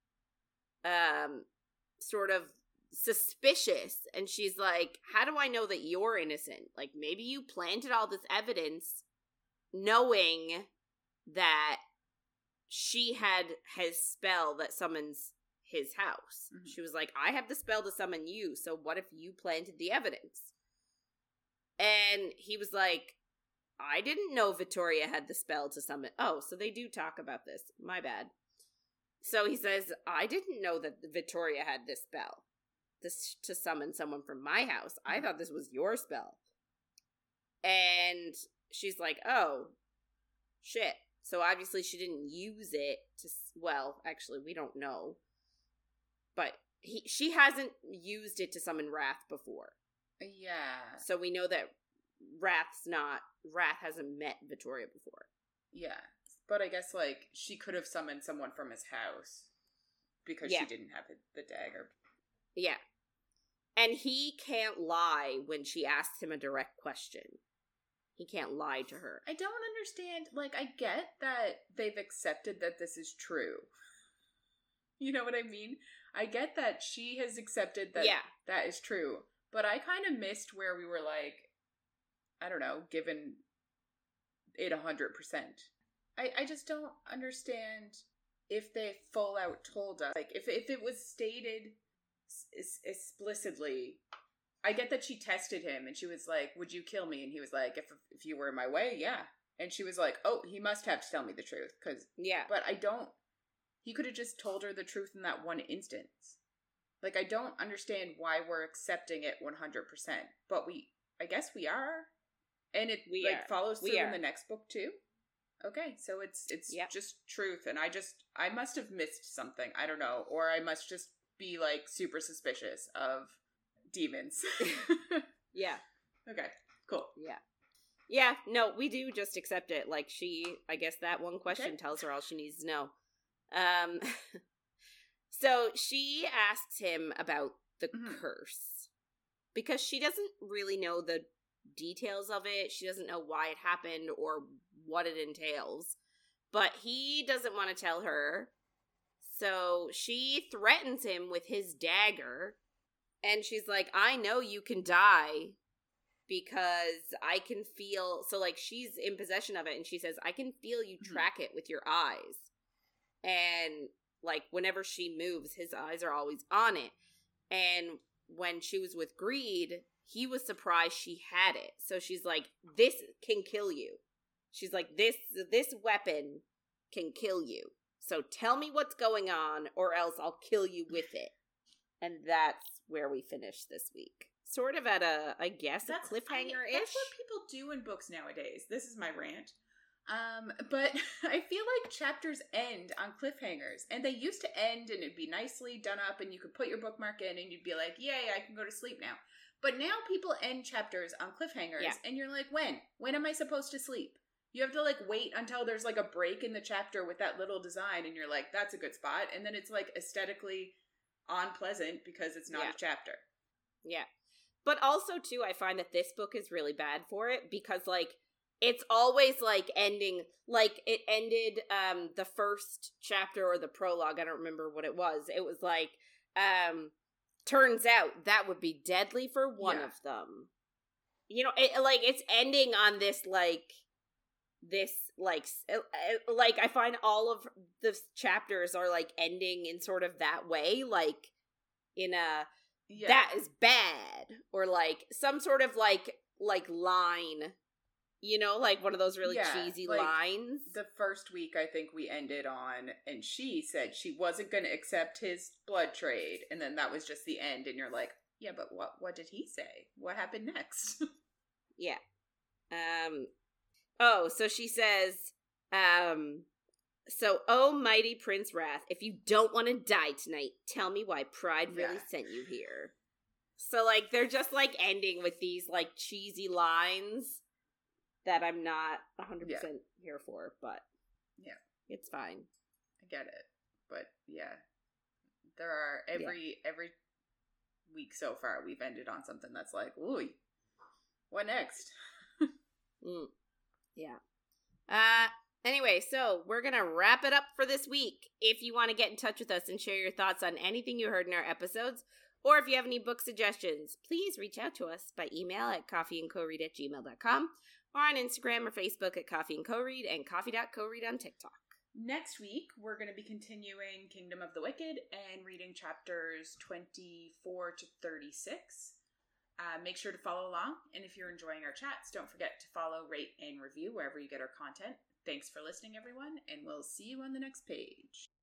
um, sort of suspicious. And she's like, how do I know that you're innocent? Like, maybe you planted all this evidence knowing that she had his spell that summons his house. Mm-hmm. She was like, I have the spell to summon you, so what if you planted the evidence? And he was like, I didn't know Victoria had the spell to summon. Oh, so they do talk about this. My bad. So he says, I didn't know that Victoria had this spell this to summon someone from my house. I thought this was your spell. And she's like, oh, shit. So obviously she didn't use it to, well, actually, we don't know. But he, she hasn't used it to summon Wrath before. Yeah. So we know that Wrath's not, Wrath hasn't met Victoria before. Yeah. But I guess, like, she could have summoned someone from his house because yeah. she didn't have the dagger. Yeah. And he can't lie when she asks him a direct question. He can't lie to her. I don't understand. Like, I get that they've accepted that this is true. You know what I mean? I get that she has accepted that yeah. that is true. But I kind of missed where we were like, I don't know, given it one hundred percent. I, I just don't understand if they full out told us. Like, if, if it was stated s- explicitly, I get that she tested him and she was like, would you kill me? And he was like, if if you were in my way, yeah. And she was like, oh, he must have to tell me the truth. Cause, yeah. But I don't, he could have just told her the truth in that one instance. Like, I don't understand why we're accepting it one hundred percent. But we, I guess we are. And it, we like, are. follows we through are. in the next book, too? Okay, so it's it's yep. just truth. And I just, I must have missed something. I don't know. Or I must just be, like, super suspicious of demons. yeah. Okay, cool. Yeah. Yeah, no, we do just accept it. Like, she, I guess that one question okay. tells her all she needs to know. Um, so she asks him about the mm-hmm. curse. Because she doesn't really know the details of it. She doesn't know why it happened or what it entails. But he doesn't want to tell her. So she threatens him with his dagger. And she's like, I know you can die because I can feel... So, like, she's in possession of it. And she says, I can feel you mm-hmm. track it with your eyes. And, like, whenever she moves, his eyes are always on it. And when she was with Greed, he was surprised she had it. So she's like, this can kill you. She's like, this this weapon can kill you. So tell me what's going on, or else I'll kill you with it. And that's where we finish this week. Sort of at a, I guess, that's, a cliffhanger-ish. I, that's what people do in books nowadays. This is my rant. Um, but I feel like chapters end on cliffhangers. And they used to end and it'd be nicely done up and you could put your bookmark in and you'd be like, yay, I can go to sleep now. But now people end chapters on cliffhangers yeah. and you're like, when? When am I supposed to sleep? You have to, like, wait until there's, like, a break in the chapter with that little design and you're like, that's a good spot. And then it's, like, aesthetically unpleasant because it's not yeah. a chapter. Yeah. But also, too, I find that this book is really bad for it because, like, it's always, like, ending, like, it ended um, the first chapter or the prologue. I don't remember what it was. It was, like, um, turns out that would be deadly for one yeah. of them. You know, it, like, it's ending on this, like, this, like, like, I find all of the chapters are, like, ending in sort of that way, like, in a, yeah. that is bad, or, like, some sort of, like, like, line, you know, like, one of those really yeah, cheesy like, lines. The first week, I think we ended on, and she said she wasn't going to accept his blood trade, and then that was just the end, and you're like, yeah, but what, what did he say? What happened next? yeah. Um... Oh, so she says, um, so, oh, mighty Prince Wrath, if you don't want to die tonight, tell me why Pride really yeah. sent you here. So, like, they're just, like, ending with these, like, cheesy lines that I'm not one hundred percent yeah. here for, but yeah, it's fine. I get it. But, yeah, there are, every, yeah. every week so far, we've ended on something that's like, ooh, what next? mm. Yeah. Uh, Anyway, so we're going to wrap it up for this week. If you want to get in touch with us and share your thoughts on anything you heard in our episodes, or if you have any book suggestions, please reach out to us by email at coffeeandcoread at gmail dot com or on Instagram or Facebook at Coffee and Co-Read and coffee dot co read on TikTok. Next week, we're going to be continuing Kingdom of the Wicked and reading chapters twenty-four to thirty-six. Uh, make sure to follow along, and if you're enjoying our chats, don't forget to follow, rate, and review wherever you get our content. Thanks for listening, everyone, and we'll see you on the next page.